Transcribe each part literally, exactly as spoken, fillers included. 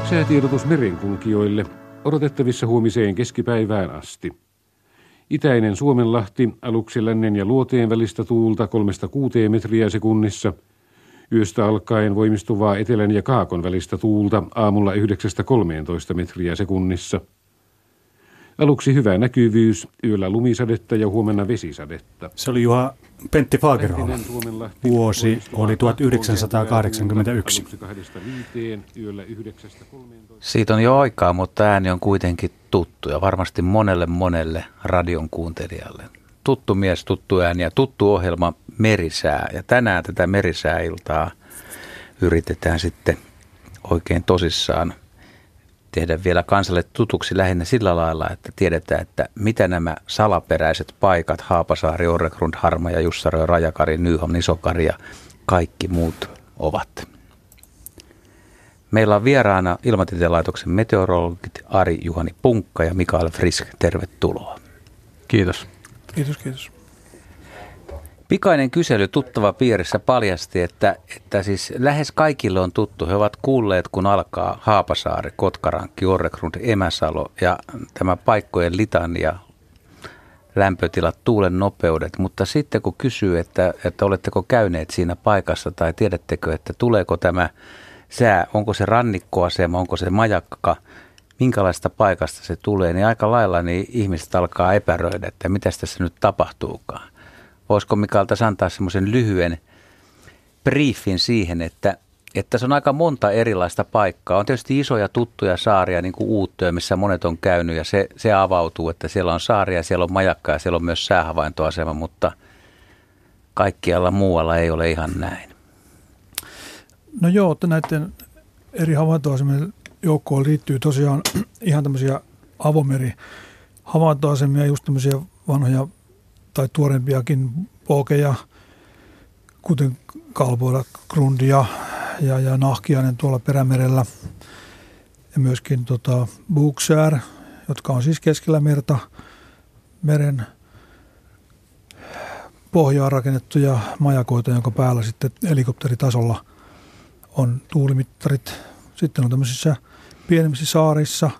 Säätiedotus merenkulkijoille odotettavissa huomiseen keskipäivään asti. Itäinen Suomenlahti aluksi lännen ja luoteen välistä tuulta kolmesta kuuteen metriä sekunnissa. Yöstä alkaen voimistuvaa etelän ja kaakon välistä tuulta aamulla yhdeksästä kolmeentoista metriä sekunnissa. Aluksi hyvä näkyvyys, yöllä lumisadetta ja huomenna vesisadetta. Se oli Juha Pentti Fagerholm. Vuosi oli tuhatyhdeksänsataakahdeksankymmentäyksi. Siitä on jo aikaa, mutta ääni on kuitenkin tuttu ja varmasti monelle monelle radion kuuntelijalle. Tuttu mies, tuttu ääni ja tuttu ohjelma Merisää. Ja tänään tätä Merisääiltaa yritetään sitten oikein tosissaan tehdä vielä kansalle tutuksi lähinnä sillä lailla, että tiedetään, että mitä nämä salaperäiset paikat, Haapasaari, Orregrund, Harmaja, Jussarö, Rajakari, Nyholm, Isokari ja kaikki muut ovat. Meillä on vieraana Ilmatieteen laitoksen meteorologit Ari Juhani Punkka ja Mikael Frisk. Tervetuloa. Kiitos. Kiitos, kiitos. Pikainen kysely tuttava piirissä paljasti, että, että siis lähes kaikille on tuttu. He ovat kuulleet, kun alkaa Haapasaari, Kotkarankki, Orregrund, Emäsalo ja tämä paikkojen litania, lämpötilat, tuulen nopeudet. Mutta sitten kun kysyy, että, että oletteko käyneet siinä paikassa tai tiedättekö, että tuleeko tämä sää, onko se rannikkoasema, onko se majakka, minkälaista paikasta se tulee, niin aika lailla niin ihmiset alkaa epäröidä, että mitä tässä nyt tapahtuukaan. Voisiko Mikalta antaa semmoisen lyhyen briefin siihen, että, että se on aika monta erilaista paikkaa. On tietysti isoja tuttuja saaria, niin kuin Uuttöö, missä monet on käynyt, ja se, se avautuu, että siellä on saaria, siellä on majakka ja siellä on myös säähavaintoasema, mutta kaikkialla muualla ei ole ihan näin. No joo, että näiden eri havaintoasemien joukkoon liittyy tosiaan ihan tämmöisiä avomeri-havaintoasemia, just tämmöisiä vanhoja tai tuorempiakin pokeja, kuten Kalvoilla Grundia ja, ja Nahkiainen tuolla Perämerellä ja myöskin tota Bukshär, jotka on siis keskellä merta, meren pohjaan rakennettuja majakoita, jonka päällä sitten helikopteritasolla on tuulimittarit. Sitten on tämmöisissä pienemmissä saarissa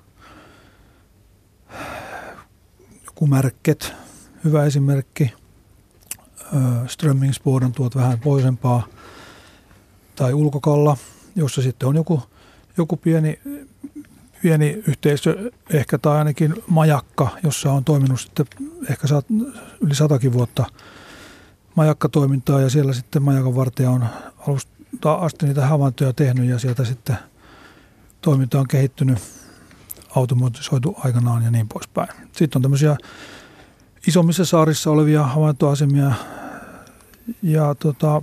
joku Märket, hyvä esimerkki. Strömmingsbåden tuot vähän pohjoisempaa. Tai Ulkokalla, jossa sitten on joku, joku pieni, pieni yhteisö ehkä tai ainakin majakka, jossa on toiminut sitten ehkä sat, yli satakin vuotta majakkatoimintaa. Ja siellä sitten majakan vartija on alusta asti niitä havaintoja tehnyt ja sieltä sitten toiminta on kehittynyt, automatisoitu aikanaan ja niin poispäin. Sitten on tämmöisiä isommissa saarissa olevia havaintoasemia ja tota,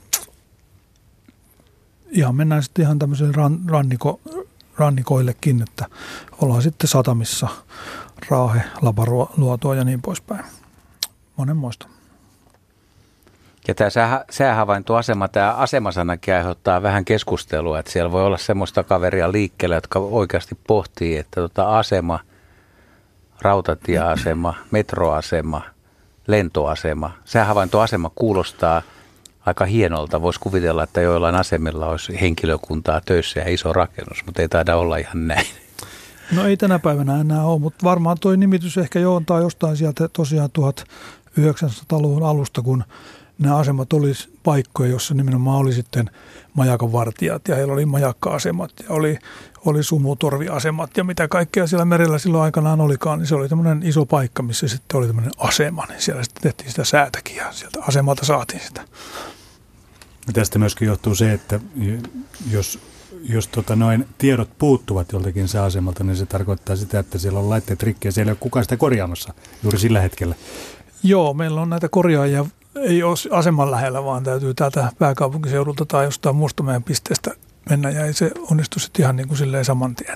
ihan mennään sitten ihan tämmöiselle ran, ranniko, rannikoillekin, että ollaan sitten satamissa, Raahe, Lapaluotoa ja niin poispäin. Monenmoista. Ja tämä säähavaintoasema, tämä asemasanakin aiheuttaa vähän keskustelua, että siellä voi olla semmoista kaveria liikkeellä, jotka oikeasti pohtii, että tota asema, rautatieasema, metroasema, lentoasema, säähavaintoasema kuulostaa aika hienolta. Voisi kuvitella, että joillain asemilla olisi henkilökuntaa töissä ja iso rakennus, mutta ei taida olla ihan näin. No ei tänä päivänä enää ole, mutta varmaan tuo nimitys ehkä juontaa jostain sieltä tosiaan tuhatyhdeksänsataaluvun alusta, kun nämä asemat olisi paikkoja, jossa nimenomaan oli sitten majakan vartijat ja heillä oli majakka-asemat ja oli, oli sumutorviasemat ja mitä kaikkea siellä merellä silloin aikanaan olikaan, niin se oli tämmöinen iso paikka, missä sitten oli tämmöinen asema, niin siellä sitten tehtiin sitä säätäkin ja sieltä asemalta saatiin sitä. Ja tästä myöskin johtuu se, että jos, jos tota noin tiedot puuttuvat joltakin se asemalta, niin se tarkoittaa sitä, että siellä on laitteet rikki ja siellä ei ole kukaan sitä korjaamassa juuri sillä hetkellä. Joo, meillä on näitä korjaajia. Ei ole aseman lähellä, vaan täytyy täältä pääkaupunkiseudulta tai jostain muusta meidän pisteestä mennä ja ei se onnistu sitten ihan niin kuin silleen saman tien.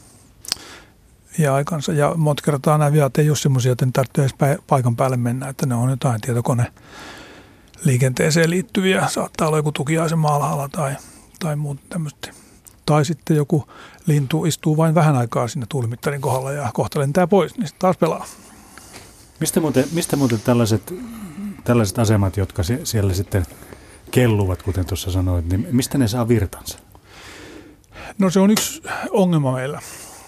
Ja aikansa. Ja monta kertaa nämä viat ei ole semmoisia, että ne tarvitsee edes paikan päälle mennä, että ne on jotain tietokone liikenteeseen liittyviä. Saattaa olla joku tukiasema alhaalla tai, tai muuta tämmöistä. Tai sitten joku lintu istuu vain vähän aikaa siinä tuulimittarin kohdalla ja kohta lentää pois, niin sitten taas pelaa. Mistä muuten, mistä muuten tällaiset... Tällaiset asemat, jotka siellä sitten kelluvat, kuten tuossa sanoit, niin mistä ne saa virtansa? No se on yksi ongelma meillä.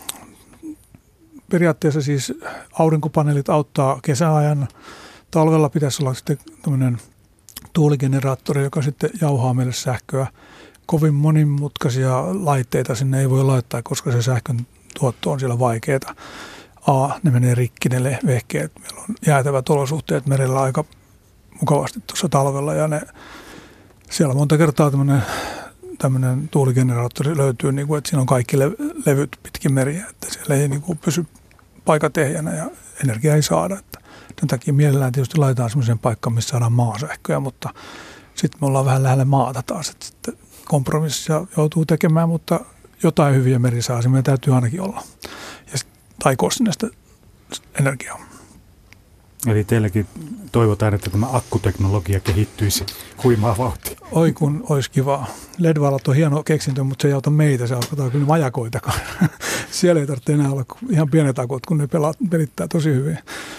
Periaatteessa siis aurinkopaneelit auttaa kesäajan. Talvella pitäisi olla sitten tämmöinen tuuligeneraattori, joka sitten jauhaa meille sähköä. Kovin monimutkaisia laitteita sinne ei voi laittaa, koska se sähkön tuotto on siellä vaikeaa. A, ne menee rikki ne vehkeet. Meillä on jäätävät olosuhteet merellä aika mukavasti tuossa talvella ja ne, siellä monta kertaa tämmöinen, tämmöinen tuuligeneraattori löytyy, niin kuin, että siinä on kaikki le- levyt pitkin meriä, että siellä ei niin kuin pysy paikat ehjänä ja energiaa ei saada. Että tämän takia mielellään tietysti laitetaan semmoiseen paikkaan, missä saadaan maasähköä, mutta sitten me ollaan vähän lähellä maata taas, että sitten kompromissia joutuu tekemään, mutta jotain hyviä merisääsiä täytyy ainakin olla. Ja tai kostineesta energiaa. Eli teilläkin toivotaan, että tämä akkuteknologia kehittyisi huimaa vauhtia. Oi kun olisi kivaa. L E D-valot on hieno keksintö, mutta se ei auta meitä, se auttaa kyllä majakoitakaan. Siellä ei tarvitse enää olla ihan pienet akut, kun ne pelaa, pelittää tosi hyvin.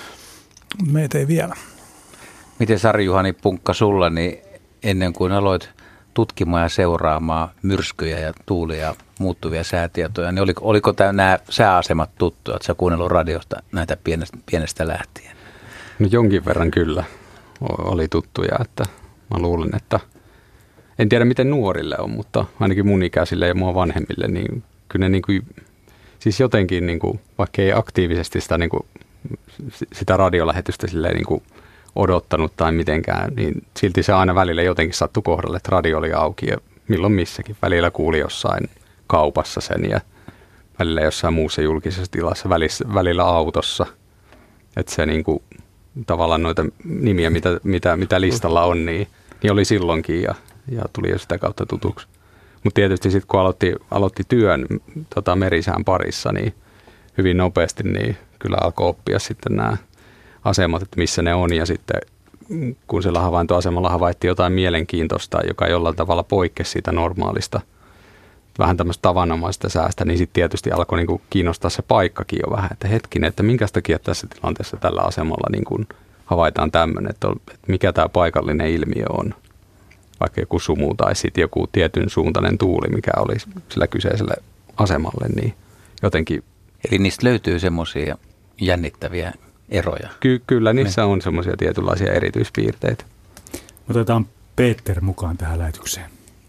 Meitä ei vielä. Miten Sari-Juhani Punkka sulla, niin ennen kuin aloit tutkimaan ja seuraamaan myrskyjä ja tuulia ja muuttuvia säätietoja, niin oliko, oliko tämä, nämä sääasemat tuttuja? Oletko sä kuunnellut radiosta näitä pienestä, pienestä lähtien? No jonkin verran kyllä oli tuttuja, että mä luulen, että en tiedä miten nuorille on, mutta ainakin mun ikäisille ja mua vanhemmille, niin kyllä ne niin kuin, siis jotenkin niin kuin, vaikka ei aktiivisesti sitä, niin kuin, sitä radiolähetystä silleen niin kuin odottanut tai mitenkään, niin silti se aina välillä jotenkin sattui kohdalle, että radio oli auki ja milloin missäkin. Välillä kuuli jossain kaupassa sen ja välillä jossain muussa julkisessa tilassa, välillä autossa. Että se niin kuin, tavallaan noita nimiä, mitä, mitä, mitä listalla on, niin, niin oli silloinkin ja, ja tuli jo sitä kautta tutuksi. Mutta tietysti sitten kun aloitti, aloitti työn tota, merisään parissa, niin hyvin nopeasti niin kyllä alkoi oppia sitten nämä asemat, että missä ne on, ja sitten kun siellä havaintoasemalla havaittiin jotain mielenkiintoista, joka jollain tavalla poikkesi siitä normaalista, vähän tämmöistä tavanomaista säästä, niin sitten tietysti alkoi niinku kiinnostaa se paikkakin jo vähän, että hetkinen, että minkä takia tässä tilanteessa tällä asemalla niinku havaitaan tämmöinen, että, että mikä tämä paikallinen ilmiö on, vaikka joku sumu tai sitten joku tietyn suuntainen tuuli, mikä oli sillä kyseiselle asemalle, niin jotenkin. Eli niistä löytyy semmoisia jännittäviä eroja. Ky- kyllä niissä on semmoisia tietynlaisia erityispiirteitä. Otetaan Peter mukaan tähän lähetykseen.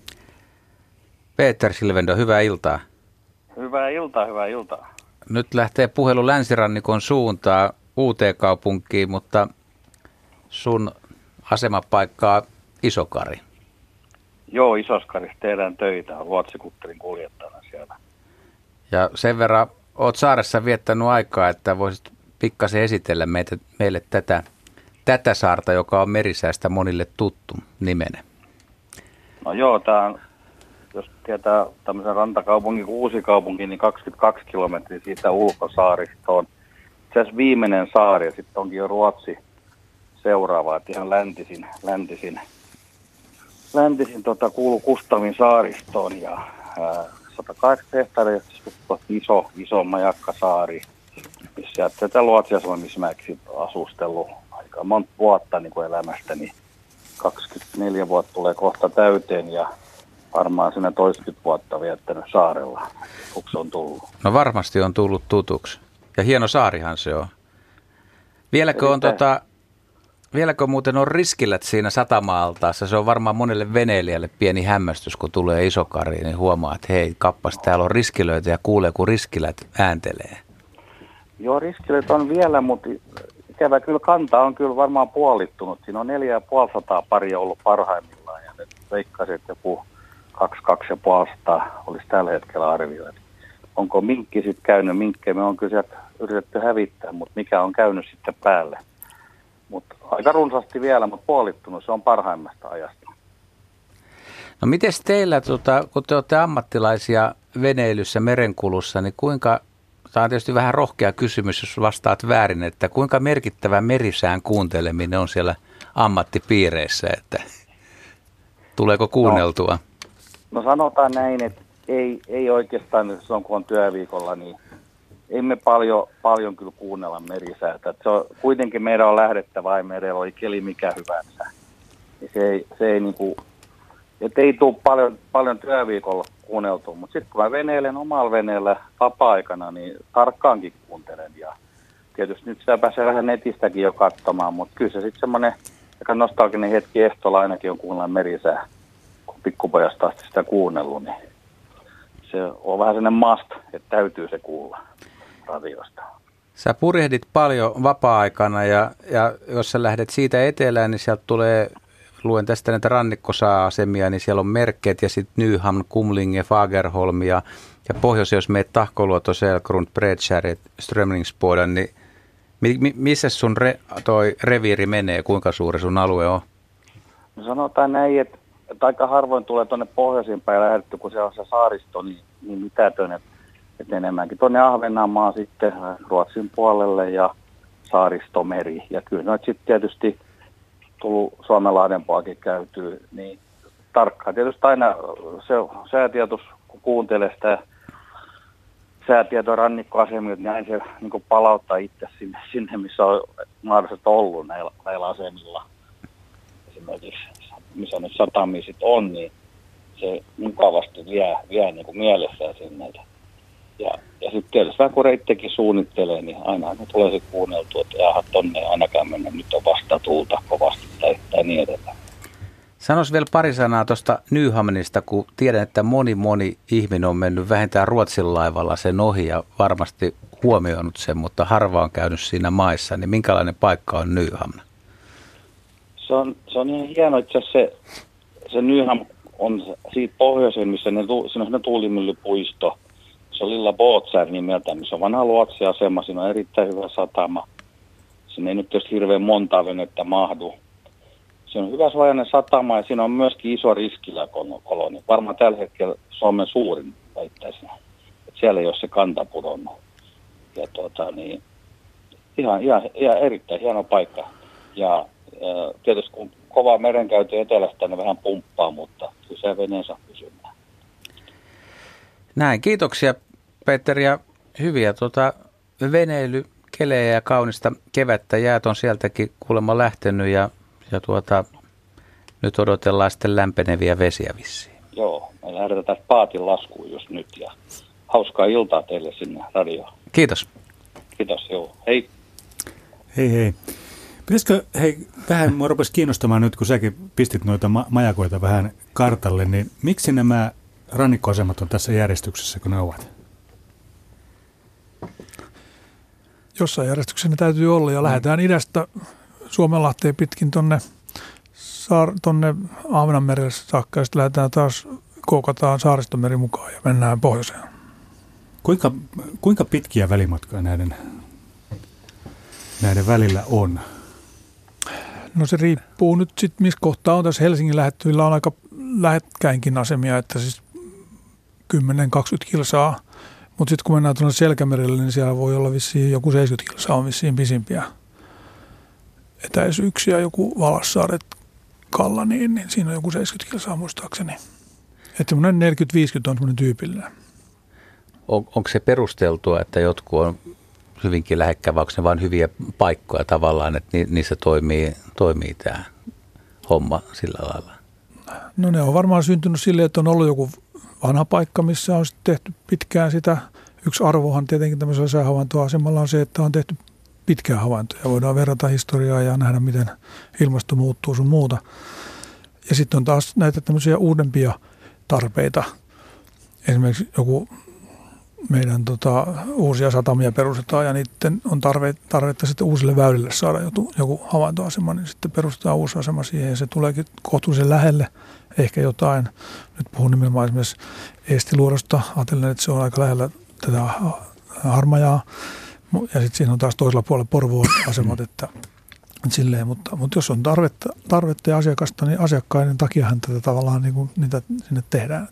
Peter Silvendo, hyvää iltaa. Hyvää iltaa, hyvää iltaa. Nyt lähtee puhelu länsirannikon suuntaan Uuteenkaupunkiin, mutta sun asemapaikkaa Isokari. Joo, Isoskarissa tehdään töitä, luotsikutterin kuljettajana siellä. Ja sen verran oot saaressa viettänyt aikaa, että voisit pikkasen esitellä meitä, meille tätä, tätä saarta, joka on merisäästä monille tuttu nimenä. No joo, tämä on, jos tietää tämmöisen rantakaupungin kuin Uusikaupunki, niin kaksikymmentäkaksi kilometriä siitä ulkosaaristoon. Itse asiassa viimeinen saari ja sitten onkin jo Ruotsi seuraava, että ihan läntisin, läntisin, läntisin tota, kuuluu Kustavin saaristoon ja ää, sata kahdeksan hehtaaria, iso, iso majakkasaari, missä tätä luotsiasema, missä mäkin asustellut aika monta vuotta niin kuin elämästäni. kaksikymmentäneljä vuotta tulee kohta täyteen ja varmaan siinä toistakymmentä vuotta viettänyt saarella. Onko se on tullut? No varmasti on tullut tutuksi. Ja hieno saarihan se on. Vieläkö on, tota, vieläkö muuten on riskilät siinä satama-altaassa? Se on varmaan monelle veneilijälle pieni hämmästys, kun tulee Isokariin, niin huomaa, että hei, kappas, täällä on riskilöitä ja kuulee, kun riskilät ääntelee. Joo, riskilöt on vielä, mutta ikävä kyllä kanta on kyllä varmaan puolittunut. Siinä on neljä ja puoli sataa paria ollut parhaimmillaan ja nyt veikkaisin, että joku kaksi, kaksi ja puoli sataa olisi tällä hetkellä arvioida. Onko minkki sitten käynyt? Minkkejä me on kyllä sieltä yritetty hävittää, mutta mikä on käynyt sitten päälle? Mutta aika runsaasti vielä, mutta puolittunut, se on parhaimmasta ajasta. No miten teillä, tota, kun te olette ammattilaisia veneilyssä, merenkulussa, niin kuinka, tämä on tietysti vähän rohkea kysymys, jos vastaat väärin, että kuinka merkittävä merisään kuunteleminen on siellä ammattipiireissä, että tuleeko kuunneltua? No, no sanotaan näin, että ei, ei oikeastaan, silloin kun on työviikolla, niin emme paljon, paljon kyllä kuunnella merisäätä. Että se on, kuitenkin meidän on lähdettävä ja meidän oli keli mikä hyvänsä. Ja se ei, se ei, niin kuin, että ei tule paljon, paljon työviikolla kuunneltua. Mutta sitten kun mä veneilen omalla veneellä vapaa-aikana, niin tarkkaankin kuuntelen. Ja tietysti nyt sitä pääsee vähän netistäkin jo katsomaan, mutta kyllä se sitten semmoinen aika nostalginen hetki ehtoolla ainakin on kuunnella merisää, kun pikkupojasta asti sitä kuunnellut, niin se on vähän sellainen must, että täytyy se kuulla radiosta. Sä purjehdit paljon vapaa-aikana ja, ja jos sä lähdet siitä etelään, niin sieltä tulee, luen tästä näitä rannikkosaa-asemia, niin siellä on Merket ja sitten Nyhamn, Kumlinge, Fagerholm ja, ja pohjois, jos meet Tahkoluoto, Selgrund, Bredskär, Strömringsboden, niin mi, mi, missä sun re, toi reviiri menee, kuinka suuri sun alue on? No sanotaan näin, että, että aika harvoin tulee tuonne pohjoisin päin lähdetty, kun se on se saaristo, niin, niin mitätön, että, että enemmänkin tuonne Ahvenanmaa sitten Ruotsin puolelle ja Saaristomeri. Ja kyllä noita sitten tietysti tullut Suomenlahden puolkin käytyy, niin tarkkaan. Tietysti aina se säätietos, kun kuuntelee sitä säätietoa rannikkoasemilta, niin aina se niin palauttaa itse sinne, sinne, missä on mahdollisesti ollut näillä, näillä asemilla. Esimerkiksi missä nyt satamia sitten on, niin se mukavasti vie, vie niin kuin mielessään sinne. Ja, ja sitten tietysti vähän kun reittekin suunnittelee, niin aina aina tulee se kuunneltua, että jaha, tonne ei ainakaan mennä, nyt on vasta tuulta kovasti tai, tai niin edelleen. Sanois vielä pari sanaa tuosta Nyhamnista, kun tiedän, että moni moni ihminen on mennyt vähintään Ruotsin laivalla sen ohi ja varmasti huomioinut sen, mutta harva on käynyt siinä maissa, niin minkälainen paikka on Nyhamn? Se on, se on ihan hieno, itse asiassa se, se Nyhamn on siitä pohjoisen, missä ne, siinä on sellainen tuulimyllypuisto. Se on Lilla Båtsär nimeltä, missä on vanha luotsiasema, siinä on erittäin hyvä satama. Siinä ei nyt tietysti hirveän monta venettä mahdu. Se on hyvä suojainen satama ja siinä on myöskin iso riskiläkoloni. Varmaan tällä hetkellä Suomen suurin väittäisin. Et siellä ei ole se kanta pudonnut. Ja tuota, niin, ihan, ihan, ihan erittäin hieno paikka. Ja ää, tietysti kun kova merenkäytö etelästä, ne vähän pumppaa, mutta kyllä se veneensä pysymään. Näin, kiitoksia Petteri ja hyviä tuota, veneilykelejä ja kaunista kevättä. Jäät on sieltäkin kuulemma lähtenyt ja, ja tuota, nyt odotellaan sitten lämpeneviä vesiä vissiin. Joo, me lähdetään tästä paatin laskuun just nyt ja hauskaa iltaa teille sinne radioon. Kiitos. Kiitos, joo. Hei. Hei hei. Pitäisikö, hei, vähän mua rupesi kiinnostamaan nyt, kun säkin pistit noita ma- majakoita vähän kartalle, niin miksi nämä rannikkoasemat on tässä järjestyksessä, kun ne ovat? Jossain järjestyksessä ne täytyy olla ja lähdetään idästä Suomenlahteen pitkin tonne, saar, tonne Ahvenanmerelle saakka ja sitten lähdetään taas, koukataan Saaristomeri mukaan ja mennään pohjoiseen. Kuinka, kuinka pitkiä välimatkoja näiden, näiden välillä on? No se riippuu nyt sitten, missä kohtaa on. Tässä Helsingin lähettyvillä on aika lähekkäinkin asemia, että siis kymmenen kaksikymmentä kilsaa. Mutta sitten kun mennään tuonne Selkämerelle, niin siellä voi olla vissiin joku seitsemänkymmentä kilsaa on vissiin pisimpiä etäisyyksiä. Joku Valassaaret, Kalla, niin, niin siinä on joku seitsemänkymmentä kilsaa muistaakseni. Että semmoinen neljäkymmentä viisikymmentä on semmoinen tyypillinen. On, onko se perusteltua, että jotkut on hyvinkin lähekkäin, vaikka ne vain hyviä paikkoja tavallaan, että ni, niissä toimii, toimii tämä homma sillä lailla? No ne on varmaan syntynyt silleen, että on ollut joku vanha paikka, missä on sitten tehty pitkään sitä. Yksi arvohan tietenkin tämmöisellä säähavaintoasemalla on se, että on tehty pitkään havaintoja. Voidaan verrata historiaa ja nähdä, miten ilmasto muuttuu sun muuta. Ja sitten on taas näitä tämmöisiä uudempia tarpeita. Esimerkiksi joku meidän tota, uusia satamia perustetaan ja niiden on tarve, tarvetta sitten uusille väylille saada joku, joku havaintoasema, niin sitten perustetaan uusi asema siihen ja se tuleekin kohtuullisen lähelle. Ehkä jotain, nyt puhun nimenomaan esimerkiksi Eestiluodosta, ajatellen, että se on aika lähellä tätä Harmajaa ja sitten siinä on taas toisella puolella Porvoon asemat, että, että silleen, mutta, mutta jos on tarvetta, tarvetta ja asiakasta, niin asiakkaiden takiahan tätä tavallaan niin kuin niitä sinne tehdään.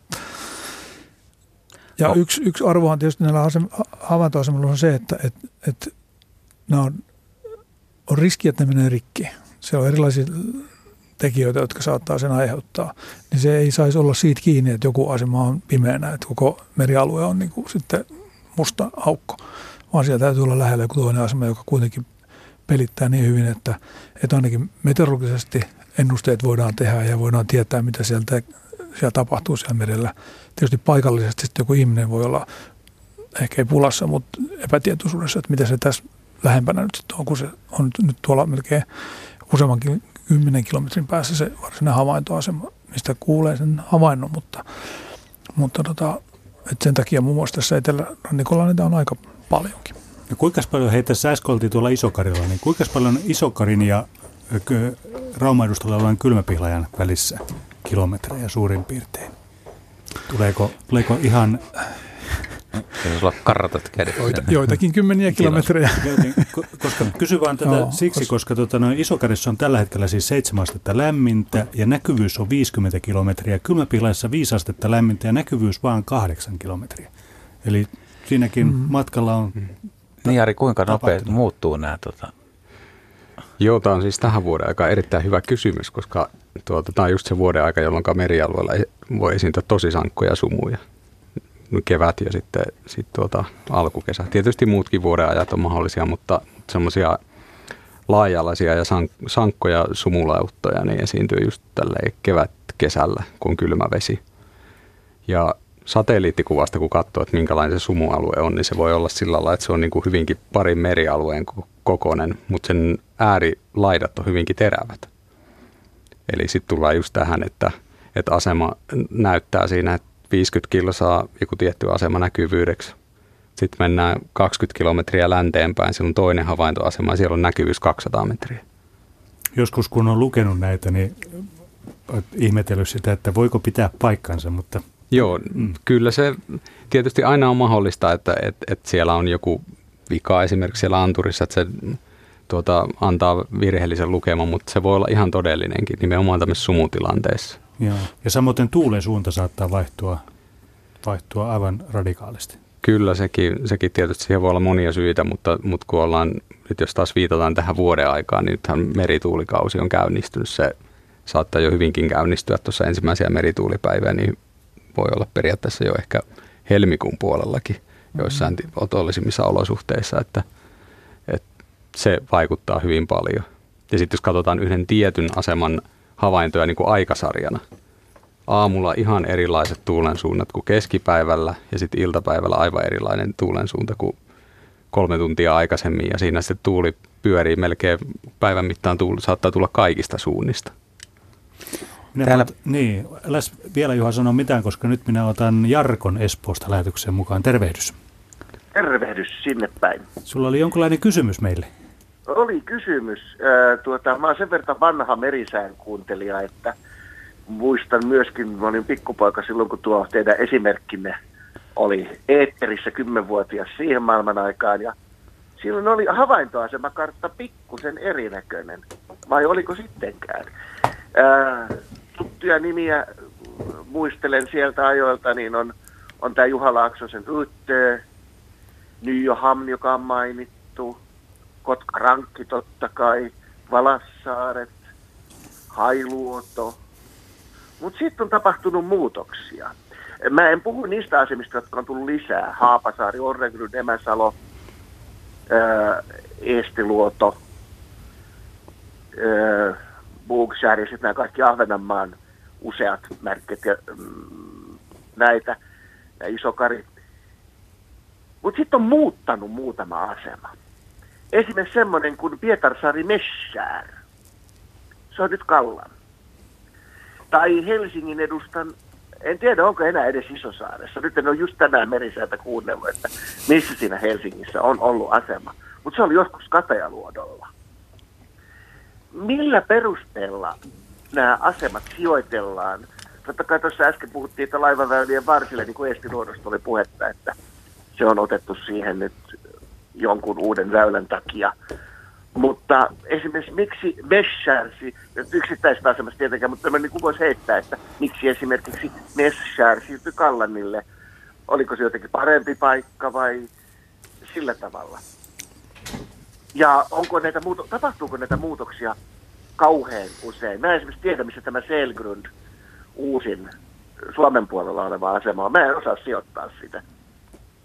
Ja no. yksi, yksi arvohan tietysti näillä asem- havaintoasemilla on se, että et, et, on, on riski, että ne menee rikki. Se on erilaisia tekijöitä, jotka saattaa sen aiheuttaa. Niin se ei saisi olla siitä kiinni, että joku asema on pimeänä, että koko merialue on niin kuin sitten musta aukko. Vaan siellä täytyy olla lähellä joku toinen asema, joka kuitenkin pelittää niin hyvin, että, että ainakin meteorologisesti ennusteet voidaan tehdä ja voidaan tietää, mitä sieltä siellä tapahtuu siellä merellä. Tietysti paikallisesti sitten joku ihminen voi olla ehkä ei pulassa, mutta epätietoisuudessa, että mitä se tässä lähempänä nyt sitten on, kun se on nyt tuolla melkein useammankin kymmenen kilometrin päässä se varsinainen havaintoasema, mistä kuulee sen havainnon, mutta, mutta tota, et sen takia muun muassa tässä etelärannikolla niitä on aika paljonkin. No kuinka paljon, hei tässä äsken oltiin tuolla Isokarilla, niin kuinka paljon Isokarin ja Rauma-edustalla olevan Kylmäpihlajan välissä kilometrejä suurin piirtein? Tuleeko, tuleeko ihan... Jos olla kartat kädessä. Joita, joitakin kymmeniä kilometrejä. Koska kysy vaan tätä no, siksi, koska tota, no, Isokarissa on tällä hetkellä siis seitsemän astetta lämmintä ja näkyvyys on viisikymmentä kilometriä. Kylmäpihlaissa viisi astetta lämmintä ja näkyvyys vaan kahdeksan kilometriä. Eli siinäkin mm. matkalla on... Mm. Niin Jari, kuinka nopeasti muuttuu nämä? Tota... Joo, tämä on siis tähän vuoden aikaan erittäin hyvä kysymys, koska tuota, tämä on just se vuoden aika, jolloin merialueella voi esiintyä tosi sankkoja sumuja. Kevät ja sitten sit tuota, alkukesä. Tietysti muutkin vuoden ajat on mahdollisia, mutta semmoisia laaja-alaisia ja sank- sankkoja sumulauttoja niin esiintyy just tälleen kevät-kesällä, kun on kylmä vesi. Ja satelliittikuvasta, kun katsoo, että minkälainen se sumualue on, niin se voi olla sillä lailla, että se on niin kuin hyvinkin parin merialueen kokoinen, mutta sen äärilaidat on hyvinkin terävät. Eli sitten tullaan just tähän, että, että asema näyttää siinä, että viisikymmentä kilsaa joku tietty asema näkyvyydeksi. Sitten mennään kaksikymmentä kilometriä länteenpäin, siellä on toinen havaintoasema ja siellä on näkyvyys kaksisataa metriä. Joskus kun on lukenut näitä, niin olet ihmetellyt sitä, että voiko pitää paikkansa, mutta... Joo, mm. kyllä se tietysti aina on mahdollista, että, että, että siellä on joku vika esimerkiksi siellä anturissa, että se tuota, antaa virheellisen lukeman, mutta se voi olla ihan todellinenkin nimenomaan tämmöisessä sumutilanteessa. Joo. Ja samoin tuulen suunta saattaa vaihtua, vaihtua aivan radikaalisti. Kyllä, sekin, sekin tietysti siihen voi olla monia syitä, mutta, mutta kun ollaan, nyt jos taas viitataan tähän vuoden aikaan, niin nythän merituulikausi on käynnistynyt. Se saattaa jo hyvinkin käynnistyä tuossa ensimmäisiä merituulipäiviä, niin voi olla periaatteessa jo ehkä helmikuun puolellakin joissain otollisimmissa olosuhteissa, että, että se vaikuttaa hyvin paljon. Ja sitten jos katsotaan yhden tietyn aseman havaintoja niin kuin aikasarjana. Aamulla ihan erilaiset tuulensuunnat kuin keskipäivällä ja sitten iltapäivällä aivan erilainen tuulensuunta kuin kolme tuntia aikaisemmin. Ja siinä sitten tuuli pyörii melkein päivän mittaan, tuuli saattaa tulla kaikista suunnista. Minä Täällä... ot, niin, äläs vielä Juha sanoa mitään, koska nyt minä otan Jarkon Espoosta lähetykseen mukaan. Tervehdys. Tervehdys sinne päin. Sulla oli jonkinlainen kysymys meille. Oli kysymys. Äh, tuota, mä oon sen verran vanha merisään kuuntelija, että muistan myöskin, mä olin pikkupoika silloin, kun tuo teidän esimerkkinne oli eetterissä kymmenvuotias siihen maailman aikaan. Ja silloin oli havaintoasemakartta pikkusen erinäköinen. Vai oliko sittenkään? Äh, tuttuja nimiä muistelen sieltä ajoilta, niin on, on tämä Juha Laaksosen Yttö, Nyöhamn, joka on mainittu, Kotkarankki totta kai, Valassaaret, Hailuoto. Mutta sitten on tapahtunut muutoksia. Mä en puhu niistä asemista, jotka on tullut lisää. Haapasaari, Orrengryn, Emäsalo, ää, Eestiluoto, Bookshare ja sitten nämä kaikki Ahvenanmaan useat märket ja mm, näitä, ja Isokari. Mutta sitten on muuttanut muutama asema. Esimerkiksi semmoinen kuin Pietarsaari-Messär. Se on nyt Kallan. Tai Helsingin edustan, en tiedä onko enää edes Isosaaressa. Nyt en ole just tänään merisäätä kuunnellut, että missä siinä Helsingissä on ollut asema. Mutta se oli joskus Katajaluodolla. Millä perusteella nämä asemat sijoitellaan? Totta kai tuossa äsken puhuttiin, että laivaväylien varsille, niin kuin Eestiluodosta oli puhetta, että se on otettu siihen nyt jonkun uuden väylän takia. Mutta esimerkiksi miksi Messärsi, yksittäistä asemasta tietenkään, mutta tämä niin kuin voisi heittää, että miksi esimerkiksi Messär siirtyi Kallanille. Oliko se jotenkin parempi paikka vai sillä tavalla? Ja onko näitä muuto- tapahtuuko näitä muutoksia kauhean usein? Mä en esimerkiksi tiedä, missä tämä Selgrund uusin Suomen puolella oleva asema on. Mä en osaa sijoittaa sitä.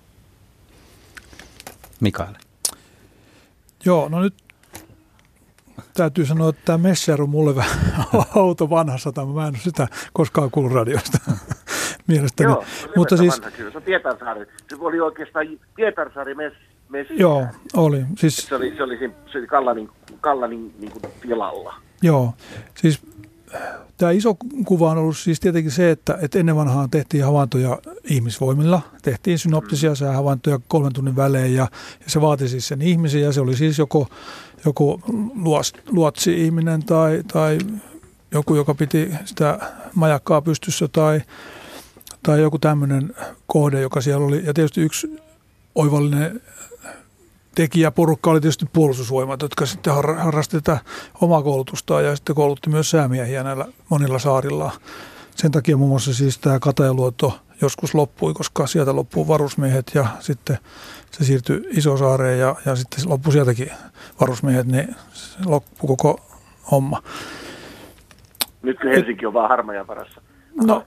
Mikael. Joo, no nyt täytyy sanoa, että tämä Messer on mulle vähän auto vanha satama. Mä en ole sitä koskaan kuullut radiosta mielestäni. Joo, se mutta siis, vanha, kyllä. Se on Pietarsaari. Se oli oikeastaan Pietarsaari Messi. Joo, oli. Siis, se oli, se oli, se oli Kallanin, Kallanin niin kuin tilalla. Joo, siis tämä iso kuva on ollut siis tietenkin se, että, että ennen vanhaan tehtiin havaintoja ihmisvoimilla. Tehtiin synoptisia mm. havaintoja kolmen tunnin välein ja, ja se vaati siis sen ihmisen ja se oli siis joko, joko luotsi-ihminen tai, tai joku, joka piti sitä majakkaa pystyssä tai, tai joku tämmöinen kohde, joka siellä oli. Ja tietysti yksi oivallinen tekijäporukka oli tietysti puolustusvoimat, jotka sitten harrasti tätä omaa koulutustaan ja sitten koulutti myös säämiehiä näillä monilla saarilla. Sen takia muun muassa siis tämä Katajaluoto joskus loppui, koska sieltä loppuu varusmiehet ja sitten se siirtyi Isosaareen ja, ja sitten loppui sieltäkin varusmiehet, niin loppui koko homma. Nyt Helsinki on vaan harmajan varassa. No,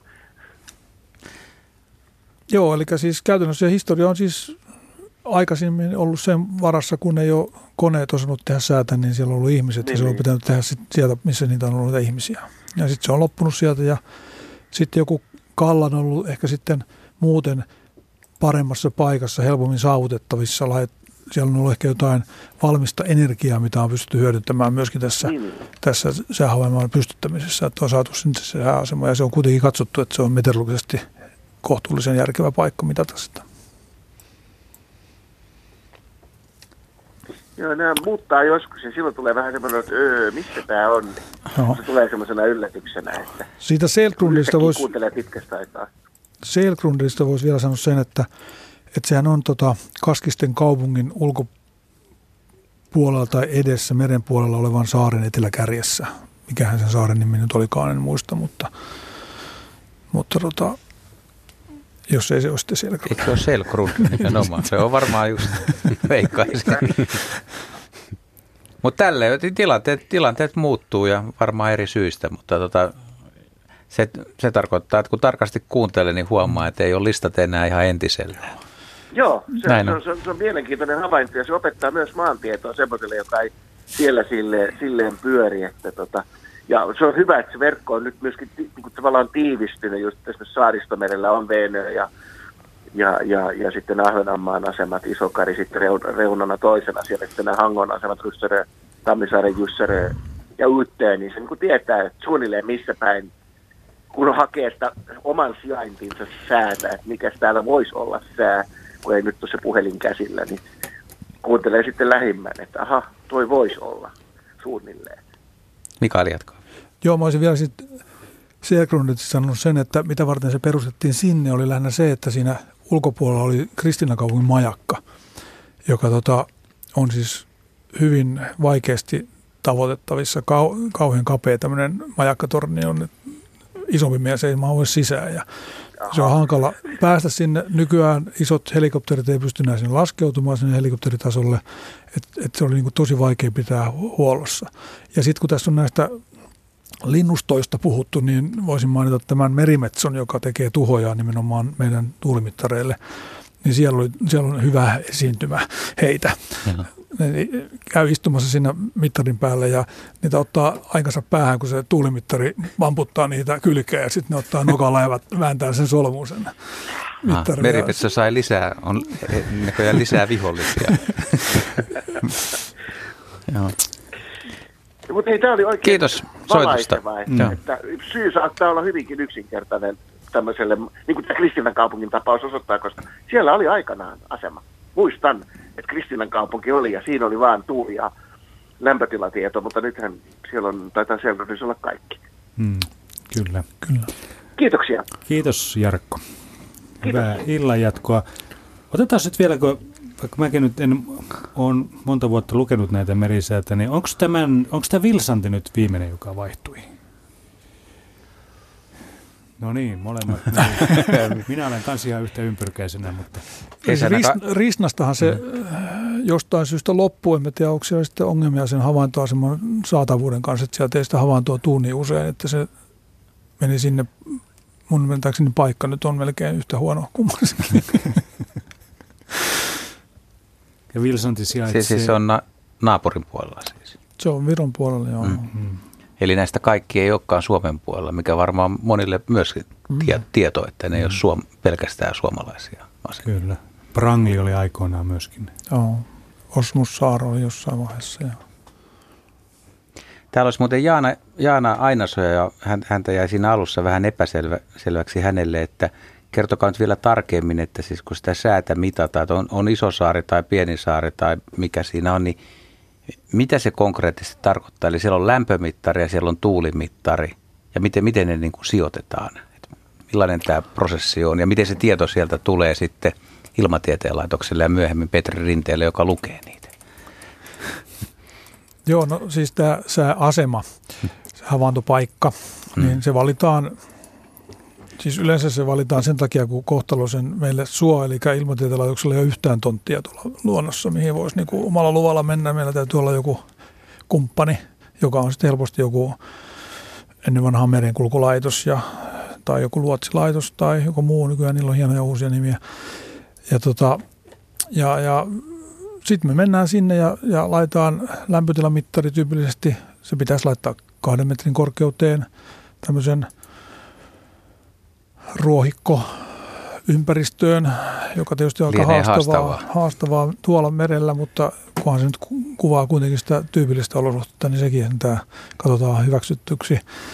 joo, eli siis käytännössä historia on siis aikaisemmin ollut sen varassa, kun ei ole koneet osannut tehdä säätä, niin siellä on ollut ihmiset niin, ja se on pitänyt tehdä sit sieltä, missä niitä on ollut ihmisiä. Ja sitten se on loppunut sieltä ja sitten joku kalla on ollut ehkä sitten muuten paremmassa paikassa, helpommin saavutettavissa. Siellä on ollut ehkä jotain valmista energiaa, mitä on pystytty hyödyntämään myöskin tässä, niin. tässä säähavainmaan pystyttämisessä, että on saatu sinne se sääasema ja se on kuitenkin katsottu, että se on meteorologisesti kohtuullisen järkevä paikka mitata sitä. Joo, nämä muuttaa joskus ja silloin tulee vähän semmoinen, että öö, missä tämä on. No. Se tulee semmoisena yllätyksenä, että siitä Selgrundista voisi kuuntelee pitkästä aikaa. Selgrundista voisi vielä sanoa sen, että, että sehän on tota Kaskisten kaupungin ulkopuolella tai edessä meren puolella olevan saaren eteläkärjessä. Mikähän sen saaren nimi nyt olikaan, en muista, mutta, mutta tota, jos ei se ole sitten Selgrund. Eikö se ole Selgrund nimenomaan? Se on varmaan just veikkaisin. Mutta tälleen tilanteet, tilanteet muuttuu ja varmaan eri syistä, mutta tota, se, se tarkoittaa, että kun tarkasti kuuntelee, niin huomaa, että ei ole listat enää ihan entisellään. Joo, se on, on. Se, on, se on mielenkiintoinen havainto ja se opettaa myös maantietoa semmoiselle, joka ei siellä silleen, silleen pyöri. Että tota, ja se on hyvä, että se verkko on nyt myöskin niin kuin tavallaan tiivistynyt, just esimerkiksi Saaristomerellä on Veenö ja, ja, ja, ja sitten Ahvenanmaan asemat, Isokari sitten reunana toisena, siellä sitten nämä Hangon asemat, Ryssärö, Tammisaaren, Jussarö ja Utteen, niin se niin kuin tietää että suunnilleen missä päin, kun hakee sitä oman sijaintinsa säätä, että mikä täällä voisi olla sää, kun ei nyt ole se puhelin käsillä, niin kuuntelee sitten lähimmän, että aha, toi voisi olla suunnilleen. Mikael jatkaa. Joo, mä olisin vielä sitten Selgrundista sanonut sen, että mitä varten se perustettiin sinne, oli lähinnä se, että siinä ulkopuolella oli Kristiinankaupungin majakka, joka tota, on siis hyvin vaikeasti tavoitettavissa, kau- kauhean kapea tämmöinen majakkatorni on isompi mies, ei mahdu sisään ja se on hankala päästä sinne. Nykyään isot helikopterit ei pysty näin sinne laskeutumaan sinne helikopteritasolle, että et se oli niin kuin tosi vaikea pitää huollossa. Ja sitten kun tässä on näistä linnustoista puhuttu, niin voisin mainita tämän merimetson, joka tekee tuhoja nimenomaan meidän tuulimittareille. Niin siellä, oli, siellä on hyvä esiintymä heitä. Jaha. Ne käy istumassa siinä mittarin päällä ja niitä ottaa aikansa päähän, kun se tuulimittari vamputtaa niitä kylkeä ja sitten ne ottaa nokalla ja vääntää sen solmuun sen mittarin. Merimetso sai lisää, on näköjään lisää vihollisia. Joo. Mutta ei, tämä oli oikein Kiitos soitosta. Että, että syy saattaa olla hyvinkin yksinkertainen tämmöiselle, niin kuin tämä Kristiinankaupungin tapaus osoittaa, koska siellä oli aikanaan asema. Muistan, että Kristiinankaupunki oli ja siinä oli vaan tuuli ja lämpötilatieto, mutta nythän siellä on, taitaa siellä olla kaikki. Hmm, kyllä. kyllä. Kiitoksia. Kiitos Jarkko. Hyvää Kiitos. illanjatkoa. Otetaan sitten vielä, kun vaikka mäkin nyt en ole monta vuotta lukenut näitä merisäätä, niin onko tämän, onko tämä Vilsanti nyt viimeinen, joka vaihtui? No niin, molemmat. Minä olen kans ihan yhtä ympyrkäisenä, mutta... Ris- Risnastahan se jostain syystä loppuu. En tiedä, onko siellä sitten ongelmia sen havaintoaseman saatavuuden kanssa, että sieltä ei sitä havaintoa tule niin usein, että se meni sinne. Mun mielestäni paikka nyt on melkein yhtä huono kummankin. Ja Vilsanti sijaitsee... Siis, siis se on na- naapurin puolella siis. Se on Viron puolella, joo. Mm. Mm. Eli näistä kaikki ei olekaan Suomen puolella, mikä varmaan monille myös tie- mm. tieto, että ne ei ole suom- pelkästään suomalaisia aseita. Kyllä. Prangli oli aikoinaan myöskin. Joo. Osmus Saaro oli jossain vaiheessa, joo. Täällä olisi muuten Jaana, Jaana Ainasoja, ja häntä jäi siinä alussa vähän epäselväksi hänelle, että kertokaa nyt vielä tarkemmin, että siis kun sitä säätä mitataan, että on, on iso saari tai pieni saari tai mikä siinä on, niin mitä se konkreettisesti tarkoittaa? Eli siellä on lämpömittari ja siellä on tuulimittari, ja miten, miten ne niin kuin sijoitetaan? Että millainen tämä prosessi on, ja miten se tieto sieltä tulee sitten Ilmatieteen laitokselle ja myöhemmin Petri Rinteelle, joka lukee niitä? Joo, no siis tämä sääasema, se havaintopaikka, mm. niin se valitaan, siis yleensä se valitaan sen takia, kun kohtalo sen meille suo, eli Ilmatieteen laitoksella ei ole yhtään tonttia tuolla luonnossa, mihin voisi niin kuin omalla luvalla mennä. Meillä täytyy olla joku kumppani, joka on sitten helposti joku ennen vanhaa merenkulkulaitos ja, tai joku luotsilaitos tai joku muu. Nykyään niillä on hienoja uusia nimiä. Ja, tota, ja, ja sitten me mennään sinne ja, ja laitetaan lämpötilamittari tyypillisesti. Se pitäisi laittaa kahden metrin korkeuteen tämmöisen ruohikko ympäristöön, joka tietysti on aika haastavaa, haastavaa. haastavaa tuolla merellä, mutta kunhan se nyt kuvaa kuitenkin sitä tyypillistä olosuhteita, niin sekin tämä katsotaan hyväksyttyksi.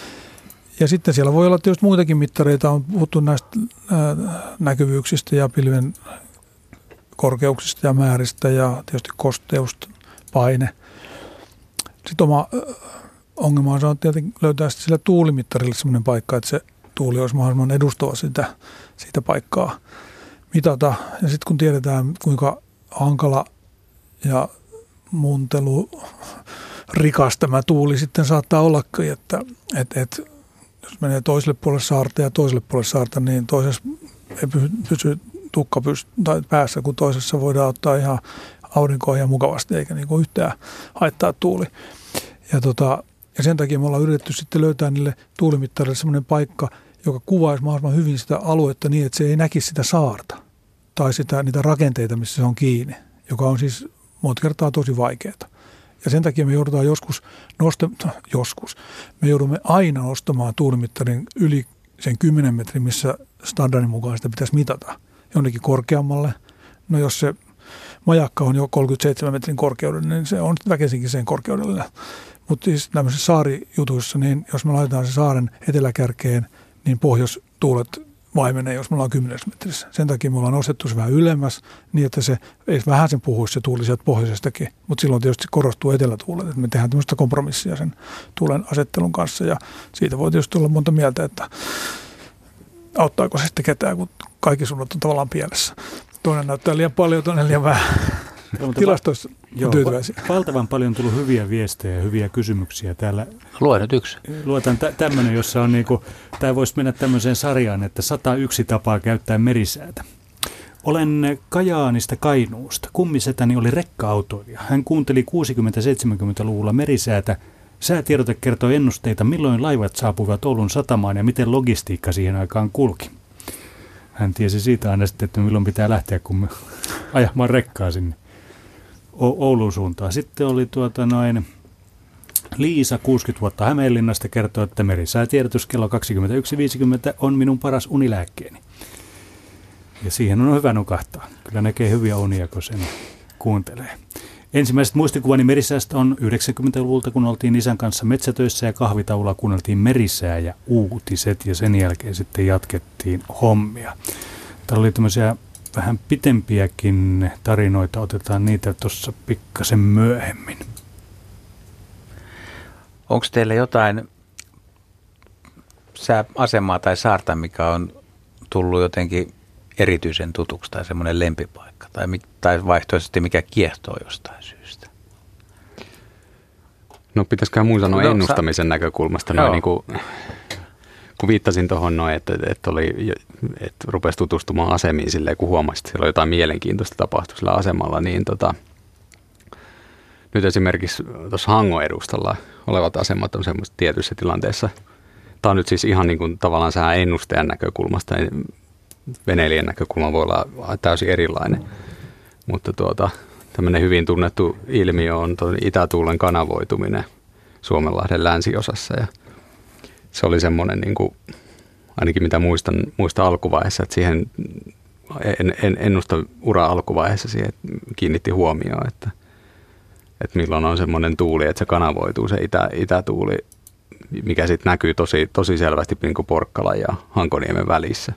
Ja sitten siellä voi olla tietysti muitakin mittareita, on puhuttu näistä näkyvyyksistä ja pilven korkeuksista ja määristä ja tietysti kosteusta, paine. Sitten oma ongelma on tietenkin löytää sillä tuulimittarille sellainen paikka, että se tuuli olisi mahdollisimman edustava sitä, sitä paikkaa mitata. Ja sitten kun tiedetään, kuinka hankala ja muuntelu rikas tämä tuuli sitten saattaa ollakin, että et, et, jos menee toiselle puolelle saarta ja toiselle puolelle saarta, niin toisessa ei pysy, pysy tukka pysy, tai päässä, kun toisessa voidaan ottaa ihan aurinkoa ihan mukavasti, eikä niin kuin yhtään haittaa tuuli. Ja, tota, ja sen takia me ollaan yritetty sitten löytää niille tuulimittarille semmoinen paikka, joka kuvaisi mahdollisimman hyvin sitä aluetta niin, että se ei näkisi sitä saarta tai sitä, niitä rakenteita, missä se on kiinni, joka on siis monta kertaa tosi vaikeaa. Ja sen takia me joudutaan joskus, nosta, joskus, me joudumme aina nostamaan tuulimittarin yli sen kymmenen metrin, missä standardin mukaan sitä pitäisi mitata jonnekin korkeammalle. No jos se majakka on jo kolmekymmentäseitsemän metrin korkeudella, niin se on väkisinkin sen korkeudella. Mutta siis tämmöisissä saarijutuissa, niin jos me laitetaan se saaren eteläkärkeen, niin pohjoistuulet vaimenee, jos me ollaan kymmenessä metrissä. Sen takia me ollaan nostettu se vähän ylemmäs, niin että se ei vähän sen puhuisi se tuuli sieltä pohjoisestakin. Mutta silloin tietysti korostuu etelätuulet, että me tehdään tämmöistä kompromissia sen tuulen asettelun kanssa. Ja siitä voi tietysti olla monta mieltä, että auttaako se sitten ketään, kun kaikki sunnat on tavallaan pielessä. Toinen näyttää liian paljon, toinen liian vähän. Tilastoissa on tyytyväisiä. Valtavan paljon tullut hyviä viestejä ja hyviä kysymyksiä täällä. Lue nyt yksi. Luetaan tä- tämmöinen, jossa on niinku, tämä voisi mennä tämmöiseen sarjaan, että sata yksi tapaa käyttää merisäätä. Olen Kajaanista Kainuusta. Kummisetäni oli rekka-autoilija. Hän kuunteli kuusikymmentä-seitsemänkymmentäluvulla merisäätä. Säätiedote kertoi ennusteita, milloin laivat saapuivat Oulun satamaan ja miten logistiikka siihen aikaan kulki. Hän tiesi siitä aina sitten, että milloin pitää lähteä, kun me ajamaan rekkaa sinne o- Oulun suuntaan. Sitten oli tuota noin Liisa, kuusikymmentä vuotta Hämeenlinnasta, kertoi, että merisäätiedotus kello kaksikymmentäyksi viisikymmentä on minun paras unilääkkeeni. Ja siihen on hyvä nukahtaa. Kyllä näkee hyviä unia, kun sen kuuntelee. Ensimmäiset muistikuvani merisäästä on yhdeksänkymmentäluvulta, kun oltiin isän kanssa metsätöissä ja kahvitaululla kuunneltiin merisää ja uutiset ja sen jälkeen sitten jatkettiin hommia. Täällä oli tämmöisiä vähän pitempiäkin tarinoita, otetaan niitä tuossa pikkasen myöhemmin. Onko teillä jotain sääasemaa tai saarta, mikä on tullut jotenkin erityisen tutuksi tai semmoinen lempipaikka tai, tai vaihtoehtoisesti mikä kiehtoo jostain syystä? No pitäisiköhän muun sanoa no, ennustamisen sa- näkökulmasta, noin niin kuin, kun viittasin tuohon noin, että, että, oli, että rupesi tutustumaan asemiin silleen, kun huomasi, että siellä on jotain mielenkiintoista tapahtua sillä asemalla, niin tota, nyt esimerkiksi tuossa Hangon edustalla olevat asemat on semmoista tietyissä tilanteissa. Tämä on nyt siis ihan niin kuin tavallaan sään ennustajan näkökulmasta, veneilijän näkökulma voi olla täysin erilainen, mutta tuota, tämmöinen hyvin tunnettu ilmiö on tuon itätuulen kanavoituminen Suomenlahden länsiosassa. Ja se oli semmoinen, niin kuin, ainakin mitä muistan, muistan alkuvaiheessa, että siihen en, en, ennusta ura alkuvaiheessa siihen kiinnitti huomioon, että, että milloin on semmoinen tuuli, että se kanavoituu se itä, itätuuli, mikä sitten näkyy tosi, tosi selvästi niin kuin Porkkalan ja Hankoniemen välissä.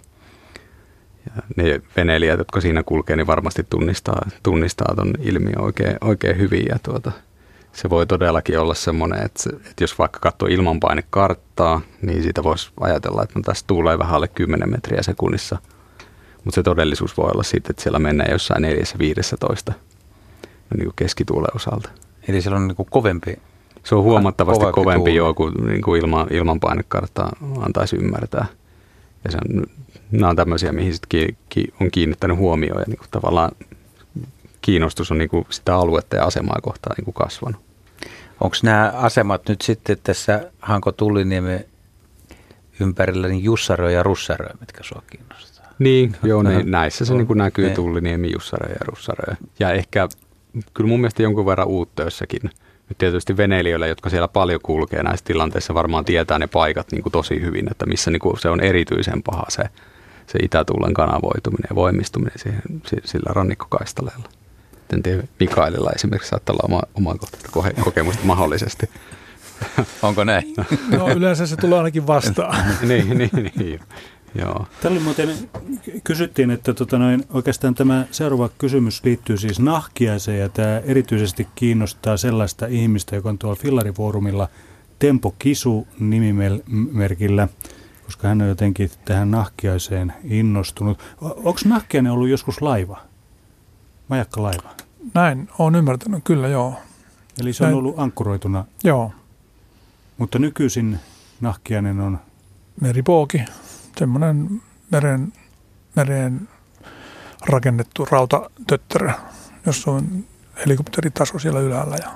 Ja ne veneilijät, jotka siinä kulkee, niin varmasti tunnistaa, tunnistaa ton ilmiön oikein, oikein hyvin. Ja tuota, se voi todellakin olla semmoinen, että, että jos vaikka katsoo ilmanpainekarttaa, niin siitä voisi ajatella, että no tässä tuulee vähän alle kymmenen metriä sekunnissa. Mutta se todellisuus voi olla sitten, että siellä mennään jossain neljässä viidessätoista niin kuin keskituulen osalta. Eli siellä on niin kuin kovempi. Se on huomattavasti kovempi kovempi joo, kuin, niin kuin ilman, ilmanpainekartta antaisi ymmärtää. Ja se on, nämä on tämmöisiä, mihin sit ki, ki, on kiinnittänyt huomioon ja niin kuin tavallaan kiinnostus on niin kuin sitä aluetta ja asemaa kohtaan niin kuin kasvanut. Onko nämä asemat nyt sitten tässä Hanko-Tulliniemen ympärillä niin Jussarö ja Russarö, mitkä sua kiinnostaa? Niin, joo, niin, näissä se niin kuin näkyy Tulliniemi, Jussarö ja Russarö. Ja ehkä kyllä mun mielestä jonkun verran Uuttöössäkin. Nyt tietysti veneilijöillä, jotka siellä paljon kulkee näissä tilanteissa, varmaan tietää ne paikat niin kuin tosi hyvin, että missä niin kuin se on erityisen paha se, se itätuulen kanavoituminen ja voimistuminen siihen, sillä rannikkokaistaleella. En tiedä, Mikaelilla esimerkiksi saattaa olla oma, omakohtaista kokemusta mahdollisesti. Onko näin? No yleensä se tulee ainakin vastaan. niin, niin, niin. Joo. Tällä muuten kysyttiin, että tota noin, oikeastaan tämä seuraava kysymys liittyy siis nahkiaiseen ja tämä erityisesti kiinnostaa sellaista ihmistä, joka on tuolla Fillarifoorumilla Tempo Kisu nimimerkillä, koska hän on jotenkin tähän nahkiaiseen innostunut. Onko nahkiainen ollut joskus laiva? Majakkalaiva? Näin, olen ymmärtänyt, kyllä joo. Eli se on Näin. ollut ankkuroituna? Joo. Mutta nykyisin nahkiainen on? Meripooki, semmoinen meren, mereen rakennettu rautatötterö, jossa on helikopteritaso siellä ylhäällä. Ja,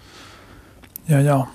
ja, ja.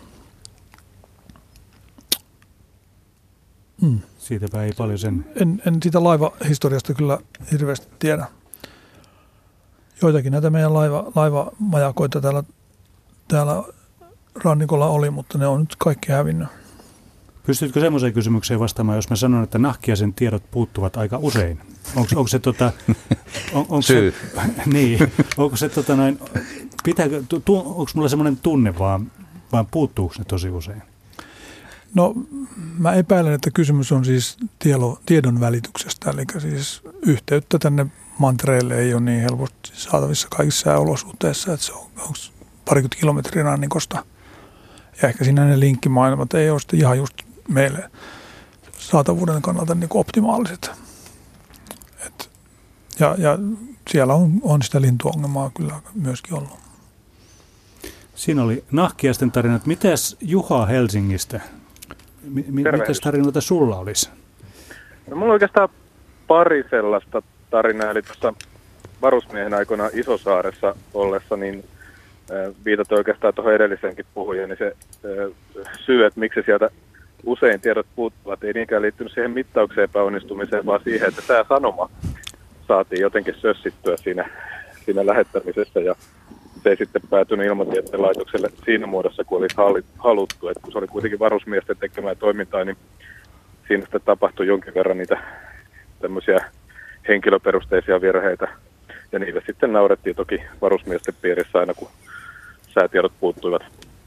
Mm. Siitäpä ei paljon sen. En, en siitä laivahistoriasta kyllä hirveästi tiedä. Joitakin näitä meidän laiva, laivamajakoita täällä, täällä rannikolla oli, mutta ne on nyt kaikki hävinnyt. Pystytkö semmoiseen kysymykseen vastaamaan, jos mä sanon, että nahkiaisen tiedot puuttuvat aika usein? Onko, onko se tota... On, onko Syy. Se, niin. Onko se tota noin... Pitääkö, tu, onko mulla semmoinen tunne vaan, vaan puuttuuko ne tosi usein? No mä epäilen, että kysymys on siis tielo, tiedon välityksestä, eli siis yhteyttä tänne mantereelle ei ole niin helposti saatavissa kaikissa olosuhteissa, että se on, on parikymmentä kilometriä rannikosta. Ja ehkä siinä ne linkkimaailmat ei ole ihan just meille saatavuuden kannalta niin kuin optimaaliset. Et, ja, ja siellä on, on sitä lintuongelmaa kyllä myöskin ollut. Siinä oli nahkiaisten tarinat. Mitäs Juha Helsingistä? M- mitäs tarinoita sulla olisi? No, mulla on oikeastaan pari sellaista tarinaa. Eli tuossa varusmiehen aikoina Isosaaressa ollessa, niin äh, viitataan oikeastaan tuohon edelliseenkin puhujaan, niin se äh, syy, että miksi sieltä usein tiedot puuttuvat, ei niinkään liittynyt siihen mittaukseen epäonnistumiseen, vaan siihen, että tämä sanoma saatiin jotenkin sössittyä siinä, siinä lähettämisessä, ja se ei sitten päätynyt ilmatieteen laitokselle siinä muodossa, kun olisi haluttu. Että kun se oli kuitenkin varusmiesten tekemää toimintaa, niin siinä sitten tapahtui jonkin verran niitä tämmöisiä henkilöperusteisia virheitä. Ja niille sitten naurettiin toki varusmiesten piirissä aina, kun säätiedot puuttuivat.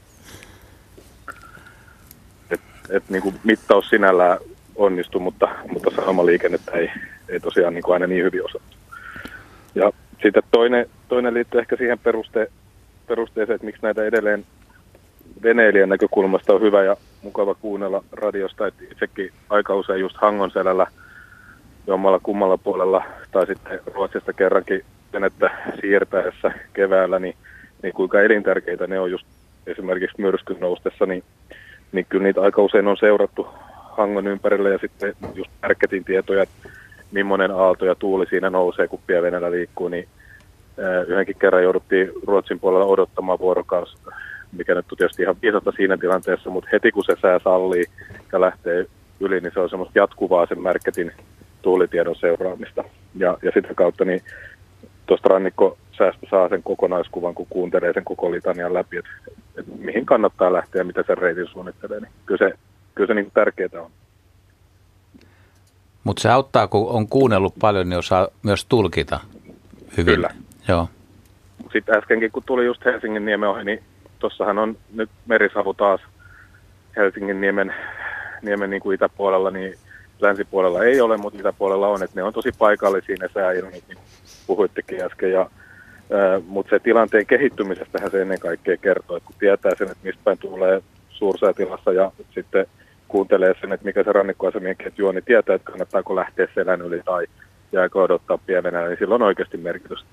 Et, et niin kuin mittaus sinällään onnistui, mutta, mutta sanomaliikennettä ei, ei tosiaan niin kuin aina niin hyvin osattu. Ja sitten toinen, toinen liittyy ehkä siihen peruste, perusteeseen, että miksi näitä edelleen veneilijän näkökulmasta on hyvä ja mukava kuunnella radiosta, että itsekin aika usein just Hangonselällä jommalla kummalla puolella tai sitten Ruotsista kerrankin venettä siirtäessä keväällä, niin, niin kuinka elintärkeitä ne on just esimerkiksi myrskyn noustessa, niin, niin kyllä niitä aika usein on seurattu Hangon ympärillä ja sitten just Märketin tietoja, että millainen aalto ja tuuli siinä nousee, kun pievenellä liikkuu, niin yhdenkin kerran jouduttiin Ruotsin puolella odottamaan vuorokausi, mikä nyt on tietysti ihan viisasta siinä tilanteessa, mutta heti kun se sää sallii ja lähtee yli, niin se on semmoista jatkuvaa sen Märketin tuulitiedon seuraamista. Ja, ja sitä kautta niin tuosta rannikko, säästö saa sen kokonaiskuvan, kun kuuntelee sen koko litanian läpi, että, että mihin kannattaa lähteä ja mitä sen reitin suunnittelee. Niin kyllä se, kyllä se niin tärkeää on. Mutta se auttaa, kun on kuunnellut paljon, niin osaa myös tulkita hyvin. Kyllä. Joo. Sitten äskenkin, kun tuli just Helsingin niemen ohi, niin tuossahan on nyt merisavu taas Helsingin niemen, niemen niin kuin itäpuolella, niin länsipuolella ei ole, mutta itäpuolella on, että ne on tosi paikallisia ne sääilmiöt, niin kuin puhuittekin äsken. Ja, ää, mutta se tilanteen kehittymisestähän se ennen kaikkea kertoo, että kun tietää sen, että mistä päin tulee suursäätilassa ja sitten kuuntelee sen, että mikä se rannikkoasemien ketju on, niin tietää, että kannattaako lähteä selän yli tai jääkö odottaa pienenä, niin sillä on oikeasti merkitystä.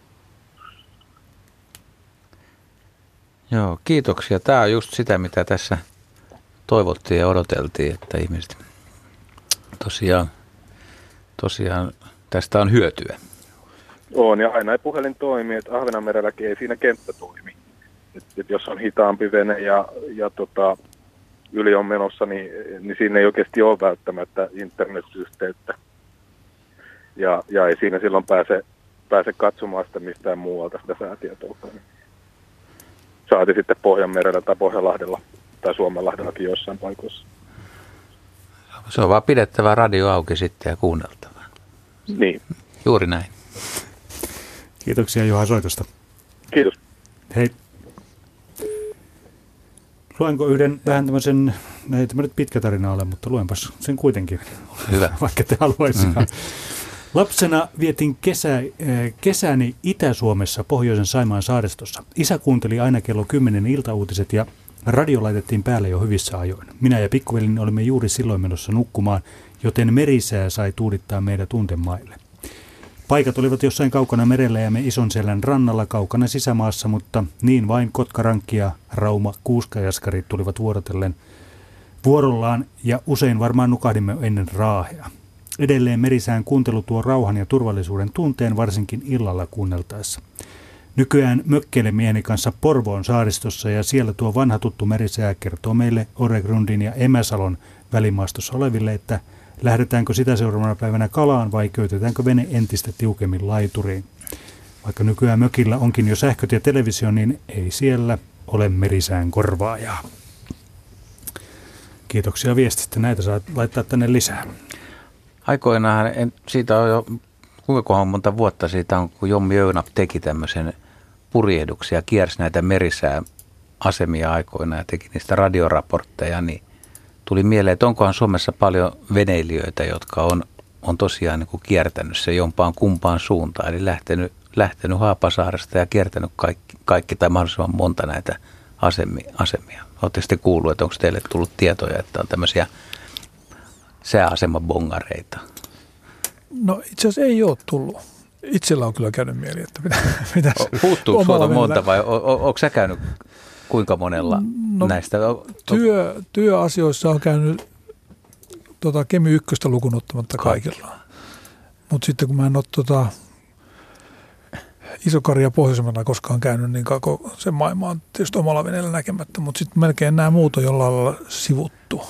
Joo, kiitoksia. Tämä on just sitä, mitä tässä toivottiin ja odoteltiin, että ihmiset tosiaan, tosiaan tästä on hyötyä. On, ja aina ei puhelin toimi, että Ahvenanmerelläkin ei siinä kenttä toimi. Et, et jos on hitaampi vene ja, ja tota, yli on menossa, niin, niin siinä ei oikeasti ole välttämättä internetyhteyttä. Ja, ja ei siinä silloin pääse, pääse katsomaan sitä mistään muualta sitä säätietoa. Saati sitten Pohjanmerellä tai Pohjanlahdella tai Suomenlahdellakin jossain paikoissa. Se on vaan pidettävä radio auki sitten ja kuunneltava. Niin. Juuri näin. Kiitoksia Juha soitosta. Kiitos. Hei. Luenko yhden vähän tämmöisen, ei tämä nyt pitkä tarina ole, mutta luenpas sen kuitenkin. Hyvä. Vaikka te haluaisikaan. Mm. Lapsena vietin kesä, kesäni Itä-Suomessa pohjoisen Saimaan saaristossa. Isä kuunteli aina kello kymmenen iltauutiset ja radio laitettiin päälle jo hyvissä ajoin. Minä ja pikkuvelini olimme juuri silloin menossa nukkumaan, joten merisää sai tuudittaa meidät untemaille. Paikat olivat jossain kaukana merellä ja me Isonselän rannalla kaukana sisämaassa, mutta niin vain Kotkarankki ja Rauma Kuuskajaskari tulivat vuorotellen vuorollaan ja usein varmaan nukahdimme ennen Raahea. Edelleen merisään kuuntelu tuo rauhan ja turvallisuuden tunteen varsinkin illalla kuunneltaessa. Nykyään mökkeile mieheni kanssa Porvoon saaristossa ja siellä tuo vanha tuttu merisää kertoo meille Oregrundin ja Emäsalon välimaastossa oleville, että lähdetäänkö sitä seuraavana päivänä kalaan vai köytetäänkö vene entistä tiukemmin laituriin. Vaikka nykyään mökillä onkin jo sähköt ja televisio, niin ei siellä ole merisään korvaajaa. Kiitoksia viestistä. Näitä saat laittaa tänne lisää. Aikoinaan, en, siitä on jo kuinka monta vuotta siitä on, kun Jommi Öynap teki tämmöisen purjehduksia ja kiersi näitä merisääasemia aikoinaan ja teki niistä radioraportteja, niin tuli mieleen, että onkohan Suomessa paljon veneilijöitä, jotka on, on tosiaan niin kuin kiertänyt se jompaan kumpaan suuntaan, eli lähtenyt, lähtenyt Haapasaaresta ja kiertänyt kaikki, kaikki tai mahdollisimman monta näitä asemia. asemia. Oletteko te kuullut, että onko teille tullut tietoja, että on tämmöisiä sääasemabongareita? No itse asiassa ei ole tullut. Itsellä on kyllä käynyt mieli, että pitäisi... Puuttuuko suolta monta vai onko sä käynyt kuinka monella no, näistä? Työ, työasioissa on käynyt tota, Kemi ykköstä lukuun ottamatta kaikilla. Mutta sitten kun mä en ole tota, Iso-Karja pohjoisemmalla koskaan käynyt, niin koko se maailma on tietysti omalla veneellä näkemättä, mutta sitten melkein nämä muut on jollain lailla sivuttu.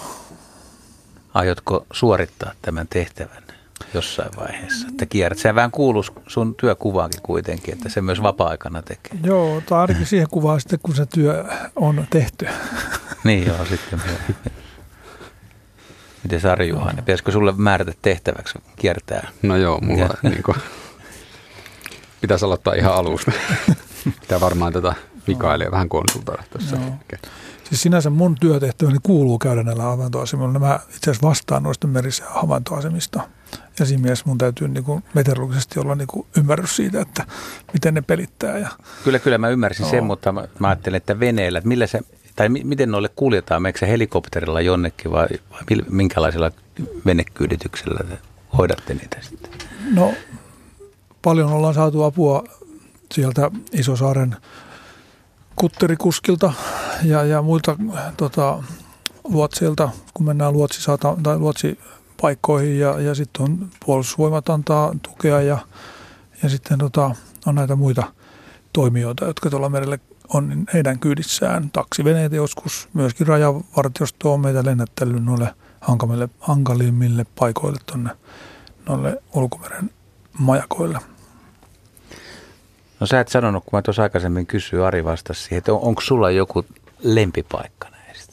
Aiotko suorittaa tämän tehtävän jossain vaiheessa? Että kierrät. Se vähän kuuluu sun työkuvaankin kuitenkin, että se myös vapaa-aikana tekee. Joo, tai ainakin siihen kuvaan sitten, kun se työ on tehty. Niin joo, sitten. Miten Sari Juhani, pitäisikö sulle määrätä tehtäväksi kiertää? No joo, mulla niin kuin, pitäisi aloittaa ihan alusta. Pitää varmaan tätä Mikaelia vähän konsultoida tässä. Siis sinänsä mun työtehtäväni kuuluu käydä näillä havaintoasemilla. Mä itse asiassa vastaan noista merisää havaintoasemista. Ja siinä mielessä mun täytyy niin kuin meteorologisesti olla niin kuin ymmärrys siitä, että miten ne pelittää. Ja kyllä, kyllä mä ymmärsin no. sen, mutta mä, mä ajattelin, että veneellä, että millä se, tai miten noille kuljetaan, meikö se helikopterilla jonnekin vai, vai minkälaisella venekyydityksellä te hoidatte niitä sitten? No paljon ollaan saatu apua sieltä Isosaaren kutterikuskilta ja, ja muilta tota, luotseilta, kun mennään luotsisata, tai luotsipaikkoihin ja, ja sitten on puolustusvoimat antaa tukea ja, ja sitten tota, on näitä muita toimijoita, jotka tuolla merelle on niin heidän kyydissään. Taksiveneitä joskus, myöskin rajavartiosto on meitä lennättänyt noille hankalimmille paikoille tuonne noille ulkomeren majakoille. No sä et sanonut, kun mä tuossa aikaisemmin kysyin, Ari vastasi siihen, että on, onko sulla joku lempipaikka näistä?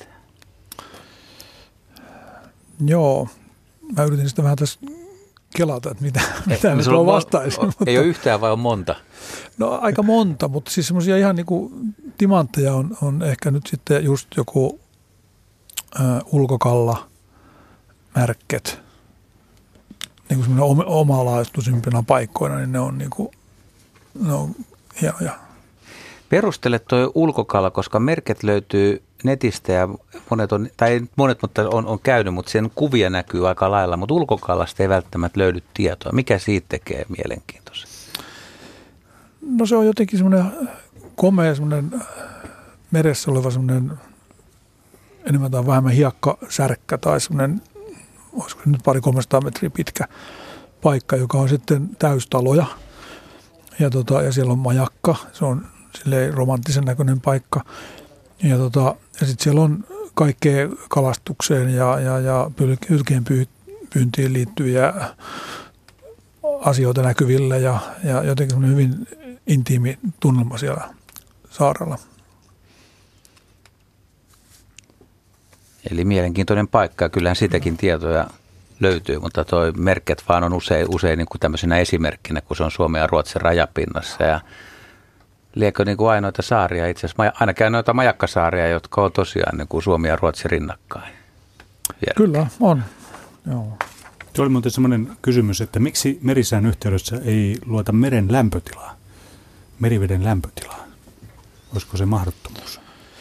Joo, mä yritin sitä vähän tässä kelata, että mitä, mitä nyt on vastaisin. Ei mutta, ole yhtään vai on monta? No aika monta, mutta siis semmoisia ihan niin kuin timantteja on, on ehkä nyt sitten just joku äh, ulkokalla, märkket, niin kuin semmoinen omalaistuisimpina paikkoina, niin ne on niin kuin, ne on hienoja. Perustele tuo ulkokala, koska merket löytyy netistä ja monet on, tai monet mutta on, on käynyt, mutta sen kuvia näkyy aika lailla, mutta ulkokalasta ei välttämättä löydy tietoa. Mikä siitä tekee mielenkiintoisen? No se on jotenkin semmoinen komea, semmoinen meressä oleva semmoinen enemmän tai vähemmän hiekkasärkkä tai semmoinen, olisiko se nyt pari kolmesataa metriä pitkä paikka, joka on sitten täystaloja. Ja, tota, ja siellä on majakka, se on silleen romanttisen näköinen paikka. Ja, tota, ja sitten siellä on kaikkea kalastukseen ja, ja, ja hylkeen pyyntiin liittyviä asioita näkyvillä ja, ja jotenkin semmoinen hyvin intiimi tunnelma siellä saarella. Eli mielenkiintoinen paikka ja kyllähän sitäkin tietoja löytyy, mutta toi merkit vaan on usein, usein niin kuin tämmöisenä esimerkkinä, kun se on Suomen ja Ruotsin rajapinnassa ja liekö niin kuin ainoita saaria itse asiassa, ainakin noita majakkasaaria, jotka on tosiaan niin kuin Suomi ja Ruotsi rinnakkain. Vielä. Kyllä, on. Joo. Se oli muuten semmoinen kysymys, että miksi merisään yhteydessä ei luota meren lämpötilaa, meriveden lämpötilaa? Olisiko se mahdottomuus?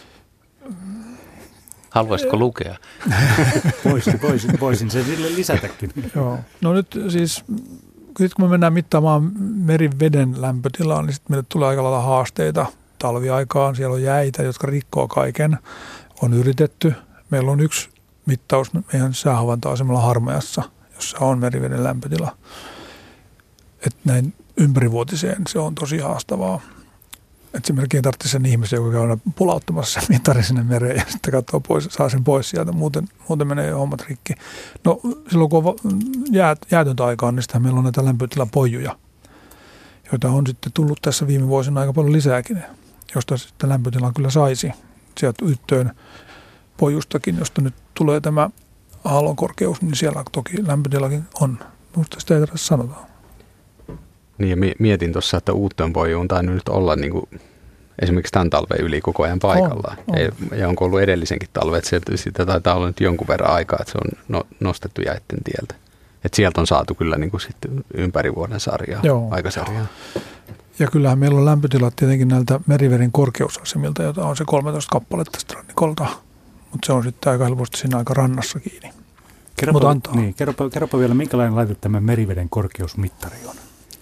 Haluaisitko lukea? voisin, voisin, voisin sen sille lisätäkin. Joo. No nyt siis, kun me mennään mittaamaan meriveden lämpötilaa, niin sitten meille tulee aika lailla haasteita talviaikaan. Siellä on jäitä, jotka rikkoo kaiken. On yritetty. Meillä on yksi mittaus meidän säähavaintoasemalla Harmajassa, jossa on meriveden lämpötila. Että näin ympärivuotiseen se on tosi haastavaa. Että se melkein tarvitsee sen ihmisen, joka käy pulauttamassa sen mittarin sinne mereen ja sitten katsoo pois, saa sen pois sieltä, muuten, muuten menee hommat rikki. No silloin kun on jäät, jäätöntä aikaa, niin sitten meillä on näitä lämpötilapojuja, joita on sitten tullut tässä viime vuosina aika paljon lisääkin, josta sitten lämpötilan kyllä saisi. Sieltä Yttöön pojustakin, josta nyt tulee tämä aallon korkeus, niin siellä toki lämpötilakin on. Minusta sitä ei tarvitse sanotaan. Niin ja mietin tuossa, että Uuttöön poju on tainnut nyt olla niin kuin esimerkiksi tämän talven yli koko ajan paikallaan. On, on. Ja onko ollut edellisenkin talve, että sieltä, sitä taitaa olla nyt jonkun verran aikaa, että se on no, nostettu jäitten tieltä. Että sieltä on saatu kyllä niin kuin sitten ympäri vuoden sarjaa, Joo. aikasarjaa. Ja kyllähän meillä on lämpötilat tietenkin näiltä meriveden korkeusasemilta, jota on se kolmetoista kappaletta tästä rannikolta. Mutta se on sitten aika helposti siinä aika rannassa kiinni. Kerropa, niin, kerropa, kerropa vielä, minkälainen laite tämä meriveden korkeusmittari on?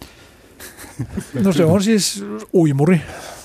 No se on siis uimuri,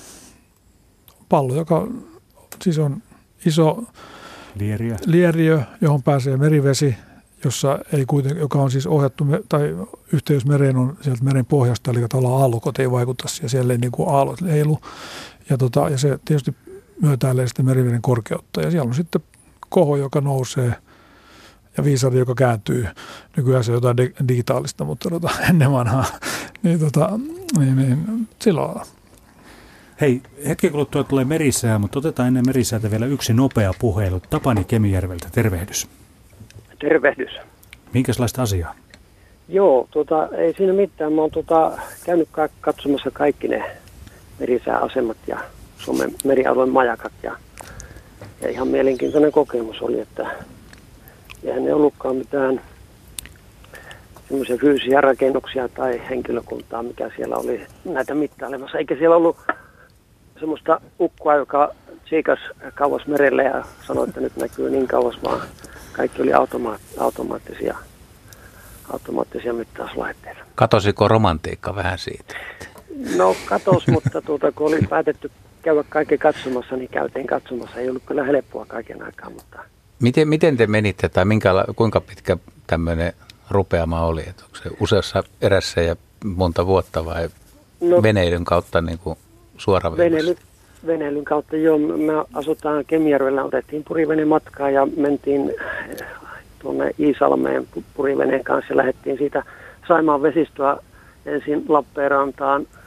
pallo, joka siis on iso lieriö, lieriö johon pääsee merivesi, jossa ei kuiten, joka on siis ohjattu, tai yhteys mereen on sieltä meren pohjasta, eli tavallaan aallokot ei vaikuta siihen, siellä ei niin kuin aallot heilu. Ja, tota, ja se tietysti myötäilee sitten meriveden korkeutta. Ja siellä on sitten koho, joka nousee, ja viisari, joka kääntyy. Nykyään se on jotain digitaalista, mutta tota, ennen vanhaa. Niin, tota, niin, niin, silloin. Hei, hetken kuluttua tulee merisää, mutta otetaan ennen merisäätä vielä yksi nopea puhelu. Tapani Kemijärveltä, tervehdys. Tervehdys. Minkälaista asiaa? Joo, tota, ei siinä mitään. Mä oon tota, käynyt katsomassa kaikki ne merisääasemat ja Suomen merialueen majakat. Ja, ja ihan mielenkiintoinen kokemus oli, että eihän ne ollutkaan mitään semmoisia fyysisiä rakennuksia tai henkilökuntaa, mikä siellä oli näitä mittailemassa. Eikä siellä ollut semmoista ukkoa, joka tsiikas kauas merelle ja sanoi, että nyt näkyy niin kauas, vaan kaikki oli automa- automaattisia, automaattisia mittauslaitteita. Katosiko romantiikka vähän siitä? No katos, mutta tuota, kun oli päätetty käydä kaikki katsomassa, niin käytiin katsomassa. Ei ollut kyllä helppoa kaiken aikaa, mutta... Miten, miten te menitte tai minkä, kuinka pitkä tämmöinen rupeama oli? Että onko se useassa erässä ja monta vuotta vai no, veneilyn kautta niin kuin suoraviivassa? Veneily, veneilyn kautta, joo. Me asutaan Kemijärvellä, otettiin purivene matkaa ja mentiin tuonne Iisalmeen puriveneen kanssa ja lähdettiin siitä Saimaan vesistöä ensin Lappeenrantaan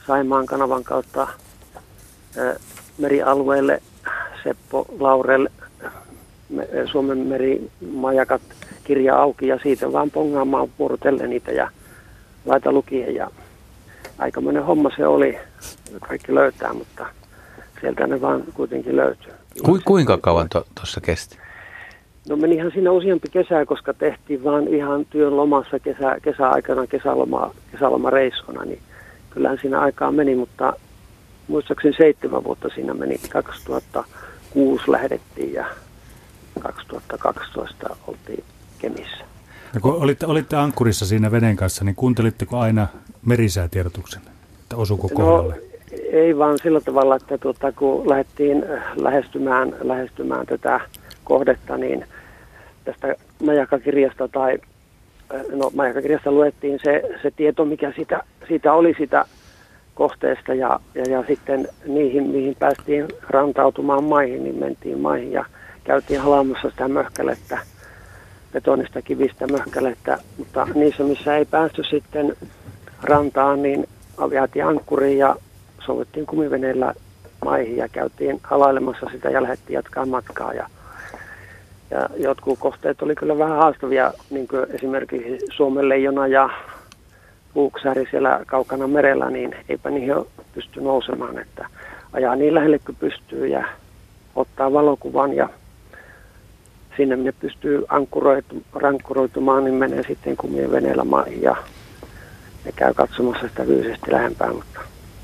Saimaan kanavan kautta ää, merialueelle Seppo Laurel me, Suomen merimajakat kirja auki ja siitä vaan pongaamaan vuorotellen niitä ja laita lukien ja aikamoinen homma se oli, kaikki löytää, mutta sieltä ne vaan kuitenkin löytyy. Ku, kuinka kauan tuossa to, kesti? No menihän siinä useampi kesää, koska tehtiin vaan ihan työn lomassa kesä, kesäaikana kesäloma, kesälomareissuna, niin kyllähän siinä aikaa meni, mutta muistaakseni seitsemän vuotta siinä meni. kaksituhattakuusi lähdettiin ja kaksituhattakaksitoista oltiin Kemissä. Ja kun olitte, olitte ankkurissa siinä veden kanssa, niin kuuntelitteko aina merisäätiedotuksen, että osuuko kohdalle? No, ei vaan sillä tavalla, että tuota, kun lähdettiin lähestymään, lähestymään tätä kohdetta, niin tästä majakakirjasta tai no majakakirjasta luettiin se, se tieto, mikä siitä, siitä oli sitä kohteesta ja, ja, ja sitten niihin, mihin päästiin rantautumaan maihin, niin mentiin maihin ja käytiin halaamassa sitä möhkälettä, betonista kivistä möhkälettä, mutta niissä, missä ei päästy sitten rantaan, niin jäätiin ankkuriin ja sovittiin kumiveneellä maihin ja käytiin halailemassa sitä ja lähdettiin jatkaa matkaa. Ja, ja jotkut kohteet oli kyllä vähän haastavia, niin kuin esimerkiksi Suomen leijona ja Vuoksaari siellä kaukana merellä, niin eipä niihin pysty nousemaan, että ajaa niin lähelle kuin pystyy ja ottaa valokuvan ja sinne minne pystyy ankkuroitumaan, niin menee sitten kumien veneellä maihin ja ne käy katsomassa sitä fyysisesti lähempää, mutta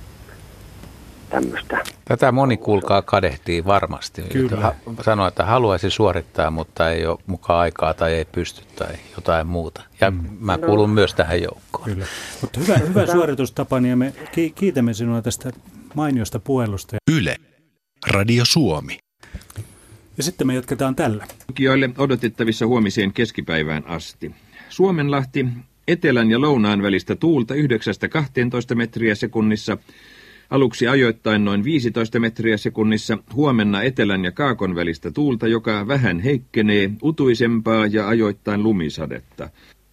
tämmöistä. Tätä moni kuulkaa kadehtii varmasti. Kyllä. Sanoo, että haluaisi suorittaa, mutta ei ole mukaan aikaa tai ei pysty tai jotain muuta. Ja mm. mä kuulun no. myös tähän joukkoon. Kyllä. Mutta hyvä, hyvä suoritus, Tapani, ja me kiitämme sinua tästä mainiosta puhelusta. Yle, Radio Suomi. Ja sitten me jatketaan tällä. Lukijoille odotettavissa huomiseen keskipäivään asti. Suomenlahti, etelän ja lounaan välistä tuulta yhdeksästä kahteentoista metriä sekunnissa. Aluksi ajoittain noin viisitoista metriä sekunnissa, huomenna etelän ja kaakon välistä tuulta, joka vähän heikkenee, utuisempaa ja ajoittain lumisadetta.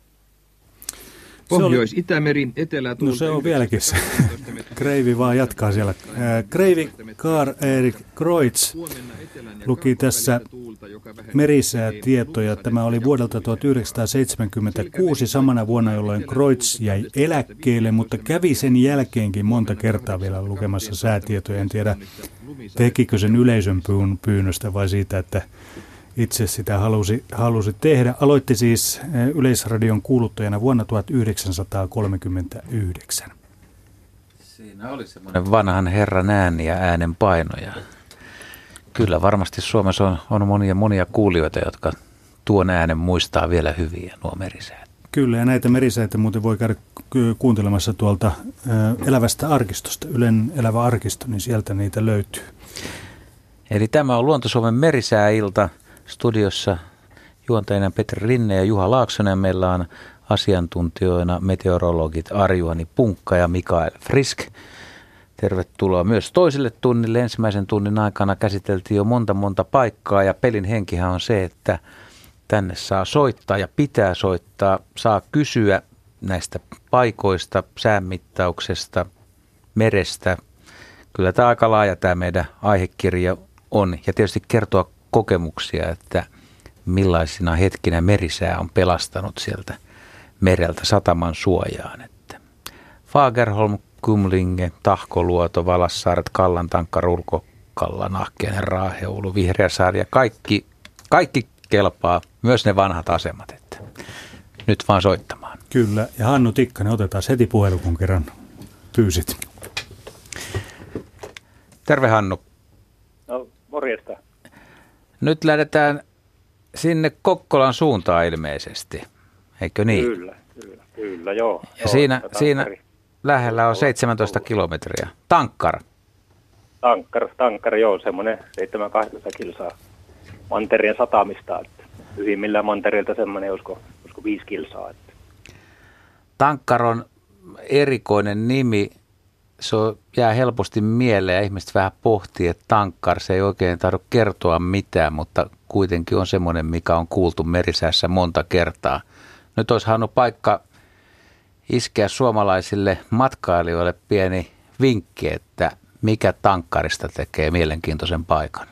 Pohjois-Itämeri, etelä-tuulta... No se on vieläkin se. Kreivi vaan jatkaa siellä. Kreivi Karl Erik Kreutz luki tässä merisäätietoja. Tämä oli vuodelta tuhatyhdeksänsataaseitsemänkymmentäkuusi, samana vuonna, jolloin Kreutz jäi eläkkeelle, mutta kävi sen jälkeenkin monta kertaa vielä lukemassa säätietoja. En tiedä, tekikö sen yleisön pyynnöstä vai siitä, että itse sitä halusi, halusi tehdä. Aloitti siis Yleisradion kuuluttajana vuonna tuhatyhdeksänsataakolmekymmentäyhdeksän. Siinä oli semmoinen vanhan herran ääni ja äänen painoja. Kyllä varmasti Suomessa on, on monia monia kuulijoita, jotka tuon äänen muistaa vielä hyviä, nuo merisäät. Kyllä, ja näitä merisäitä muuten voi käydä kuuntelemassa tuolta Elävästä arkistosta, Ylen Elävä arkisto, niin sieltä niitä löytyy. Eli tämä on Luonto-Suomen merisääilta. Studiossa juontajina Petri Rinne ja Juha Laaksonen. Meillä on asiantuntijoina meteorologit Arjuani Punkka ja Mikael Frisk. Tervetuloa myös toiselle tunnille. Ensimmäisen tunnin aikana käsiteltiin jo monta monta paikkaa ja pelin henkihän on se, että tänne saa soittaa ja pitää soittaa. Saa kysyä näistä paikoista, säänmittauksesta, merestä. Kyllä tämä aika laaja tämä meidän aihekirja on ja tietysti kertoa kokemuksia, että millaisina hetkinä merisää on pelastanut sieltä mereltä sataman suojaan. Että Fagerholm, Kumlinge, Tahkoluoto, Valassaaret, Kallantankka, Rulkokalla, Nahkeen, Raaheulu, Vihreäsaari ja kaikki, kaikki kelpaa, myös ne vanhat asemat. Että nyt vaan soittamaan. Kyllä, ja Hannu Tikkanen, otetaan heti puhelu, kun kerran pyysit. Terve Hannu. No, morjesta. Nyt lähdetään sinne Kokkolan suuntaan ilmeisesti, eikö niin? Kyllä, kyllä, kyllä joo. Ja joo, siinä, siinä lähellä on seitsemäntoista kilometriä. Tankkar. Tankkar, tankkar joo, semmoinen seitsemän kahdeksan kilsaa mantereen satamista. Että yhimmillään mantereilta semmoinen, olisiko, olisiko viisi kilsaa. Että. Tankkar on erikoinen nimi. Se jää helposti mieleen ja ihmiset vähän pohtii, että tankkar, se ei oikein tahdo kertoa mitään, mutta kuitenkin on semmoinen, mikä on kuultu merisäässä monta kertaa. Nyt olisi halunnut paikka iskeä suomalaisille matkailijoille pieni vinkki, että mikä tankkarista tekee mielenkiintoisen paikan?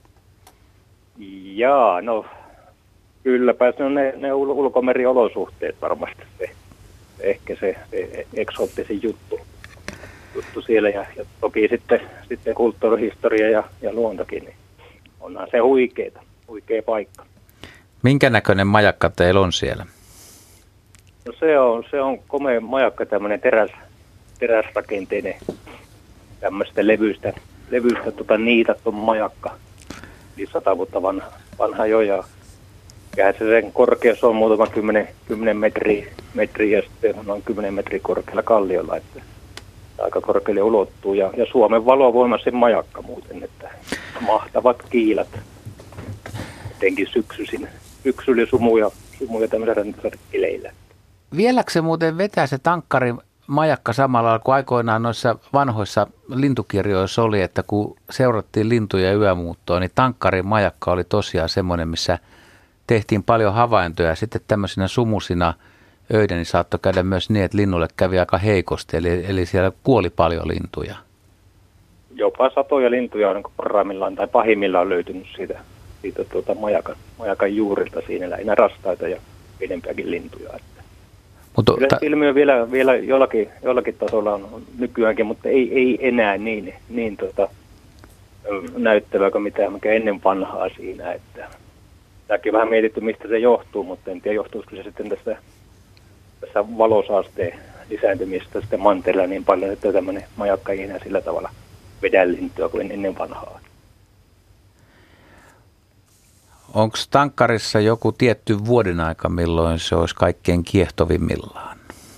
Jaa, no kylläpä se on ne, ne ul- ulkomeriolosuhteet varmasti se, ehkä se, se eksoottisin juttu, juttu siellä. Ja, ja toki sitten, sitten kulttuurihistoria ja, ja luontokin, niin onhan se huikeeta, huikea paikka. Minkä näköinen majakka teillä on siellä? No se on, se on komea majakka, tämmöinen teräs, teräsrakenteinen tämmöistä levyistä, levyistä tota, niitattu majakka. Eli sata vuotta vanha, vanha jo, ja ja se sen korkeus on muutama kymmenen, kymmenen metriä, metriä ja sitten noin kymmenen metriä korkealla kalliolla, että aika korkealle ulottuu. Ja, ja Suomen valovoimaisen majakka muuten, että mahtavat kiilat, etenkin syksyisin, syksyllä sumuja, sumuja tämmöisellä räntäsärkkileillä. Vieläkö se muuten vetää se tankkari majakka samalla lailla kuin aikoinaan noissa vanhoissa lintukirjoissa oli, että kun seurattiin lintuja yömuuttoa, niin tankkarin majakka oli tosiaan semmoinen, missä tehtiin paljon havaintoja ja sitten tämmöisinä sumusina öiden niin saattoi käydä myös niin, että linnulle kävi aika heikosti, eli, eli siellä kuoli paljon lintuja. Jopa satoja lintuja on parhaimmillaan tai pahimmillaan löytynyt siitä, siitä tuota majakan, majakan juurilta siinä, lähinnä rastaita ja pienempiäkin lintuja. Mutta Kyllä ta- ilmiö vielä, vielä jollakin, jollakin tasolla on nykyäänkin, mutta ei, ei enää niin, niin tota, näyttävää kuin mitä mikä ennen vanhaa siinä. Että tämäkin on vähän mietitty, mistä se johtuu, mutta en tiedä, johtuisiko se sitten tästä, tästä valosaasteen lisääntymistä sitten mantereella niin paljon, että tämmöinen majakka ei enää sillä tavalla vedä lintua kuin ennen vanhaa. Onko tankkarissa joku tietty vuoden aika, milloin se olisi kaikkein kiehtovimmillaan?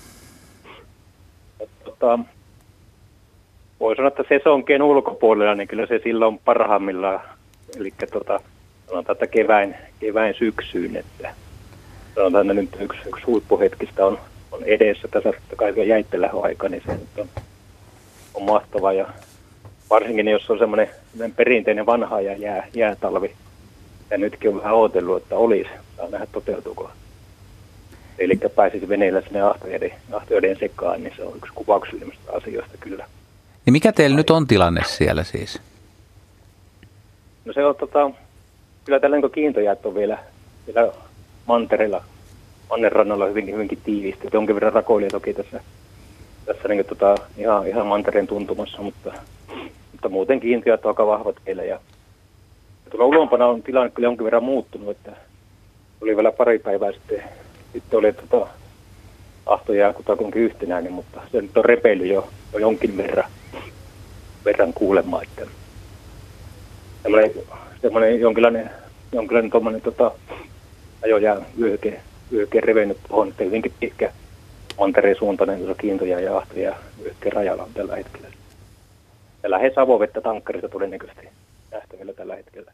Tota, voi sanoa, että sesonkien ulkopuolella, niin kyllä se silloin parhaimmillaan, eli tota, sanotaan, että keväin, keväin syksyyn, että sanotaan, että nyt yksi, yksi huippuhetkistä on, on edessä, tässä kai jäittelähöaika, niin se nyt on, on mahtava, ja varsinkin jos on semmoinen perinteinen vanha ja jää, jäätalvi, ja nytkin on vähän odotellut, että olisi. Saa nähdä toteutuuko. Eli pääsisi veneellä sinne ahtojoiden, ahtojoiden sekaan, niin se on yksi kuvauksellista asioista kyllä. Niin mikä teillä Ai. nyt on tilanne siellä siis? No se on tota, kyllä tällainen kiintojäät on vielä, vielä mantereella, mannerrannalla hyvinkin, hyvinkin tiivisti. Jonkin verran rakoilee toki tässä, tässä niin kuin, tota, ihan, ihan mantereen tuntumassa, mutta, mutta muuten kiintojäät on aika vahvat vielä. Ja tuolla ulompana on tilanne kyllä jonkin verran muuttunut, että oli vielä pari päivää sitten, sitten oli tota, ahtojää kutakuinkin yhtenäinen, mutta se nyt on repeily jo, jo jonkin verran, verran kuulemaan, että semmoinen, semmoinen jonkinlainen, jonkinlainen tuommoinen tota, ajojää vyöhyke, vyöhyke revennyt tuohon, että hyvinkin pitkä mantereen suuntainen tuossa kiintojää ja ahtojää vyöhykkeen rajalla on tällä hetkellä. Ja lähes avovettä tankkarista todennäköisesti nähtävillä tällä hetkellä.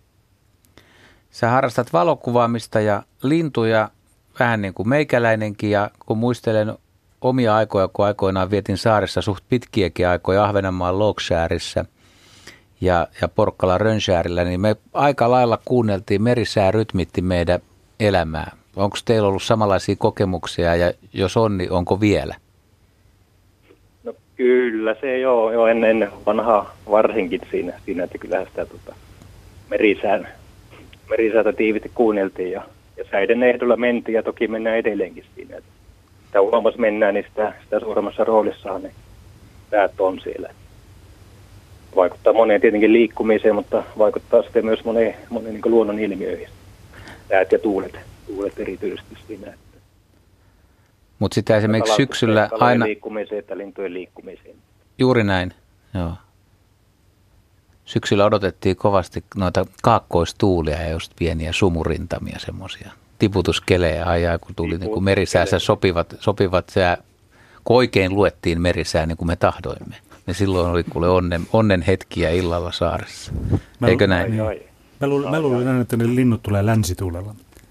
Sä harrastat valokuvaamista ja lintuja vähän niin kuin meikäläinenkin, ja kun muistelen omia aikoja, kun aikoinaan vietin saaressa suht pitkiäkin aikoja Ahvenanmaan Logsäärissä ja, ja Porkkalan Rönnskärillä, niin me aika lailla kuunneltiin, merisää rytmitti meidän elämää. Onko teillä ollut samanlaisia kokemuksia, ja jos on, niin onko vielä? No kyllä se jo, jo ennen, ennen vanhaa varsinkin siinä, siinä että kyllähän sitä tota, merisään, merisäätä tiivisti kuunneltiin ja, ja säiden ehdolla mentiin ja toki mennään edelleenkin siinä. Että sitä ulomas mennään, niin sitä, sitä suuremmassa roolissaan ne säät on siellä. Vaikuttaa moneen tietenkin liikkumiseen, mutta vaikuttaa sitten myös moneen, moneen niin kuin luonnon ilmiöihin. Säät ja tuulet, tuulet erityisesti siinä. Mutta sitä esimerkiksi syksyllä aina liikkumiseen että lintujen liikkumiseen. Juuri näin, joo. Syksyllä odotettiin kovasti noita kaakkoistuulia ja just pieniä sumurintamia, semmoisia tiputuskelejä ajaa, kun tuli niin kuin merisäässä sopivat, sopivat sää, kun oikein luettiin merisää niin kuin me tahdoimme. Ja silloin oli kuule onnen, onnen hetkiä illalla saaressa. Mä Eikö näin? Ai, ai. Mä luulen, mä luulen että ne linnut tulee länsituulella.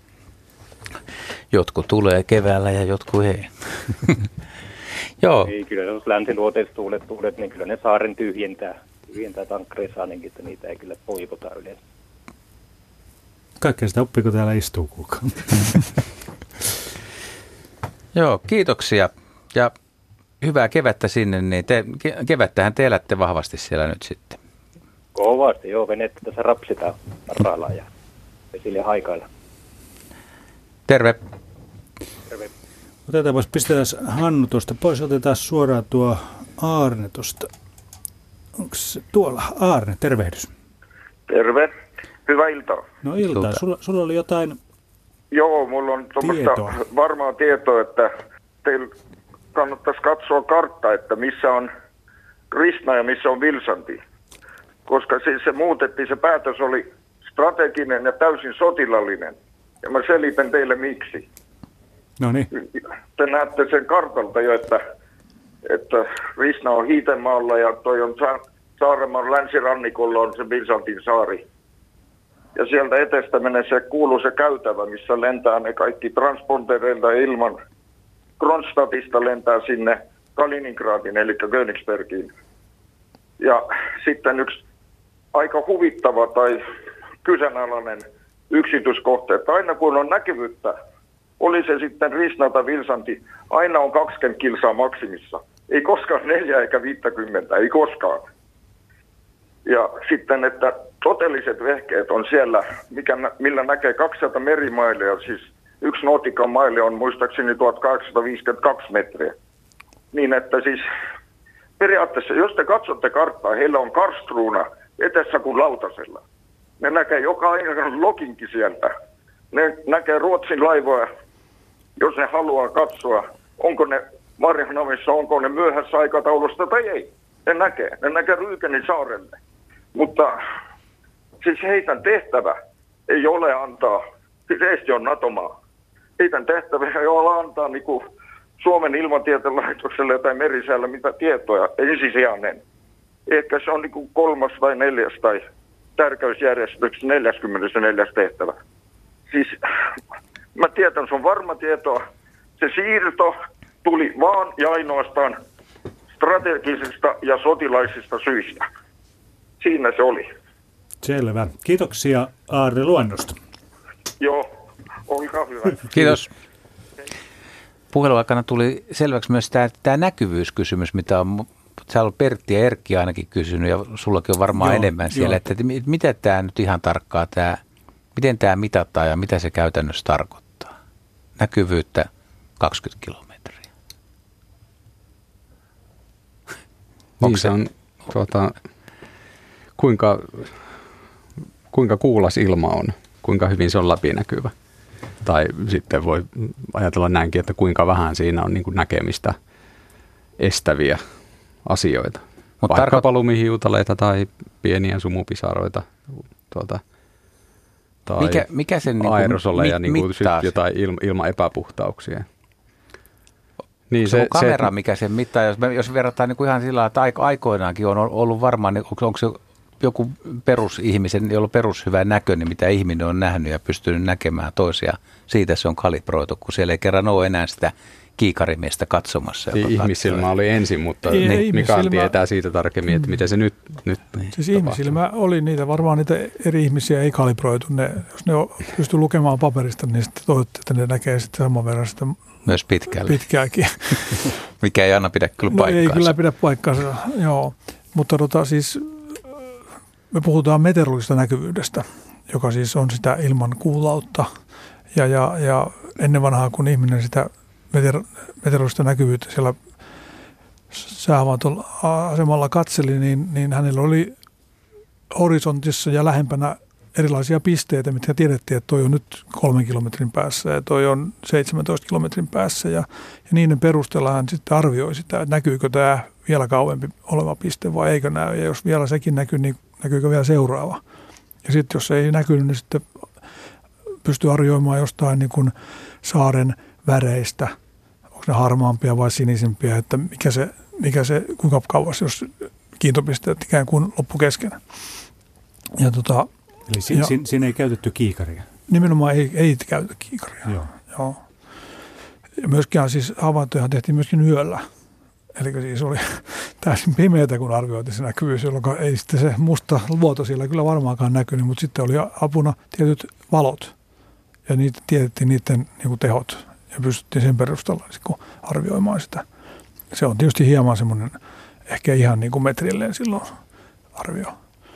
Jotkut tulee keväällä ja jotkut ei. Joo. Ei, kyllä jos länsiluoteiset tuulet, tuulet, niin kyllä ne saaren tyhjentää, tyhjentää tankkareissa ainakin, että niitä ei kyllä toivota yleensä. Kaikkea sitä oppii, kun täällä istuu kukaan. Joo, kiitoksia. Ja hyvää kevättä sinne, niin te, kevättähän te elätte vahvasti siellä nyt sitten. Kovasti, joo, venettä tässä rapsitaan parhaillaan ja vesille haikailla. Terve. Terve. Otetaan, pistetään Hannu tuosta pois, otetaan suoraan tuo Aarne tuosta. Onko se tuolla? Aarne, tervehdys. Terve. Hyvää iltaa. No iltaa. Sulla, sulla oli jotain Joo, mulla on tuommoista varmaa tietoa, että teillä kannattaisi katsoa karttaa, että missä on Krishna ja missä on Vilsanti. Koska siis se muutettiin, se päätös oli strateginen ja täysin sotilallinen. Ja mä selitän teille miksi. No niin. Te näette sen kartalta jo, että, että Krishna on Hiitemaalla ja toi on Sa- Saaremaan länsirannikolla on se Vilsantin saari. Ja sieltä etestä menee se kuuluu se käytävä, missä lentää ne kaikki transpondereilta ilman. Kronstadtista lentää sinne Kaliningradin, eli Königsbergiin. Ja sitten yksi aika huvittava tai kyseenalainen yksityiskohta, että aina kun on näkyvyyttä, oli se sitten Krishna tai Vilsanti, aina on kaksikymmentä kilsaa maksimissa. Ei koskaan neljä eikä viittäkymmentä, ei koskaan. Ja sitten, että todelliset vehkeet on siellä, mikä, millä näkee kaksisataa merimailia, siis yksi nautikan maili on muistaakseni tuhatkahdeksansataaviisikymmentäkaksi metriä. Niin että siis periaatteessa, jos te katsotte karttaa, heillä on karstruuna etessä kuin lautasella. Ne näkee joka aina lokinki sieltä. Ne näkee Ruotsin laivoja, jos ne haluaa katsoa, onko ne Marjahnamissa, onko ne myöhässä aikataulusta tai ei. Ne näkee. Ne näkee Ryykenin saarelle. Mutta siis heidän tehtävä ei ole antaa, siis Eesti on NATO-maa. Heidän tehtävä ei ole antaa niin kuin Suomen ilmatieteen laitokselle tai merisäällä mitä tietoja, ensisijainen. Ehkä se on niin kuin kolmas tai neljäs tai tärkeysjärjestyksessä neljäskymmenesneljäs tehtävä. Siis mä tiedän, se on varma tietoa. Se siirto tuli vaan ja ainoastaan strategisista ja sotilaisista syistä. Siinä se oli. Selvä. Kiitoksia Aarne luonnosta. Joo, olkaa hyvä. Kiitos. Puhelun aikana tuli selväksi myös tämä, tämä näkyvyyskysymys, mitä on sä ollut Pertti ja Erkki ainakin kysynyt, ja sullakin on varmaan joo, enemmän siellä, joo. Että mitä tämä nyt ihan tarkkaa, tämä, miten tämä mitataan ja mitä se käytännössä tarkoittaa? Näkyvyyttä kaksikymmentä kilometriä. Niin se on, tuota, kuinka, kuinka kuulas ilma on, kuinka hyvin se on läpinäkyvä. Tai sitten voi ajatella näinkin, että kuinka vähän siinä on niin kuin näkemistä estäviä asioita. Mut vaikkapa tarko- lumihiutaleita tai pieniä sumupisaroita tuota, tai mikä, mikä sen niin aerosoleja, mit, niin kuin jotain ilma, ilmaepäpuhtauksia. Niin se, se kamera, se, mikä sen mittaa, jos, me, jos verrataan niin kuin ihan sillä tavalla, että aikoinaankin on ollut varmaan, niin onko, onko se joku perusihmisen, jolla on perushyvä näkö, niin mitä ihminen on nähnyt ja pystynyt näkemään toisia, siitä se on kalibroitu, kun siellä ei kerran ole enää sitä kiikarimiestä katsomassa. Ihmissilmä oli ensin, mutta ei, Mikael tietää siitä tarkemmin, että miten se nyt, nyt niin. Siis ihmissilmä oli niitä, varmaan niitä eri ihmisiä ei kalibroitu. Ne, jos ne pystyy lukemaan paperista, niin sitten toivottavasti, että ne näkee sitten saman verran sitä myös pitkälle. Pitkäänkin. Mikä ei aina pidä kyllä no paikkaansa. Ei kyllä pidä paikkaansa, joo. Mutta tota, siis me puhutaan meteorologisesta näkyvyydestä, joka siis on sitä ilman kuulautta. Ja, ja, ja ennen vanhaa, kun ihminen sitä meteor- meteorologista näkyvyyttä siellä säähavaintoasemalla katseli, niin, niin hänellä oli horisontissa ja lähempänä erilaisia pisteitä, mitkä tiedettiin, että toi on nyt kolmen kilometrin päässä ja toi on seitsemäntoista kilometrin päässä. Ja, ja niiden perusteella hän sitten arvioi sitä, että näkyykö tämä vielä kauempi oleva piste vai eikö näy. Ja jos vielä sekin näkyy, niin näkyykö vielä seuraava. Ja sitten jos ei näkynyt, niin sitten pystyy arvioimaan jostain niin kuin saaren väreistä, onko ne harmaampia vai sinisempiä, että mikä se, mikä se kuinka kauas, jos kiintopisteet ikään kuin loppu kesken. Ja tota, Eli si- ja, sin- siinä ei käytetty kiikaria? Nimenomaan ei, ei käytetty kiikaria. Joo. Joo. Ja myöskään siis havaintoja tehtiin myöskin yöllä. Eli siis oli täysin pimeätä, kun arvioitiin se näkyvyys, jolloin ei sitten se musta luoto siellä kyllä varmaankaan näkynyt, mutta sitten oli apuna tietyt valot. Ja niitä tiedettiin niiden niin kuin tehot ja pystyttiin sen perusteella niin kuin arvioimaan sitä. se on tietysti hieman semmoinen, ehkä ihan niin kuin metrilleen silloin arvio.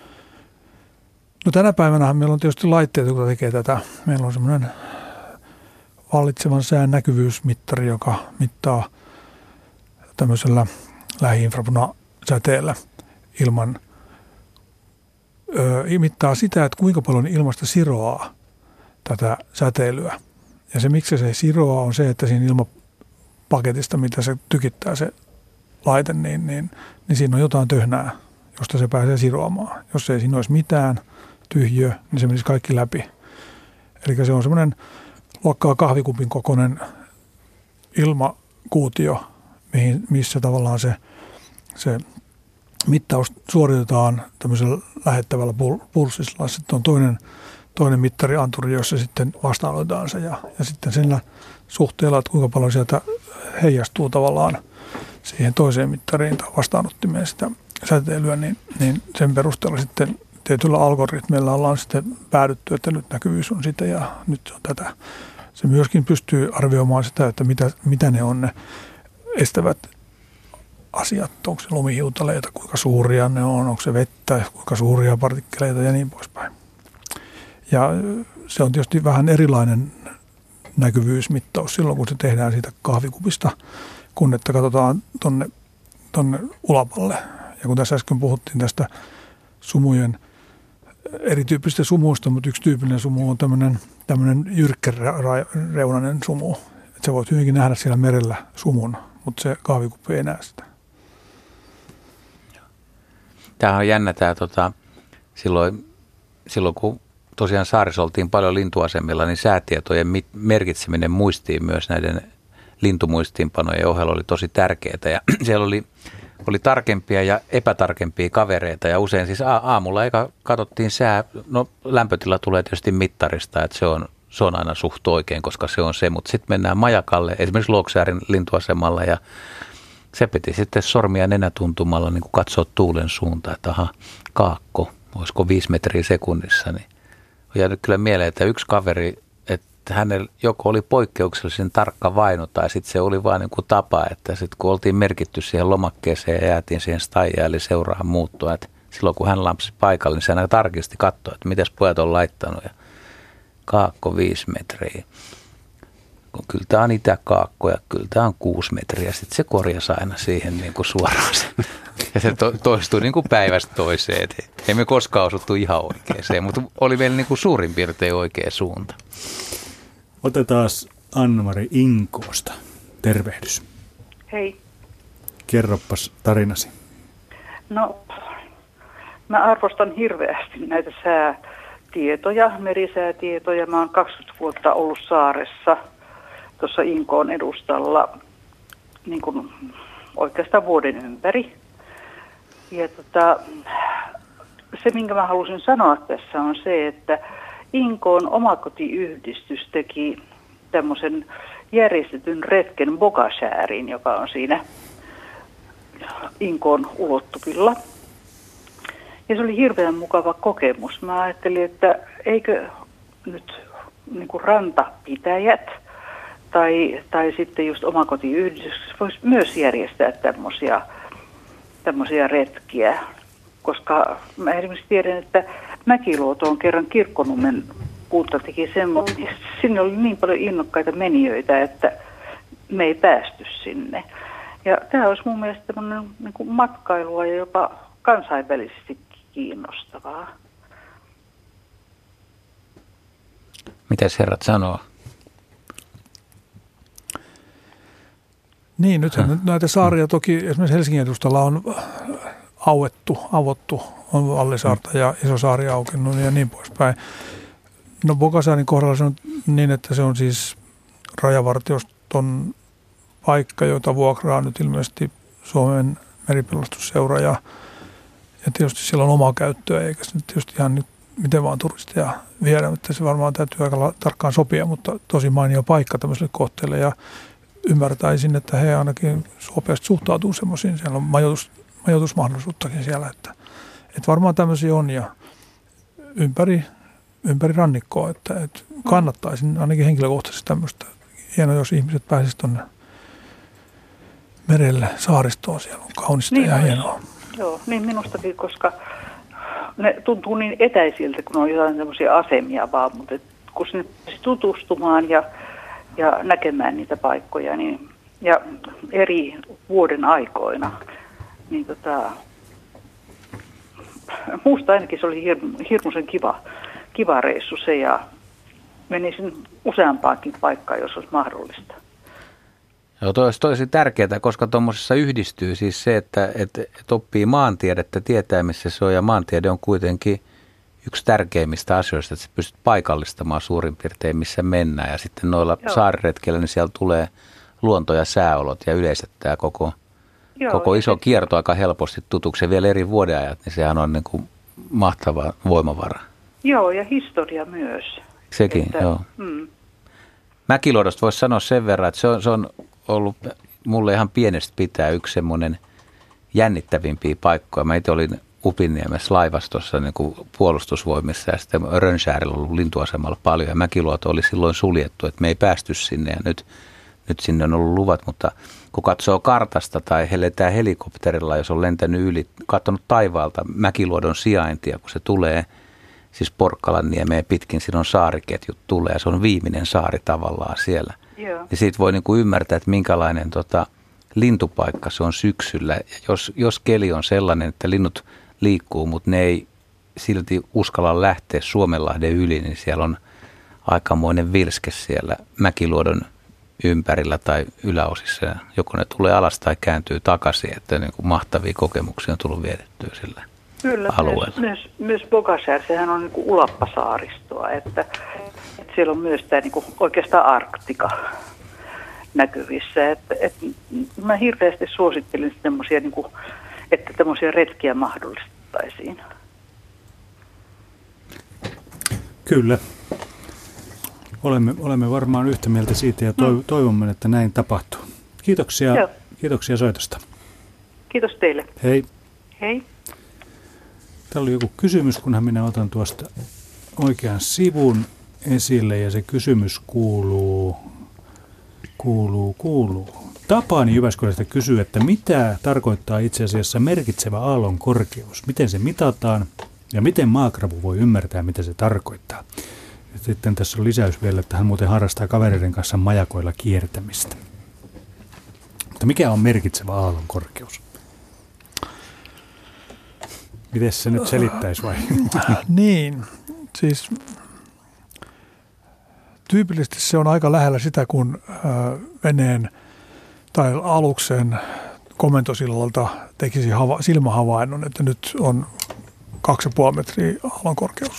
No tänä päivänä meillä on tietysti laitteet, jotka tekee tätä. Meillä on semmoinen vallitsevan sään näkyvyysmittari, joka mittaa tämmöisellä lähi-infrapunasäteellä ilman, ö, mittaa sitä, että kuinka paljon ilmasta siroaa tätä säteilyä. Ja se, miksi se siroaa, on se, että siinä ilmapaketista, mitä se tykittää se laite, niin, niin, niin siinä on jotain töhnää, josta se pääsee siroamaan. Jos ei siinä olisi mitään tyhjöä, niin se menisi kaikki läpi. Eli se on semmoinen luokkaa kahvikupin kokoinen ilmakuutio, mihin, missä tavallaan se, se mittaus suoritetaan tämmöisellä lähettävällä pulssilla. Sitten on toinen, toinen mittarianturi, jossa sitten vastaanotetaan se ja, ja sitten sillä suhteella, että kuinka paljon sieltä heijastuu tavallaan siihen toiseen mittariin tai vastaanottimeen sitä säteilyä, niin, niin sen perusteella sitten tietyllä algoritmeilla ollaan sitten päädytty, että nyt näkyvyys on sitä ja nyt on tätä. Se myöskin pystyy arvioimaan sitä, että mitä, mitä ne on ne estävät asiat. Onko se lumihiutaleita, kuinka suuria ne on, onko se vettä, kuinka suuria partikkeleita ja niin poispäin. Ja se on tietysti vähän erilainen näkyvyysmittaus silloin, kun se tehdään siitä kahvikupista, kun että katsotaan tonne, tonne ulapalle. Ja kun tässä äsken puhuttiin tästä sumujen erityyppisistä sumuista, mutta yksi tyypillinen sumu on tämmöinen, tämmöinen jyrkkäreunainen sumu. Että sä voit hyvinkin nähdä siellä merellä sumun, mutta se kahvikuppi ei näe sitä. Tämähän on jännä tämä, tota, silloin, silloin kun tosiaan saarissa oltiin paljon lintuasemilla, niin säätietojen mit, merkitseminen muistiin myös näiden lintumuistiinpanojen ohella oli tosi tärkeää. Ja siellä oli, oli tarkempia ja epätarkempia kavereita ja usein siis aamulla eka katsottiin sää, no lämpötila tulee tietysti mittarista, että se on, se on aina suht oikein, koska se on se, mutta sitten mennään majakalle, esimerkiksi Luoksäärin lintuasemalla ja se piti sitten sormia nenätuntumalla niin kuin katsoa tuulen suuntaan, että aha, kaakko, olisiko viisi metriä sekunnissa, niin on jäänyt kyllä mieleen, että yksi kaveri, että hänellä joko oli poikkeuksellisen tarkka vaino tai sitten se oli vain niin kuin tapa, että sitten kun oltiin merkitty siihen lomakkeeseen ja jäätiin siihen stajaan, eli seuraan muuttua, että silloin kun hän lampsi paikalle, niin se aina tarkisti katsoa, että mitäs pojat on laittanut ja kaakko viisi metriä. Kyllä tämä on itäkaakko ja kyllä tämä on kuusi metriä. Sitten se korjasi aina siihen niin kuin suoraan sen. Ja se to, toistui niin kuin päivästä toiseen. Ei me koskaan osuttu ihan oikeeseen, mutta oli vielä niin kuin suurin piirtein oikea suunta. Otetaan Anna-Mari Inkoosta. Tervehdys. Hei. Kerroppas tarinasi. No, mä arvostan hirveästi näitä säätietoja, merisäätietoja. Mä oon kaksikymmentä vuotta ollut saaressa tuossa Inkoon edustalla niin kuin oikeastaan vuoden ympäri. Ja tota, se, minkä mä halusin sanoa tässä, on se, että Inkoon omakotiyhdistys teki tämmöisen järjestetyn retken Bogasääriin, joka on siinä Inkoon ulottuvilla. Ja se oli hirveän mukava kokemus. Mä ajattelin, että eikö nyt niin kuin rantapitäjät tai, tai sitten just omakotiyhdistys voisi myös järjestää tämmöisiä, tämmöisiä retkiä. Koska mä esimerkiksi tiedän, että Mäkiluoto on kerran Kirkkonummen kunta teki semmoinen. Sinne oli niin paljon innokkaita menijöitä, että me ei päästy sinne. Ja tämä olisi mun mielestä tämmöinen niin kuin matkailua ja jopa kansainvälisesti kiinnostavaa. Mitäs herrat sanoo? Niin, nythän hmm. näitä saaria toki esimerkiksi Helsingin edustalla on auettu, avottu, on Vallisaarta ja Isosaari aukinnut ja niin poispäin. No Bogasäärin kohdalla se on niin, että se on siis rajavartioston paikka, jota vuokraa nyt ilmeisesti Suomen meripelastusseura ja, ja tietysti siellä on omaa käyttöä, eikä se nyt tietysti ihan nyt miten vaan turisteja viedä, mutta se varmaan täytyy aika tarkkaan sopia, mutta tosi mainio paikka tämmöiselle kohteelle ja ymmärtäisin, että he ainakin suopeasti suhtautuu semmoisiin, siellä on majoitus, majoitusmahdollisuuttakin siellä, että, että varmaan tämmöisiä on ja ympäri, ympäri rannikkoa, että, että kannattaisin ainakin henkilökohtaisesti tämmöistä. Hienoa, jos ihmiset pääsisivät tuonne merelle, saaristoon. Siellä on kaunista niin ja olisi. hienoa. Joo, niin minustakin, koska ne tuntuu niin etäisiltä, kun on jotain tämmöisiä asemia vaan, mutta kun sinne tutustumaan ja, ja näkemään niitä paikkoja niin, ja eri vuoden aikoina, niin tota, musta ainakin se oli hirmu, hirmuisen kiva, kiva reissu se ja menisin useampaakin paikkaa, jos olisi mahdollista. Joo, toi olisi tosi tärkeää, koska tuommoisessa yhdistyy siis se, että, että, että oppii maantiedettä, tietää missä se on, ja maantiede on kuitenkin yksi tärkeimmistä asioista, että sä pystyt paikallistamaan suurin piirtein missä mennään, ja sitten noilla Joo. saariretkellä, niin siellä tulee luonto- ja sääolot ja yleisettää koko, Joo, koko iso se... kierto aika helposti tutuksi, ja vielä eri vuodenajat, niin sehän on niin kuin mahtava voimavara. Joo, ja historia myös. Sekin, että, joo. Mm. Mäkiluodosta voisi sanoa sen verran, että se on, se on ollut mulle ihan pienestä pitää yksi semmoinen jännittävimpiä paikkoja. Mä itse olin Upinniemessä laivastossa niin kuin puolustusvoimissa ja sitten Rönnskärillä ollut lintuasemalla paljon ja Mäkiluoto oli silloin suljettu, että me ei päästy sinne ja nyt, nyt sinne on ollut luvat, mutta kun katsoo kartasta tai he lentää helikopterilla, jos on lentänyt yli, katsonut taivaalta Mäkiluodon sijaintia, kun se tulee siis Porkkalanniemeen pitkin, siinä on saariketjut tulee ja se on viimeinen saari tavallaan siellä. Joo. Ja siitä voi niin kuin ymmärtää, että minkälainen tota, lintupaikka se on syksyllä. Ja jos, jos keli on sellainen, että linnut liikkuu, mutta ne ei silti uskalla lähteä Suomenlahden yli, niin siellä on aikamoinen vilske siellä Mäkiluodon ympärillä tai yläosissa. Ja joko ne tulee alas tai kääntyy takaisin, että niin kuin mahtavia kokemuksia on tullut vietettyä sillä Kyllä, alueella. Myös, myös, myös Bogasjär, sehän on niin kuin ulappasaaristoa, että, että siellä on myös tämä niin kuin oikeastaan Arktika näkyvissä. Että, että mä hirveästi suosittelin semmoisia, niin kuin, että tämmöisiä retkiä mahdollistettaisiin. Kyllä. Olemme, olemme varmaan yhtä mieltä siitä ja toiv- toivomme, että näin tapahtuu. Kiitoksia, Joo. kiitoksia soitosta. Kiitos teille. Hei. Hei. Täällä oli joku kysymys, kunhan minä otan tuosta oikean sivun esille ja se kysymys kuuluu, kuuluu, kuuluu. Tapani Jyväskylästä kysyy, että mitä tarkoittaa itse asiassa merkitsevä aallon korkeus? Miten se mitataan ja miten maakrabu voi ymmärtää, mitä se tarkoittaa? Ja sitten tässä on lisäys vielä, että hän muuten harrastaa kavereiden kanssa majakoilla kiertämistä. Mutta mikä on merkitsevä aallon korkeus? Miten se nyt selittäisi vai? Niin, siis tyypillisesti se on aika lähellä sitä, kun veneen tai aluksen komentosillalta tekisi hava, silmähavainnon, että nyt on kaksi ja puoli metriä aallon korkeus.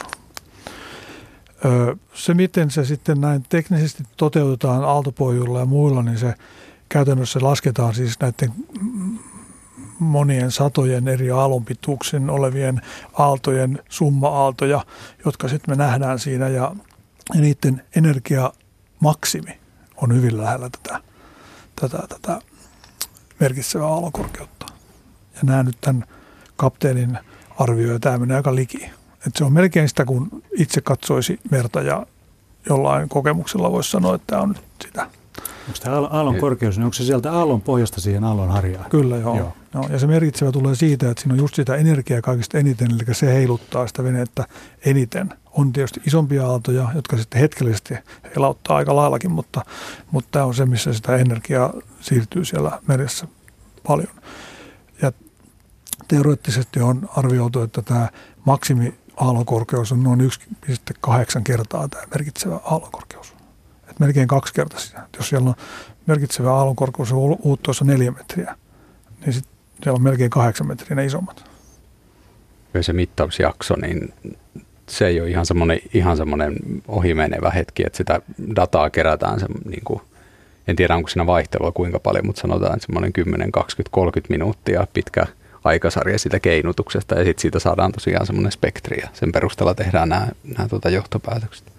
Se, miten se sitten näin teknisesti toteutetaan aaltopohjuilla ja muilla, niin se käytännössä lasketaan siis näiden monien satojen eri aallonpituuksin olevien aaltojen summa-aaltoja, jotka sitten me nähdään siinä ja, ja niiden energiamaksimi on hyvin lähellä tätä, tätä, tätä merkitsevää aallonkorkeutta. Ja nämä nyt tämän kapteenin arvioi, ja tämä menee aika liki. Että se on melkein sitä, kun itse katsoisi merta ja jollain kokemuksella voisi sanoa, että tämä on nyt sitä. Onko tämä aallon korkeus, niin onko se sieltä aallon pohjasta siihen aallon harjaan? Kyllä, joo. joo. joo. Ja se merkitsevä tulee siitä, että siinä on just sitä energiaa kaikista eniten, eli se heiluttaa sitä venettä eniten. On tietysti isompia aaltoja, jotka sitten hetkellisesti heilauttaa aika laillakin, mutta, mutta tämä on se, missä sitä energiaa siirtyy siellä meressä paljon. Ja teoreettisesti on arvioitu, että tämä maksimi aallonkorkeus on noin yksi pilkku kahdeksan kertaa tämä merkitsevä aallonkorkeus. Et melkein kaksi kertaa sitä. Jos siellä on merkitsevä aallonkorkeus on uuttoissa neljä metriä, niin sitten siellä on melkein kahdeksan metriä ne isommat. Ja se mittausjakso, niin se ei ole ihan semmoinen, ihan semmoinen ohimenevä hetki, että sitä dataa kerätään, se, niin kuin, en tiedä onko siinä vaihtelua kuinka paljon, mutta sanotaan että semmoinen kymmenen, kaksikymmentä, kolmekymmentä minuuttia pitkä aikasarja sitä keinutuksesta ja sitten siitä saadaan tosiaan semmoinen spektri ja sen perusteella tehdään nämä, nämä tuota johtopäätökset.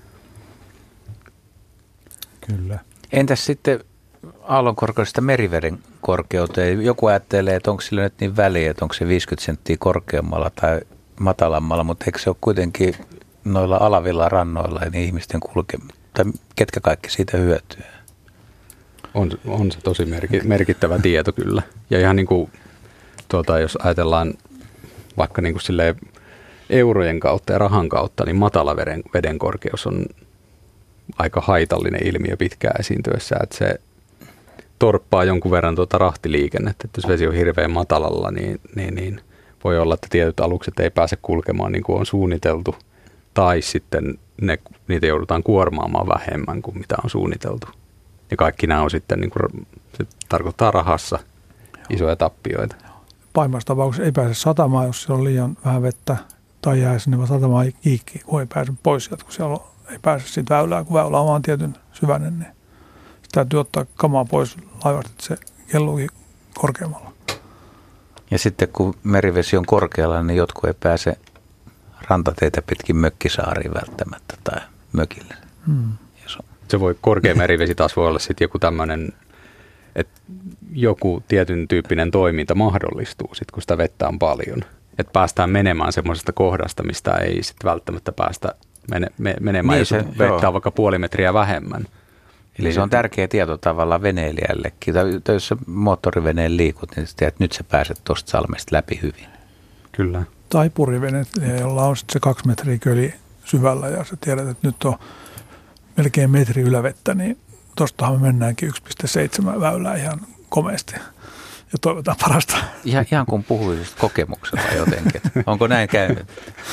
Kyllä. Entäs sitten aallonkorkeudesta meriveden korkeuteen? Joku ajattelee, että onko sillä nyt niin väliä, että onko se viisikymmentä senttiä korkeammalla tai matalammalla, mutta eikö se ole kuitenkin noilla alavilla rannoilla ja niin ihmisten kulkemista, tai ketkä kaikki siitä hyötyy? On, on se tosi merkittävä tieto kyllä. Ja ihan niin kuin, tuota, jos ajatellaan vaikka niin kuin silleen eurojen kautta ja rahan kautta, niin matala veden, veden korkeus on aika haitallinen ilmiö pitkään esiintyessä, että se torppaa jonkun verran tuota rahtiliikennettä, että jos vesi on hirveän matalalla, niin, niin, niin voi olla, että tietyt alukset ei pääse kulkemaan niin kuin on suunniteltu, tai sitten ne, niitä joudutaan kuormaamaan vähemmän kuin mitä on suunniteltu. Ja kaikki nämä on sitten, niin kuin, se tarkoittaa rahassa isoja tappioita. Pahimmassa tapauksessa ei pääse satamaan, jos siellä on liian vähän vettä, tai jää sinne satamaan kiikki, kun ei pääse pois sieltä, kun siellä on, ei pääse siitä väylää, kun väylä on vaan tietyn syväinen, niin sitä täytyy ottaa kamaa pois laivasta, että se kelluukin korkeammalla. Ja sitten kun merivesi on korkealla, niin jotkut ei pääse rantateitä pitkin mökkisaariin välttämättä tai mökille. Hmm. Se voi, korkea merivesi taas voi olla sitten joku tämmöinen, että joku tietyn tyyppinen toiminta mahdollistuu sitten, kun sitä vettä on paljon. Että päästään menemään semmoisesta kohdasta, mistä ei sitten välttämättä päästä mene, me, menemään, niin jos se, vettä joo. on vaikka puoli metriä vähemmän. Eli niin se on tärkeä tieto tavallaan veneilijällekin. Tai jos moottoriveneen liikut, niin tiedät, että nyt sä pääset tuosta salmesta läpi hyvin. Kyllä. Tai puriveneet, jolla on sitten se kaksi metriä köli syvällä ja sä tiedät, että nyt on melkein metri ylävettä, niin tuostahan me mennäänkin yksi pilkku seitsemän väylää ihan komeasti. Ja toivotaan parasta. Ihan, ihan kun puhuisit kokemuksella jotenkin. Onko näin käynyt?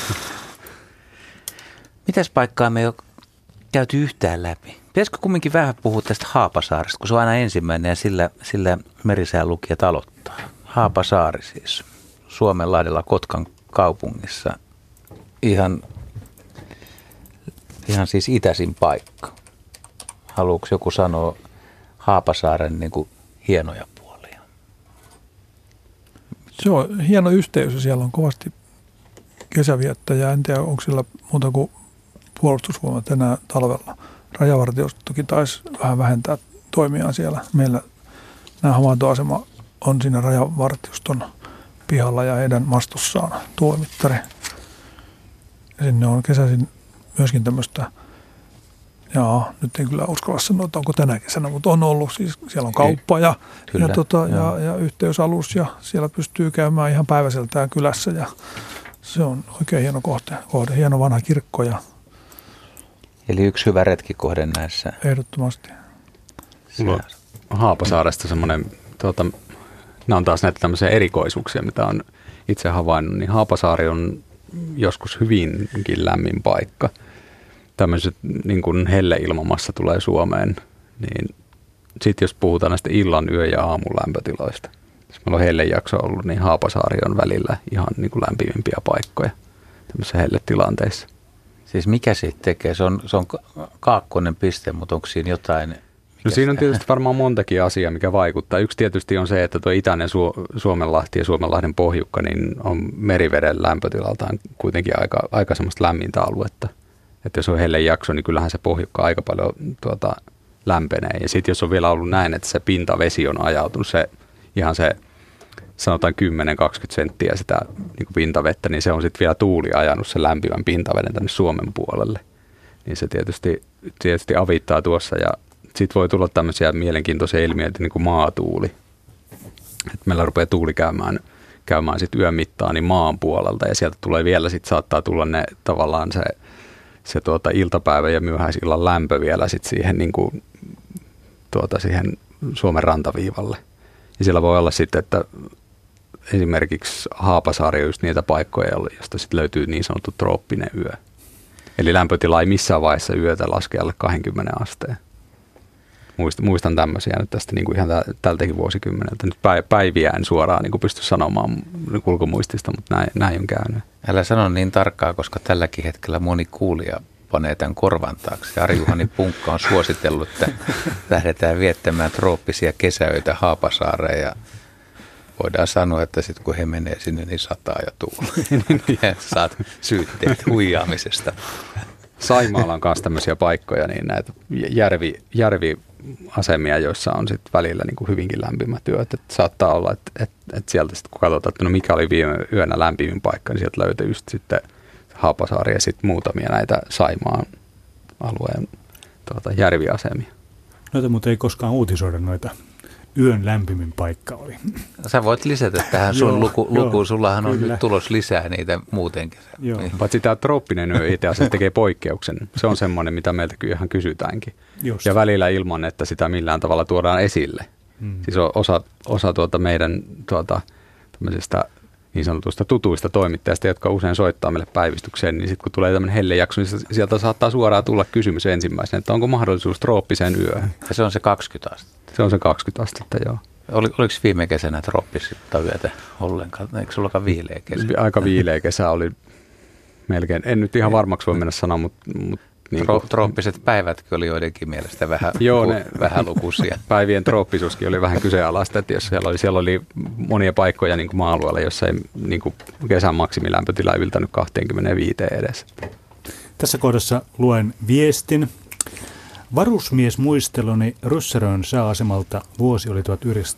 Mitäs paikkaa me ei ole käyty yhtään läpi? Pitäisikö kumminkin vähän puhua tästä Haapasaaresta, kun se on aina ensimmäinen ja sillä, sillä merisäälukijat aloittaa. Haapasaari siis, Suomenlahdella Kotkan kaupungissa. Ihan, ihan siis itäisin paikka. Haluatko joku sanoa Haapasaaren niin kuin hienoja puolia? Se on hieno yhteys ja siellä on kovasti kesäviettäjää. En tiedä, onko siellä muuta kuin puolustusvoimat tänä talvella. Rajavartiostokin taisi vähän vähentää toimiaan siellä. Meillä nämä havaintoasema on siinä rajavartioston pihalla ja heidän mastossaan tuolimittari. Ja sinne on kesäisin myöskin tämmöistä, jaa, nyt en kyllä uskalla sanoa, että onko tänä kesänä, mutta on ollut. Siis siellä on kauppa ja, kyllä, ja, tota, ja, ja yhteysalus ja siellä pystyy käymään ihan päiväseltään kylässä ja se on oikein hieno kohde, kohde hieno vanha kirkko ja eli yksi hyvä retkikohde näissä. Ehdottomasti. Haapasaaresta semmoinen, tuota, nämä on taas näitä tämmöisiä erikoisuuksia, mitä on itse havainnut, niin Haapasaari on joskus hyvinkin lämmin paikka. Tämmöiset niin kuin helleilmamassa tulee Suomeen, niin sitten jos puhutaan näistä illan, yö ja aamun lämpötiloista, jos meillä on hellejakso ollut, niin Haapasaari on välillä ihan niin kuin lämpimimpiä paikkoja tämmöisissä helletilanteissa. Siis mikä siitä tekee? Se on, se on kaakkoinen piste, mutta onko siinä jotain? No siinä on tietysti varmaan montakin asiaa, mikä vaikuttaa. Yksi tietysti on se, että tuo itäinen Su- Suomenlahti ja Suomenlahden pohjukka niin on meriveden lämpötilaltaan kuitenkin aika, aika semmoista lämmintä aluetta. Että jos on hellejakso, niin kyllähän se pohjukka aika paljon tuota, lämpenee. Ja sitten jos on vielä ollut näin, että se pintavesi on ajautunut, se ihan se sanotaan kymmenen kaksikymmentä senttiä sitä niin kuin pintavettä, niin se on sitten vielä tuuli ajanut sen lämpimän pintaveden tänne Suomen puolelle. Niin se tietysti, tietysti avittaa tuossa ja sitten voi tulla tämmöisiä mielenkiintoisia ilmiöitä niin kuin maatuuli. Et meillä rupeaa tuuli käymään, käymään sitten yön mittaan niin maan puolelta ja sieltä tulee vielä sitten saattaa tulla ne tavallaan se, se tuota iltapäivä ja myöhäisillan lämpö vielä sitten siihen, niin kuin, tuota, siihen Suomen rantaviivalle. Ja siellä voi olla sitten, että esimerkiksi Haapasaari on just niitä paikkoja, josta sitten löytyy niin sanottu trooppinen yö. Eli lämpötila ei missään vaiheessa yötä laske alle kaksikymmentä asteen. Muistan tämmöisiä nyt tästä niin kuin ihan tältäkin vuosikymmeneltä. Nyt päiviä en suoraan niin kuin pysty sanomaan kulkumuistista, mutta näin, näin on käynyt. Älä sano niin tarkkaa, koska tälläkin hetkellä moni kuulija panee tämän korvan taakse. Ari-Juhani Punkka on suositellut, että lähdetään viettämään trooppisia kesäöitä Haapasaareen ja voidaan sanoa, että sitten kun he menee sinne, niin sataa ja tuulee. Ja saat syytteet huijaamisesta. Saimaalla on myös tämmöisiä paikkoja, niin näitä järvi, järviasemia, joissa on sitten välillä niin kuin hyvinkin lämpimät yöt. Että saattaa olla, että, että, että sieltä sitten kun katsotaan, että no mikä oli viime yönä lämpimin paikka, niin sieltä löytyy just sitten Haapasaari ja sitten muutamia näitä Saimaan alueen tuota, järviasemia. Noita mutta ei koskaan uutisoida noita. Yön lämpimin paikka oli. Sä voit lisätä tähän sun Joo, luku, lukuun. joo, Sullahan on kyllä. nyt tulos lisää niitä muutenkin. Joo. Paitsi tämä trooppinen yö itse asiassa tekee poikkeuksen. Se on semmoinen, mitä meiltä kyllä ihan kysytäänkin. Just. Ja välillä ilman, että sitä millään tavalla tuodaan esille. Mm. Siis on osa, osa tuota meidän tuota, tämmöisistä niin sanotuista tutuista toimittajista, jotka usein soittaa meille päivystykseen, niin sitten kun tulee tämmöinen hellejakso, niin sieltä saattaa suoraan tulla kysymys ensimmäisenä, että onko mahdollisuus trooppiseen yöhön. Ja se on se kaksikymmentä astetta. Se on se kaksikymmentä astetta, joo. Oli, oliko viime kesänä trooppista yötä ollenkaan? Eikö sullakaan viileä kesä? Aika viileä kesä oli melkein. En nyt ihan varmaksi voi mennä sanoa, mutta... mutta niin Tro, trooppiset päivätkin oli joidenkin mielestä vähän, joo, luku, ne, vähän lukuisia. Päivien trooppisuuskin oli vähän kyseenalaista, että jos siellä oli, siellä oli monia paikkoja niin kuin maa-alueella, jossa ei niin kuin kesän maksimilämpötila yltänyt kaksikymmentäviisi edes. Tässä kohdassa luen viestin. Varusmiesmuisteluni Ryssärön sääasemalta vuosi oli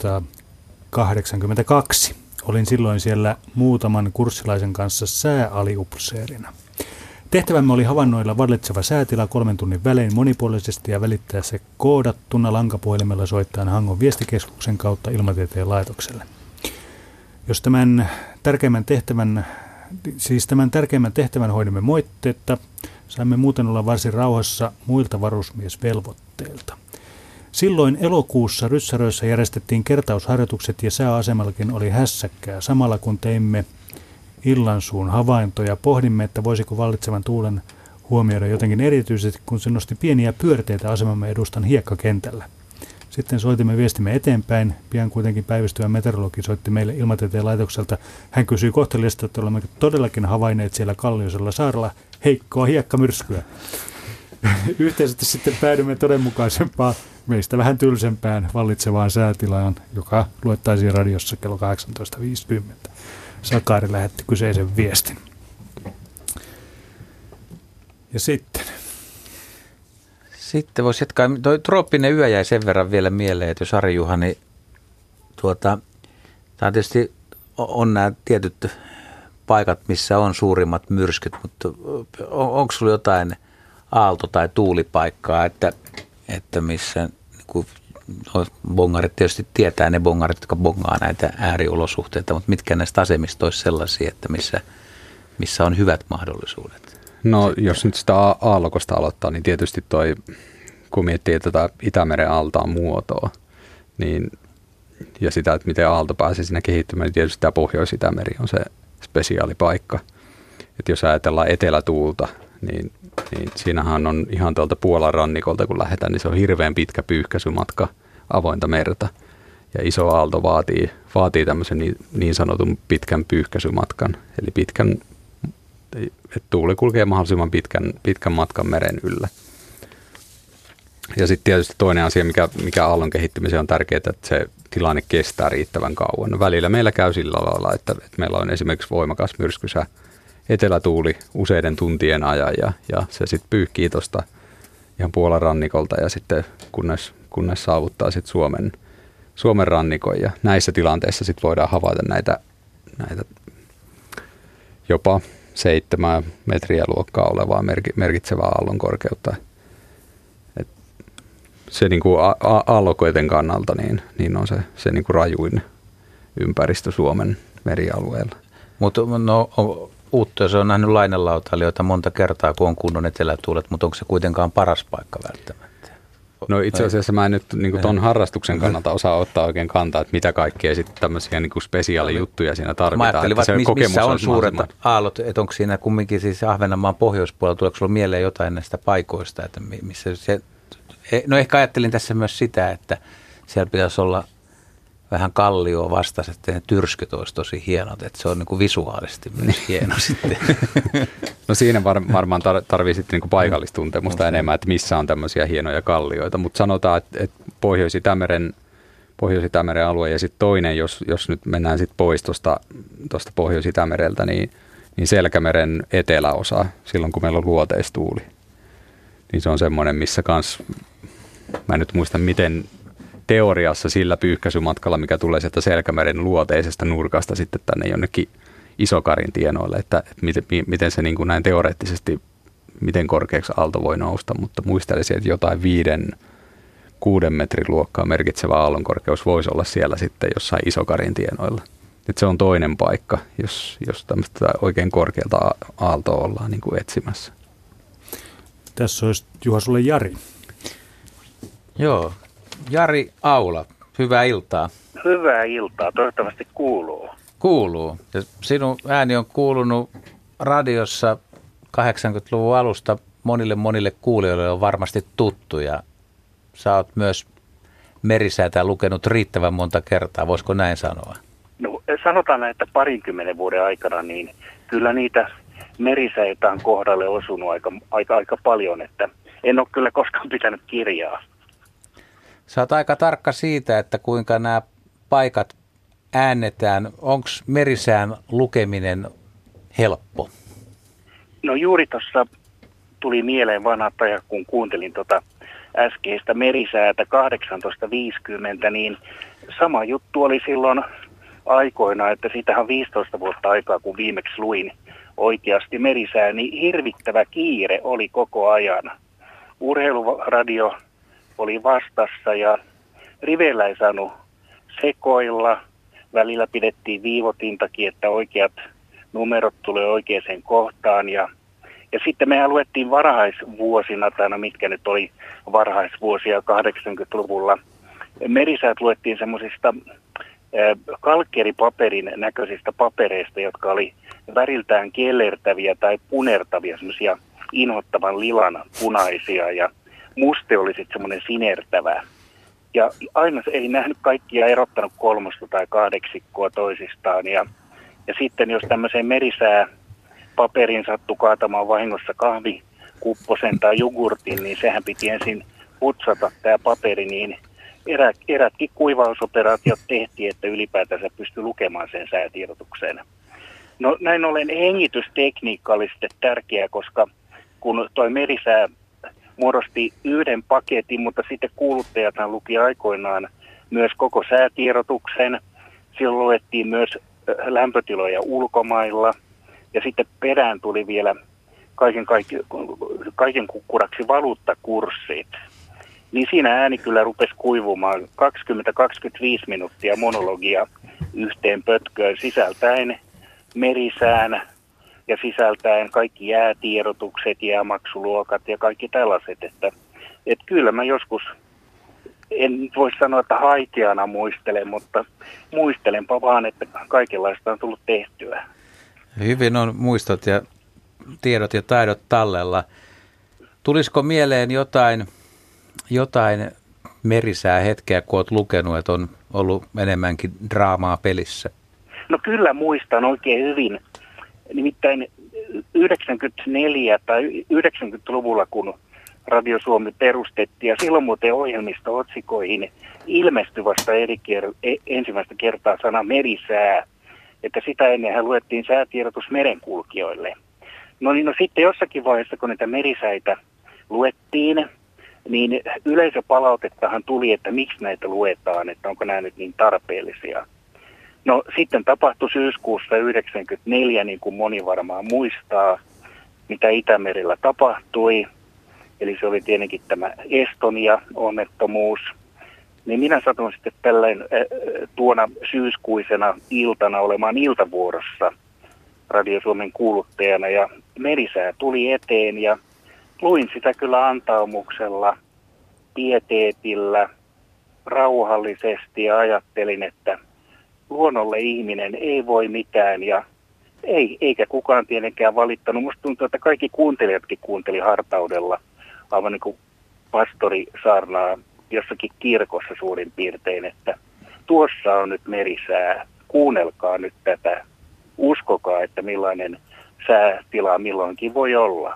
tuhatyhdeksänsataakahdeksankymmentäkaksi. Olin silloin siellä muutaman kurssilaisen kanssa sääaliupseerina. Tehtävämme oli havainnoilla vallitseva säätila kolmen tunnin välein monipuolisesti ja välittää se koodattuna lankapuhelimella soittaen Hangon viestikeskuksen kautta Ilmatieteen laitokselle. Jos tämän tärkeimmän tehtävän, siis tämän tärkeimmän tehtävän hoidimme moitteetta, saimme muuten olla varsin rauhassa muilta varusmiesvelvoitteilta. Silloin elokuussa Ryssäröissä järjestettiin kertausharjoitukset ja sääasemallakin oli hässäkkää samalla kun teimme illansuun havaintoja. Pohdimme, että voisiko vallitsevan tuulen huomioida jotenkin erityisesti, kun se nosti pieniä pyörteitä asemamme edustan hiekkakentällä. Sitten soitimme viestimme eteenpäin. Pian kuitenkin päivystyvä meteorologi soitti meille Ilmatieteen laitokselta. Hän kysyi kohteliasta, että olemme todellakin havainneet siellä Kallioisella saarella heikkoa hiekkamyrskyä. Yhteisesti sitten päädymme todenmukaisempaan, meistä vähän tylsempään vallitsevaan säätilaan, joka luettaisiin radiossa kello kahdeksantoista viisikymmentä. Sakari lähetti kyseisen viestin. Ja sitten? Sitten voisi jatkaa. Toi trooppinen yö jäi sen verran vielä mieleen, että jos Ari Juha, niin tuota, tämä on tietysti on nämä tietyt paikat, missä on suurimmat myrskyt, mutta on, onko sulla jotain aalto- tai tuulipaikkaa, että, että missä niin kuin, bongarit tietysti tietää ne bongarit, jotka bongaa näitä ääriolosuhteita, mutta mitkä näistä asemista olisi sellaisia, että missä, missä on hyvät mahdollisuudet? No sitten, jos nyt sitä aallokosta aloittaa, niin tietysti toi, kun miettii tätä Itämeren aaltaan muotoa, niin, ja sitä, että miten aalto pääsee siinä kehittymään, niin tietysti tämä Pohjois-Itämeri on se spesiaalipaikka. Että jos ajatellaan etelätuulta, niin, niin siinähän on ihan tuolta Puolan rannikolta, kun lähdetään, niin se on hirveän pitkä pyyhkäisymatka avointa merta. Ja iso aalto vaatii, vaatii tämmöisen niin, niin sanotun pitkän pyyhkäisymatkan, eli pitkän, että tuuli kulkee mahdollisimman pitkän, pitkän matkan meren yllä. Ja sitten tietysti toinen asia, mikä, mikä aallon kehittymiseen on tärkeää, että se tilanne kestää riittävän kauan. No välillä meillä käy sillä lailla, että, että meillä on esimerkiksi voimakas myrskysä etelätuuli useiden tuntien ajan ja, ja se sitten pyyhkii tuosta ihan Puolan rannikolta ja sitten kunnes, kunnes saavuttaa sitten Suomen, Suomen rannikon. Ja näissä tilanteissa sitten voidaan havaita näitä, näitä jopa seitsemän metriä luokkaa olevaa merkitsevää aallon korkeutta. Et se niin kuin aallokoiden kannalta niin, niin on se, se niin kuin rajuin ympäristö Suomen merialueella. Mutta no, uutta se on nähnyt lainelautailijoita monta kertaa, kun on kunnon etelätuulet, mutta onko se kuitenkaan paras paikka välttämättä? No itse asiassa mä en nyt niin tuon harrastuksen kannalta osaa ottaa oikein kantaa, että mitä kaikkea sitten tämmöisiä niin kuin spesiaalijuttuja siinä tarvitaan. Mä ajattelin, että se missä on suuret mahdollisimman... aallot, että onko siinä kumminkin siis Ahvenanmaan pohjoispuolella, tuleeko sulla mieleen jotain näistä paikoista, että missä se, no ehkä ajattelin tässä myös sitä, että siellä pitäisi olla vähän kallioa vastaiset, että ne tyrskyt olisi tosi hienot, että se on niin kuin visuaalisesti myös hieno sitten. No siinä var, varmaan tar, tarvii sitten niin kuin paikallistuntemusta enemmän, että missä on tämmöisiä hienoja kallioita, mutta sanotaan, että, että Pohjois-Itämeren, Pohjois-Itämeren alue ja sitten toinen, jos, jos nyt mennään sitten pois tuosta Pohjois-Itämereltä, niin, niin Selkämeren eteläosa, silloin kun meillä on luoteistuuli, niin se on semmoinen, missä kans, mä en nyt muista miten teoriassa sillä pyyhkäisymatkalla, mikä tulee sieltä Selkämeren luoteisesta nurkasta sitten tänne jonnekin Isokarin tienoille, että, että miten, miten se niin kuin näin teoreettisesti, miten korkeaksi aalto voi nousta, mutta muistelisin, että jotain viiden kuuden metrin luokkaa merkitsevä aallonkorkeus voisi olla siellä sitten jossain Isokarin tienoilla. Et se on toinen paikka, jos, jos tämmöistä oikein korkealta aaltoa ollaan niin kuin etsimässä. Tässä olisi Juha sulle Jari. Joo, Jari Aula, hyvää iltaa. Hyvää iltaa, toivottavasti kuuluu. Kuuluu. Ja sinun ääni on kuulunut radiossa kahdeksankymmentäluvun alusta monille monille kuulijoille on varmasti tuttu ja sä oot myös merisäätä lukenut riittävän monta kertaa, voisiko näin sanoa? No sanotaan, että parinkymmenen vuoden aikana niin kyllä niitä merisäitä on kohdalle osunut aika, aika, aika paljon, että en ole kyllä koskaan pitänyt kirjaa. Sä oot aika tarkka siitä, että kuinka nämä paikat äännetään. Onko merisään lukeminen helppo? No juuri tuossa tuli mieleen vanhat ajat, kun kuuntelin tuota äskeistä merisäätä kahdeksantoista viisikymmentä, niin sama juttu oli silloin aikoina, että siitähän on viisitoista vuotta aikaa, kun viimeksi luin oikeasti merisää, niin hirvittävä kiire oli koko ajan. Urheiluradio oli vastassa ja riveillä ei saanut sekoilla. Välillä pidettiin viivotintakin, että oikeat numerot tulee oikeaan kohtaan. Ja, ja sitten mehän luettiin varhaisvuosina, tai no mitkä nyt oli varhaisvuosia kahdeksankymmentäluvulla. Merisäät luettiin semmoisista kalkkeripaperin näköisistä papereista, jotka oli väriltään kellertäviä tai punertavia, semmoisia inhottavan lilan punaisia ja muste oli sitten semmoinen sinertävä. Ja aina ei nähnyt kaikkia erottanut kolmosta tai kahdeksikkoa toisistaan. Ja, ja sitten jos tämmöiseen merisää paperin sattui kaatamaan vahingossa kahvikupposen tai jogurtin, niin sehän piti ensin putsata tämä paperi, niin erät, erätkin kuivausoperaatiot tehtiin, että ylipäätänsä pystyi lukemaan sen säätiedotukseen. No näin ollen hengitystekniikka oli sitten tärkeä, koska kun toi merisää muodosti yhden paketin, mutta sitten kuuluttajathan luki aikoinaan myös koko säätiedotuksen. Silloin luettiin myös lämpötiloja ulkomailla ja sitten perään tuli vielä kaiken, kaiken, kaiken kukkuraksi valuuttakurssit. Niin siinä ääni kyllä rupesi kuivumaan kaksikymmentä kaksikymmentäviisi minuuttia monologia yhteen pötköön sisältäen merisään ja sisältäen kaikki jäätiedotukset, jäämaksuluokat ja kaikki tällaiset. Että, että kyllä mä joskus, en voi sanoa, että haikeana muistelen, mutta muistelenpa vaan, että kaikenlaista on tullut tehtyä. Hyvin on muistot ja tiedot ja taidot tallella. Tulisiko mieleen jotain, jotain merisää hetkeä, kun olet lukenut, että on ollut enemmänkin draamaa pelissä? No kyllä muistan oikein hyvin. Nimittäin yhdeksänkymmentäneljä tai yhdeksänkymmentäluvulla, kun Radio Suomi perustettiin, ja silloin muuten ohjelmisto-otsikoihin ilmestyi vasta eri ker- ensimmäistä kertaa sana merisää, että sitä ennenhän luettiin säätiedotus merenkulkijoille. No niin, no sitten jossakin vaiheessa, kun niitä merisäitä luettiin, niin yleisöpalautettahan tuli, että miksi näitä luetaan, että onko nämä nyt niin tarpeellisia. No sitten tapahtui syyskuussa yhdeksänkymmentäneljä, niin kuin moni varmaan muistaa, mitä Itämerellä tapahtui. Eli se oli tietenkin tämä Estonia-onnettomuus. Niin minä satun sitten tällainen äh, tuona syyskuisena iltana olemaan iltavuorossa Radio Suomen kuuluttajana. Ja merisää tuli eteen ja luin sitä kyllä antaumuksella, pieteetillä, rauhallisesti ja ajattelin, että luonnolle ihminen ei voi mitään ja ei, eikä kukaan tietenkään valittanut. Musta tuntuu, että kaikki kuuntelijatkin kuunteli hartaudella, aivan niin kuin pastori saarnaa jossakin kirkossa suurin piirtein, että tuossa on nyt merisää, kuunnelkaa nyt tätä, uskokaa, että millainen säätila milloinkin voi olla.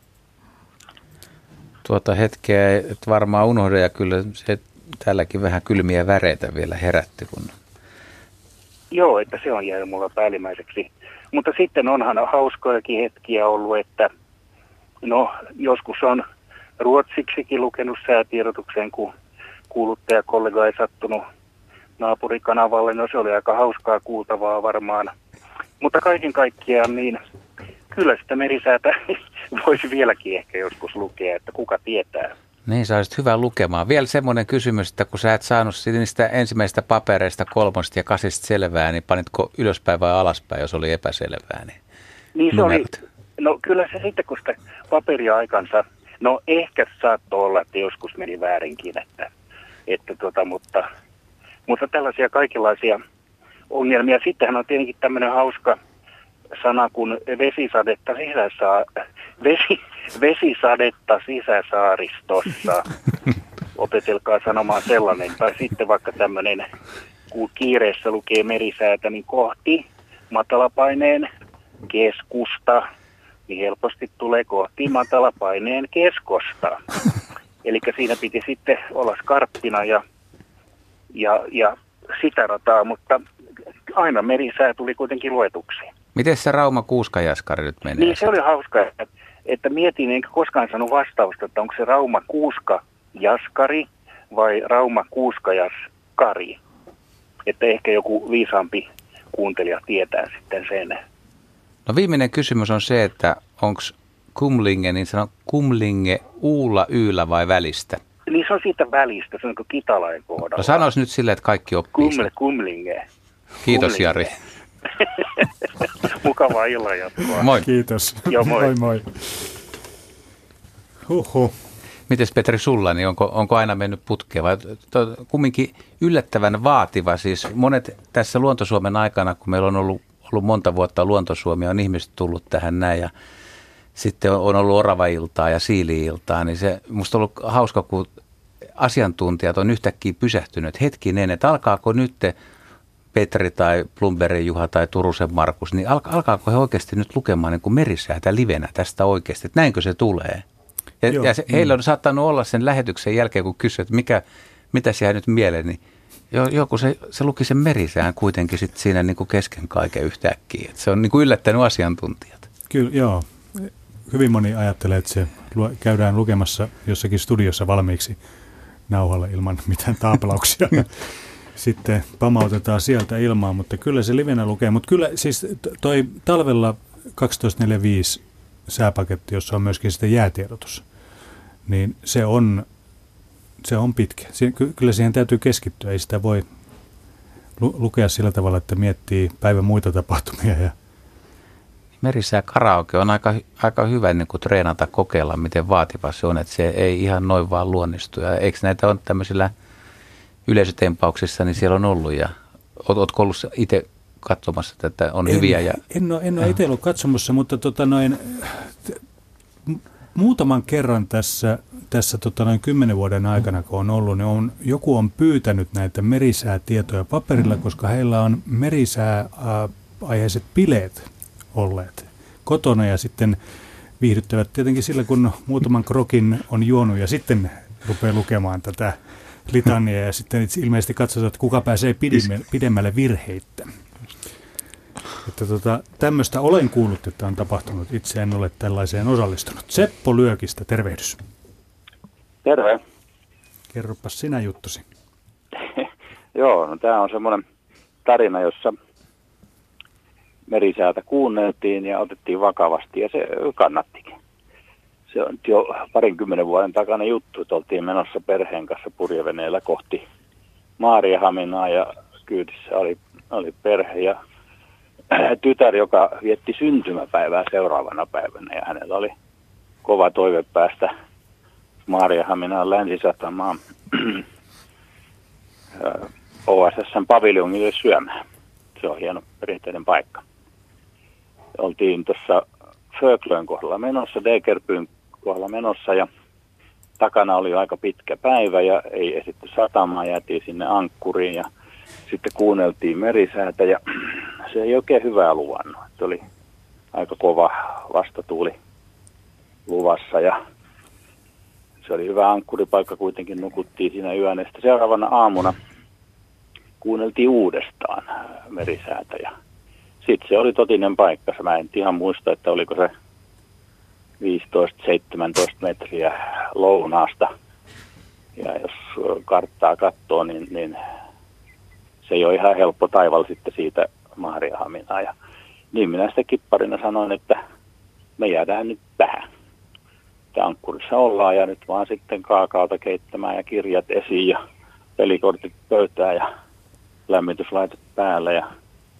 Tuota hetkeä et varmaan unohda ja kyllä se tälläkin vähän kylmiä väreitä vielä herätti, kun Joo, että se on jäänyt mulla päällimmäiseksi. Mutta sitten onhan hauskojakin hetkiä ollut, että no joskus on ruotsiksikin lukenut säätiedotuksen, kun kuuluttajakollega ei sattunut naapurikanavalle. No se oli aika hauskaa kuultavaa varmaan. Mutta kaiken kaikkiaan niin kyllä sitä merisäätä voisi vieläkin ehkä joskus lukea, että kuka tietää. Niin, sä olisit hyvä lukemaan. Vielä semmoinen kysymys, että kun sä et saanut niistä ensimmäisistä papereista kolmosta ja kasista selvää, niin panitko ylöspäin vai alaspäin, jos oli epäselvää? Niin, niin se oli, no kyllä se sitten, kun sitä paperia aikansa, no ehkä saattoi olla, että joskus meni väärinkin, että, että tota, mutta, mutta tällaisia kaikenlaisia ongelmia. Sittenhän on tietenkin tämmöinen hauska sana kuin vesisadetta sisäsaa, vesi, vesisadetta sisäsaaristossa. Opetelkaa sanomaan sellainen. Tai sitten vaikka tämmöinen, kun kiireessä lukee merisäätä, niin kohti matalapaineen keskusta, niin helposti tulee kohti matalapaineen keskosta. Eli siinä piti sitten olla skarppina ja, ja, ja sitä rataa, mutta aina merisää tuli kuitenkin luetuksi. Miten se Rauma Kuuska-Jaskari nyt menee? Niin se oli hauska, että, että mietin, enkä koskaan saanut vastausta, että onko se Rauma Kuuska-Jaskari vai Rauma Kuuska-Jaskari. Että ehkä joku viisaampi kuuntelija tietää sitten sen. No viimeinen kysymys on se, että onko kumlinge, niin sanon kumlinge uulla, yllä vai välistä? Niin se on siitä välistä, se on kuin Kitalain kohdalla. No sanois nyt silleen, että kaikki oppii Kumle, sen. Kumlinge. Kiitos kumlinge. Jari. Mukavaa illan jatkoa. Moi. Kiitos. Joo, moi. moi, moi. Huhhuh. Mites Petri sulla, niin onko, onko aina mennyt putkeen vai to, kumminkin yllättävän vaativa? Siis monet tässä Luontosuomen aikana, kun meillä on ollut, ollut monta vuotta Luontosuomia, on ihmiset tullut tähän näin ja sitten on ollut oravailtaa ja siili-iltaa, niin se musta on ollut hauska, kun asiantuntijat on yhtäkkiä pysähtynyt hetkinen, että alkaako nyt Petri tai Plumberin Juha tai Turusen Markus, niin alkaako he oikeasti nyt lukemaan niin kuin merisäätä livenä tästä oikeasti, että näinkö se tulee? Ja, ja se, heillä on saattanut olla sen lähetyksen jälkeen, kun kysyy, että mikä, mitä se jää nyt mieleen, niin joku se, se luki sen merisään kuitenkin sit siinä niin kuin kesken kaiken yhtäkkiä. Että se on niin kuin yllättänyt asiantuntijat. Kyllä, joo. Hyvin moni ajattelee, että se käydään lukemassa jossakin studiossa valmiiksi nauhalla ilman mitään taapelauksia. Sitten pamautetaan sieltä ilmaan, mutta kyllä se livenä lukee. Mutta kyllä siis toi talvella kaksitoista neljäkymmentäviisi sääpaketti, jossa on myöskin sitten jäätiedotus, niin se on, se on pitkä. Sie, kyllä siihen täytyy keskittyä. Ei sitä voi lu- lukea sillä tavalla, että miettii päivän muita tapahtumia. Ja merisää karaoke on aika, aika hyvä niin kuin treenata, kokeilla, miten vaativa se on, että se ei ihan noin vaan luonnistu. Ja eikö näitä on tämmöisillä yleisötempauksissa, niin siellä on ollut. Ja ootko ollut itse katsomassa, että on en, hyviä? Ja, en ole, en ole itse ollut katsomassa, mutta tota noin, muutaman kerran tässä, tässä tota noin kymmenen vuoden aikana, kun on ollut, niin on, joku on pyytänyt näitä merisäätietoja paperilla, koska heillä on merisääaiheiset bileet olleet kotona ja sitten viihdyttävät tietenkin sillä, kun muutaman krokin on juonut ja sitten rupeaa lukemaan tätä litania ja sitten ilmeisesti katsotaan, että kuka pääsee pidemmälle virheittä. Että tota, tämmöistä olen kuullut, että on tapahtunut. Itse en ole tällaiseen osallistunut. Seppo Lyökistä, tervehdys. Terve. Kerropas sinä juttusi. Joo, no tämä on semmoinen tarina, jossa merisäätä kuunneltiin ja otettiin vakavasti ja se kannattikin. Se on jo parinkymmenen vuoden takana juttu, että oltiin menossa perheen kanssa purjeveneellä kohti Maariahaminaa ja kyydissä oli, oli perhe ja tytär, joka vietti syntymäpäivää seuraavana päivänä ja hänellä oli kova toive päästä Maariahaminaan länsisatamaan O S S:n paviljongille syömään. Se on hieno perinteinen paikka. Oltiin tuossa Föklön kohdalla menossa, Degerpyn kohdalla menossa ja takana oli aika pitkä päivä ja ei esitty satamaan, jäätiin sinne ankkuriin ja sitten kuunneltiin merisäätä ja se ei oikein hyvää luvannut. Se oli aika kova vastatuuli luvassa ja se oli hyvä ankkuripaikka, kuitenkin nukuttiin siinä yön. Ja sitten seuraavana aamuna kuunneltiin uudestaan merisäätä ja sitten se oli totinen paikka. Mä en ihan muista, että oliko se viisitoista seitsemäntoista metriä lounaasta. Ja jos karttaa katsoo, niin, niin se ei ole ihan helppo taival sitten siitä Maariahaminaan. Ja niin minä sitä kipparina sanoin, että me jäädään nyt tähän. sitten ankkurissa ollaan ja nyt vaan sitten kaakaota keittämään ja kirjat esiin ja pelikortit pöytään ja lämmityslaitet päälle. Ja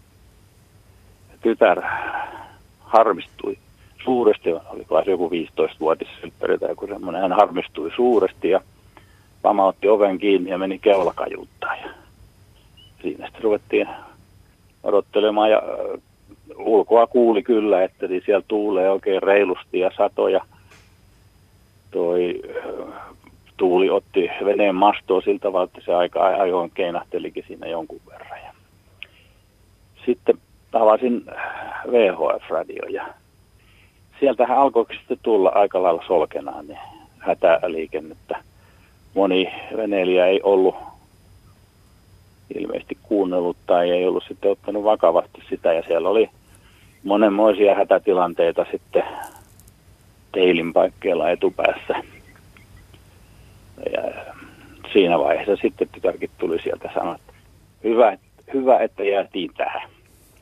tytär harmistui suuresti, olikohan se joku viisitoistavuotisylppärä tai joku semmoinen, hän harmistui suuresti ja pamautti oven kiinni ja meni keulakajuuttaan. Ja siinä sitten ruvettiin odottelemaan ja ulkoa kuuli kyllä, että niin siellä tuulee oikein reilusti ja satoja. Toi tuuli otti veneen mastoa sillä tavalla, että se aika ajoin keinahtelikin siinä jonkun verran. Ja sitten tavasin V H F-radio ja sieltähän alkoi sitten tulla aika lailla solkenaan niin hätäliikennettä. Moni veneilijä ei ollut ilmeisesti kuunnellut tai ei ollut sitten ottanut vakavasti sitä ja siellä oli monenmoisia hätätilanteita sitten teilin paikkeilla etupäässä. Ja siinä vaiheessa sitten tytärkin tuli sieltä sanoa, että hyvä, hyvä että jäätiin tähän.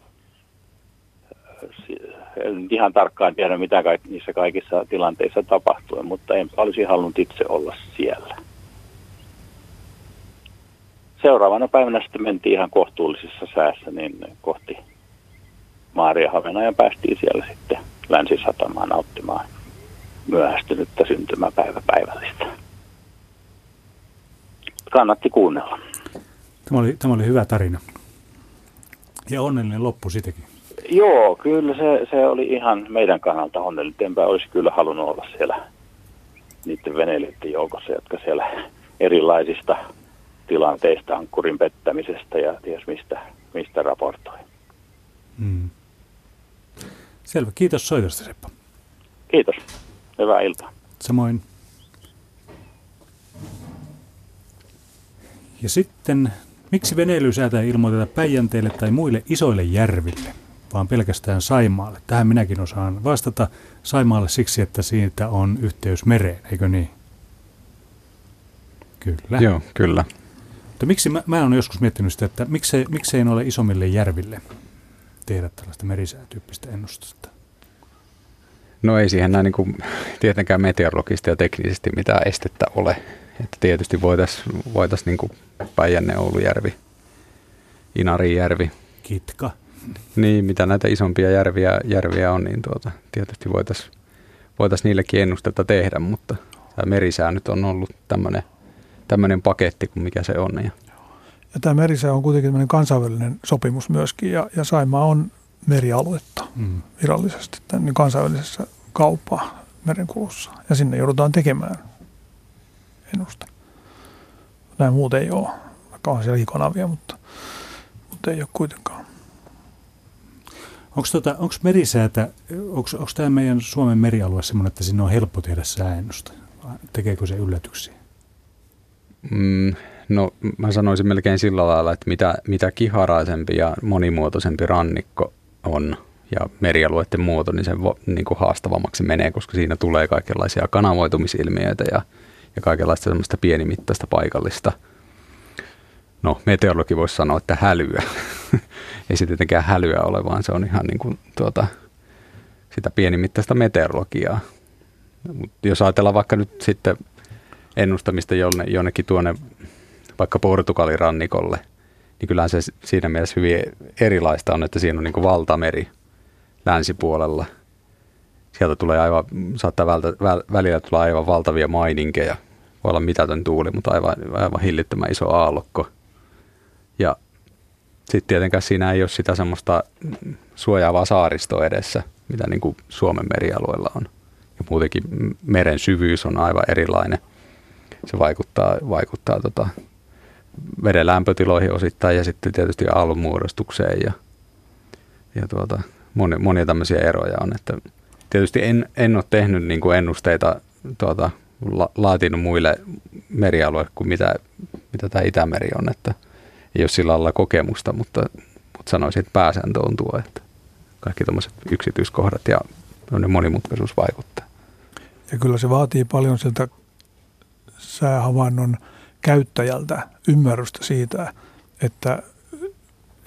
En ihan tarkkaan tiedä, mitä kaikki, niissä kaikissa tilanteissa tapahtui, mutta en olisi halunnut itse olla siellä. Seuraavana päivänä sitten mentiin ihan kohtuullisessa säässä niin kohti Maarianhaminaa ja päästiin siellä sitten Länsisatamaan nauttimaan myöhästynyttä syntymäpäiväpäivällistä. Kannatti kuunnella. Tämä oli, tämä oli hyvä tarina. Ja onnellinen loppu sitäkin. Joo, kyllä se, se oli ihan meidän kannalta onnellinen. Enpä olisi kyllä halunnut olla siellä niiden veneilijöiden joukossa, jotka siellä erilaisista tilanteista, ankkurin pettämisestä ja ties mistä, mistä raportoi. Hmm. Selvä. Kiitos soitosta, Seppo. Kiitos. Hyvää iltaa. Samoin. Ja sitten, miksi veneilysäätä ei ilmoiteta Päijänteelle tai muille isoille järville, vaan pelkästään Saimaalle? Tähän minäkin osaan vastata. Saimaalle siksi, että siitä on yhteys mereen, eikö niin? Kyllä. Joo, kyllä. Mutta miksi, mä, mä olen joskus miettinyt sitä, että miksei, miksei ole isommille järville tehdä tällaista merisäätyyppistä ennustusta? No ei siihen näin niin kuin tietenkään meteorologisesti ja teknisesti mitään estettä ole. Että tietysti voitaisiin voitais niin kuin Päijänne, Oulujärvi, Inarijärvi. Kitka. Niin, mitä näitä isompia järviä, järviä on, niin tuota, tietysti voitaisiin voitais niillekin ennustetta tehdä, mutta tämä merisää nyt on ollut tämmöinen tämmöinen paketti kuin mikä se on. Ja, ja tämä merisää on kuitenkin tämmöinen kansainvälinen sopimus myöskin, ja, ja Saimaa on merialuetta mm. virallisesti tämän kansainvälisessä kauppaa merenkulussa, ja sinne joudutaan tekemään ennuste. Näin muuten ei ole, vaikka on sielläkin kanavia, mutta, mutta ei ole kuitenkaan. Onko tota, merisäätä, onko tämä meidän Suomen merialue sellainen, että sinne on helppo tehdä sääennuste? Tekeekö se yllätyksiä? Mm, no mä sanoisin melkein sillä lailla, että mitä, mitä kiharaisempi ja monimuotoisempi rannikko on ja merialueiden muoto, niin se vo, niin kuin haastavammaksi menee, koska siinä tulee kaikenlaisia kanavoitumisilmiöitä ja, ja kaikenlaista semmoista pienimittaista paikallista. No meteorologi voisi sanoa, että hälyä. Ei se tietenkään hälyä ole, vaan se on ihan niin kuin, tuota, sitä pienimittaista meteorologiaa. Mut jos ajatellaan vaikka nyt sitten ennustamista jonne, jonnekin tuonne vaikka Portugalin rannikolle, niin kyllähän se siinä mielessä hyvin erilaista on, että siinä on niin kuin valtameri länsipuolella. Sieltä tulee aivan, saattaa vältä, väl, välillä tulla aivan valtavia maininkeja. Voi olla mitätön tuuli, mutta aivan, aivan hillittömän iso aallokko. Ja sitten tietenkään siinä ei ole sitä semmoista suojaavaa saaristoa edessä, mitä niin kuin Suomen merialueella on. Ja muutenkin meren syvyys on aivan erilainen. Se vaikuttaa, vaikuttaa tota veden lämpötiloihin osittain ja sitten tietysti aallonmuodostukseen ja, ja tuota, monia, monia tämmöisiä eroja on. Että tietysti en, en ole tehnyt niin kuin ennusteita, tuota, la, laatinut muille merialueille kuin mitä, mitä tämä Itämeri on. Että ei ole sillä lailla kokemusta, mutta, mutta sanoisin, että pääsääntö on tuo, että kaikki tämmöiset yksityiskohdat ja monimutkaisuus vaikuttaa. Ja kyllä se vaatii paljon sieltä säähavainnon käyttäjältä ymmärrystä siitä, että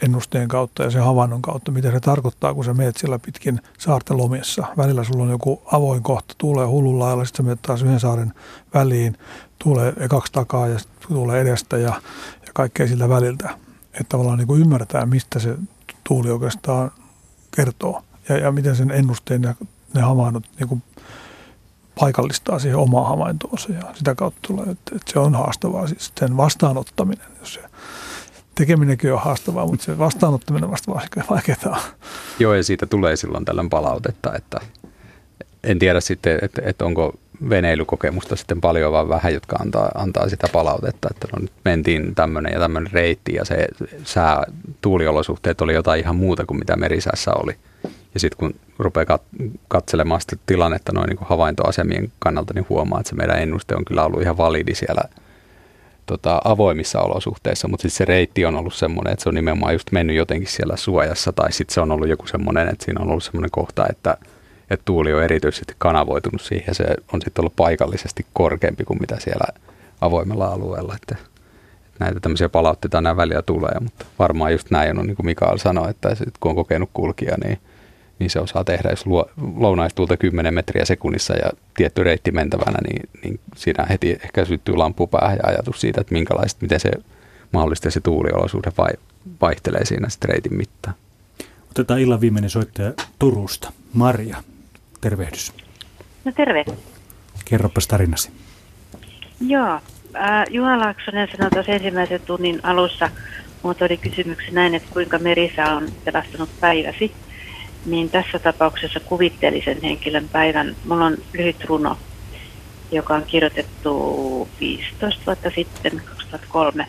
ennusteen kautta ja sen havainnon kautta, mitä se tarkoittaa, kun sä meet siellä pitkin saarten lomissa. Välillä sulla on joku avoin kohta, tulee hullun lailla, sitten sä menet taas yhden saaren väliin, tulee kaksi takaa ja tulee edestä ja, ja kaikkea siltä väliltä. Että tavallaan niin kuin ymmärtää, mistä se tuuli oikeastaan kertoo ja, ja miten sen ennusteen ja ne havainnot niin kuin paikallistaa siihen omaan havaintoonsa ja sitä kautta tulee, että, että se on haastavaa. Siis sen vastaanottaminen, jos se tekeminenkin on haastavaa, mutta se vastaanottaminen vasta vaikeaa. Joo, ja siitä tulee silloin tällöin palautetta, että en tiedä sitten, että, että onko veneilykokemusta sitten paljon vai vähän, jotka antaa, antaa sitä palautetta, että no nyt mentiin tämmöinen ja tämmöinen reitti ja se sää, tuuliolosuhteet oli jotain ihan muuta kuin mitä merisäässä oli. Ja sitten kun rupeaa kat- katselemaan sitä tilannetta noin niin kuin havaintoasemien kannalta, niin huomaa, että se meidän ennuste on kyllä ollut ihan validi siellä tota, avoimissa olosuhteissa, mutta sitten se reitti on ollut semmoinen, että se on nimenomaan just mennyt jotenkin siellä suojassa, tai sitten se on ollut joku semmoinen, että siinä on ollut semmoinen kohta, että, että tuuli on erityisesti kanavoitunut siihen, ja se on sitten ollut paikallisesti korkeampi kuin mitä siellä avoimella alueella, että, että näitä tämmöisiä palautteita nämä välillä tulee, mutta varmaan just näin on, niin kuin Mikael sanoi, että sit, kun on kokenut kulkija, niin niin se osaa tehdä, jos lounaistuulta kymmenen metriä sekunnissa ja tietty reitti mentävänä, niin, niin siinä heti ehkä syttyy lampu päähän ja ajatus siitä, että minkälaista, miten se mahdollisesti se tuuliolosuhde vai, vaihtelee siinä sitten reitin mittaan. Otetaan illan viimeinen soittaja Turusta. Marja, tervehdys. No terve. Kerropas tarinasi. Joo, äh, Juha Laaksonen sanoi tuossa ensimmäisen tunnin alussa, muotoili kysymyksen näin, että kuinka merisää on pelastanut päiväsi. Niin tässä tapauksessa kuvitteellisen henkilön päivän. Mulla on lyhyt runo, joka on kirjoitettu viisitoista vuotta sitten, kaksituhattakolme.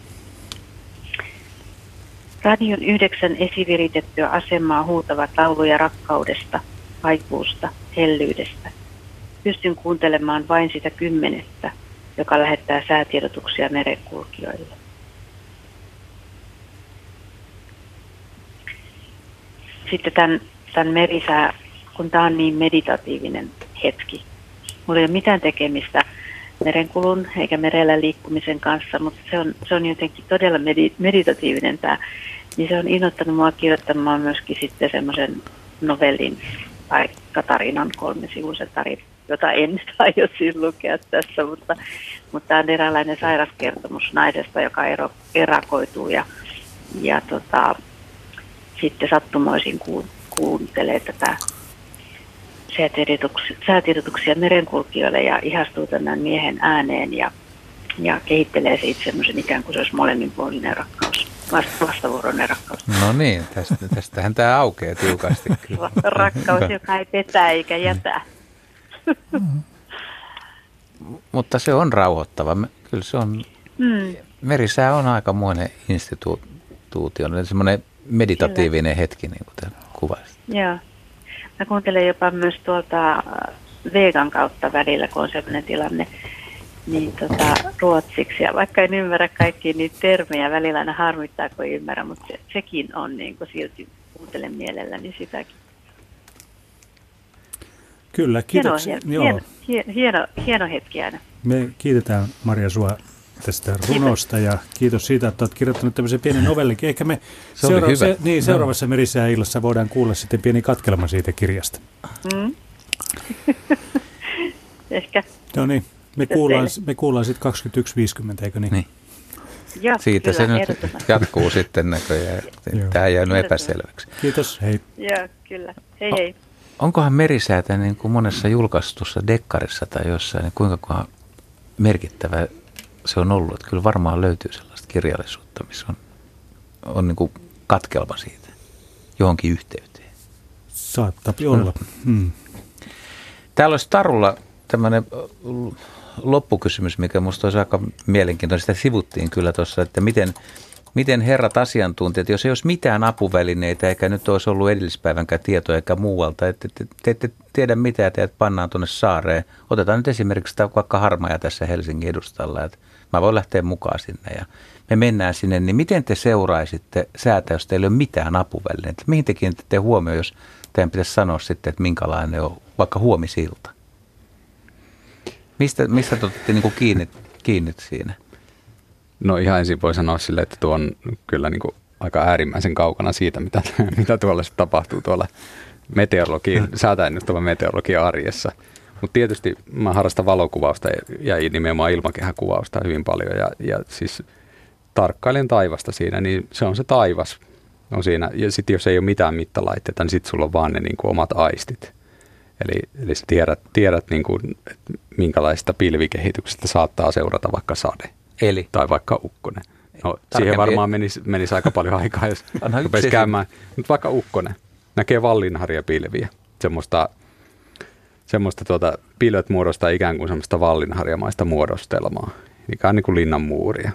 Radion yhdeksän esiviritettyä asemaa huutavat lauluja rakkaudesta, haikuusta, hellyydestä. Pystyn kuuntelemaan vain sitä kymmenettä, joka lähettää säätiedotuksia merenkulkijoille. Sitten tämän, tämän merisää, kun tämä on niin meditatiivinen hetki. Mulla ei ole mitään tekemistä merenkulun eikä merellä liikkumisen kanssa, mutta se on, se on jotenkin todella meditatiivinen tämä. Niin se on innoittanut mua kirjoittamaan myöskin sitten semmoisen novellin tai tarinan, kolmesivuisen tarinan, jota en aio siis lukea tässä, mutta, mutta tämä on eräänlainen sairaskertomus naisesta, joka ero, erakoituu ja, ja tota, sitten sattumoisin kuuntelee tätä säätiedotuksia merenkulkijoille ja ihastuu tämän miehen ääneen ja, ja kehittelee siitä semmoisen ikään kuin se olisi molemminpuolinen rakkaus, vastavuoroinen rakkaus. No niin, tästä, tästähän tämä aukeaa tiukasti. Kyllä. Rakkaus, joka ei petä eikä jätä. Mutta se on rauhoittava. Kyllä se on, mm. merisää on aikamoinen instituutio, semmoinen meditatiivinen Kyllä. hetki, niin kuin täällä kuvasit. Joo. Mä kuuntelen jopa myös tuolta Vegan kautta välillä, kun on sellainen tilanne, niin tota, ruotsiksi. Ja vaikka en ymmärrä kaikkia niitä termejä, välillä aina harmittaa, kun ei ymmärrä, mutta se, sekin on niin kuin silti kuuntelen mielelläni sitäkin. Kyllä, kiitoksia. Hieno, hieno, hieno, hieno, hieno hetki aina. Me kiitetään Marja sua tästä runosta ja kiitos siitä, että olet kirjoittanut tämmöisen pienen novellikin. Ehkä me seuraava, se, niin, seuraavassa Merisää illassa voidaan kuulla sitten pieni katkelma siitä kirjasta. Mm. Ehkä. No niin, me kuullaan, me kuullaan sitten kaksikymmentäyksi viisikymmentä, eikö niin? niin. Joo, siitä kyllä, se nyt jatkuu sitten näköjään. Tämä ei jäänyt epäselväksi. Kiitos, hei. Joo, kyllä. Hei hei. Onkohan merisäätä niin kuin monessa julkaistussa dekkarissa tai jossain, niin kuinka merkittävä se on ollut? Että kyllä varmaan löytyy sellaista kirjallisuutta, missä on, on niin kuin katkelma siitä johonkin yhteyteen. Saattaa olla. Hmm. Täällä olisi Tarulla tämmöinen loppukysymys, mikä minusta olisi aika mielenkiintoinen. Sitä sivuttiin kyllä tuossa, että miten, miten herrat asiantuntijat, jos ei olisi mitään apuvälineitä eikä nyt olisi ollut edellispäivänkään tietoa eikä muualta, että te, te ette tiedä mitä ja teidät pannaan tuonne saareen. Otetaan nyt esimerkiksi vaikka Harmaja tässä Helsingin edustalla, että mä voin lähteä mukaan sinne ja me mennään sinne, niin miten te seuraisitte säätä, jos teillä ei ole mitään apuvälineitä? Mihin te kiinnitätte huomioon, jos teidän pitäisi sanoa sitten, että minkälainen on vaikka huomisilta? Mistä, mistä te otatte niin kiinni, kiinni siinä? No ihan ensin voi sanoa sille, että tuo on kyllä niin kuin aika äärimmäisen kaukana siitä, mitä, mitä tuolla tapahtuu tuolla meteorologian, säätäennustavan meteorologian arjessa. Mutta tietysti mä harrastan valokuvausta ja nimenomaan ilmakehäkuvausta hyvin paljon ja, ja siis tarkkailen taivasta siinä, niin se on se taivas on siinä. Ja sitten jos ei ole mitään mittalaitteita, niin sitten sulla on vaan ne niin kuin omat aistit. Eli, eli sä tiedät, tiedät niin kuin, minkälaista pilvikehityksestä saattaa seurata vaikka sade. Eli? Tai vaikka ukkonen. No, siihen varmaan menisi, menisi aika paljon aikaa, jos rupesi käymään. Mutta vaikka ukkonen näkee vallinharjapilviä. Semmoista, semmoista tuota, pilvet muodostaa ikään kuin semmoista vallinharjamaista muodostelmaa. Ikään niin kuin linnan muuria.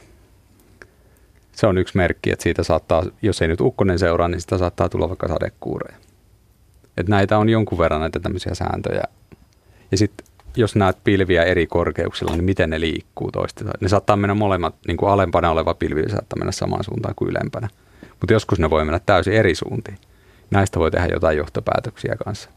Se on yksi merkki, että siitä saattaa, jos ei nyt ukkonen seuraa, niin sitä saattaa tulla vaikka sadekuureja. Että näitä on jonkun verran näitä tämmöisiä sääntöjä. Ja sitten jos näet pilviä eri korkeuksilla, niin miten ne liikkuu toistaan. Ne saattaa mennä molemmat, niin kuin alempana oleva pilvi saattaa mennä samaan suuntaan kuin ylempänä. Mutta joskus ne voi mennä täysin eri suuntiin. Näistä voi tehdä jotain johtopäätöksiä kanssa.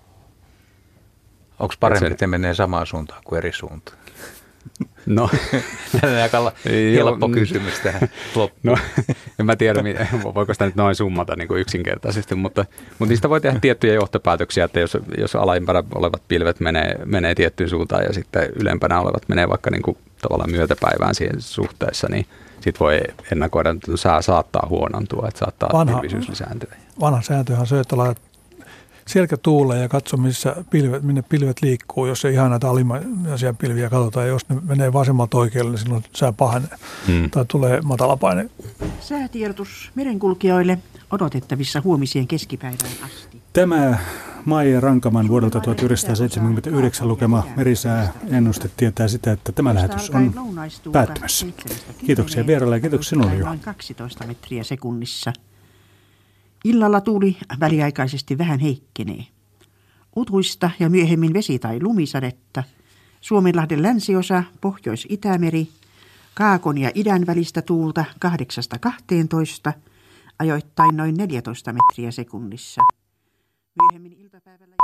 Onko parempi, että menee samaan suuntaan kuin eri suuntaan? No. Tämä on aika helppo kysymys tähän loppuun. No, en mä tiedä, voiko sitä nyt noin summata niin kuin yksinkertaisesti, mutta, mutta niistä voi tehdä tiettyjä johtopäätöksiä, että jos, jos alaimpänä olevat pilvet menee, menee tiettyyn suuntaan ja sitten ylempänä olevat menee vaikka niin kuin tavallaan myötäpäivään siihen suhteessa, niin sitten voi ennakoida, että sää saattaa huonontua, että saattaa vanha, pilvisyys lisääntyä. Vanha sääntöhän on se, että laitat selkä tuuleen ja katso, missä pilvet, minne pilvet liikkuu. Jos ei ihan näitä alimmaisia pilviä katsota, ja jos ne menee vasemmalta oikealle, niin silloin sää pahenee hmm. tai tulee matalapaine. Säätiedotus merenkulkijoille odotettavissa huomiseen keskipäivään asti. Tämä Maija Rankaman vuodelta tuhatyhdeksänsataaseitsemänkymmentäyhdeksän lukema merisääennuste tietää sitä, että tämä lähetys on päättymässä. Kiitoksia vieraille ja kiitoksia sinulle, Juha. Noin kaksitoista metriä sekunnissa. Illalla tuuli väliaikaisesti vähän heikkenee. Utuista ja myöhemmin vesi- tai lumisadetta. Suomenlahden länsiosa, Pohjois-Itämeri, Kaakon ja idän välistä tuulta kahdeksasta kahteentoista, ajoittain noin neljätoista metriä sekunnissa. Myöhemmin iltapäivällä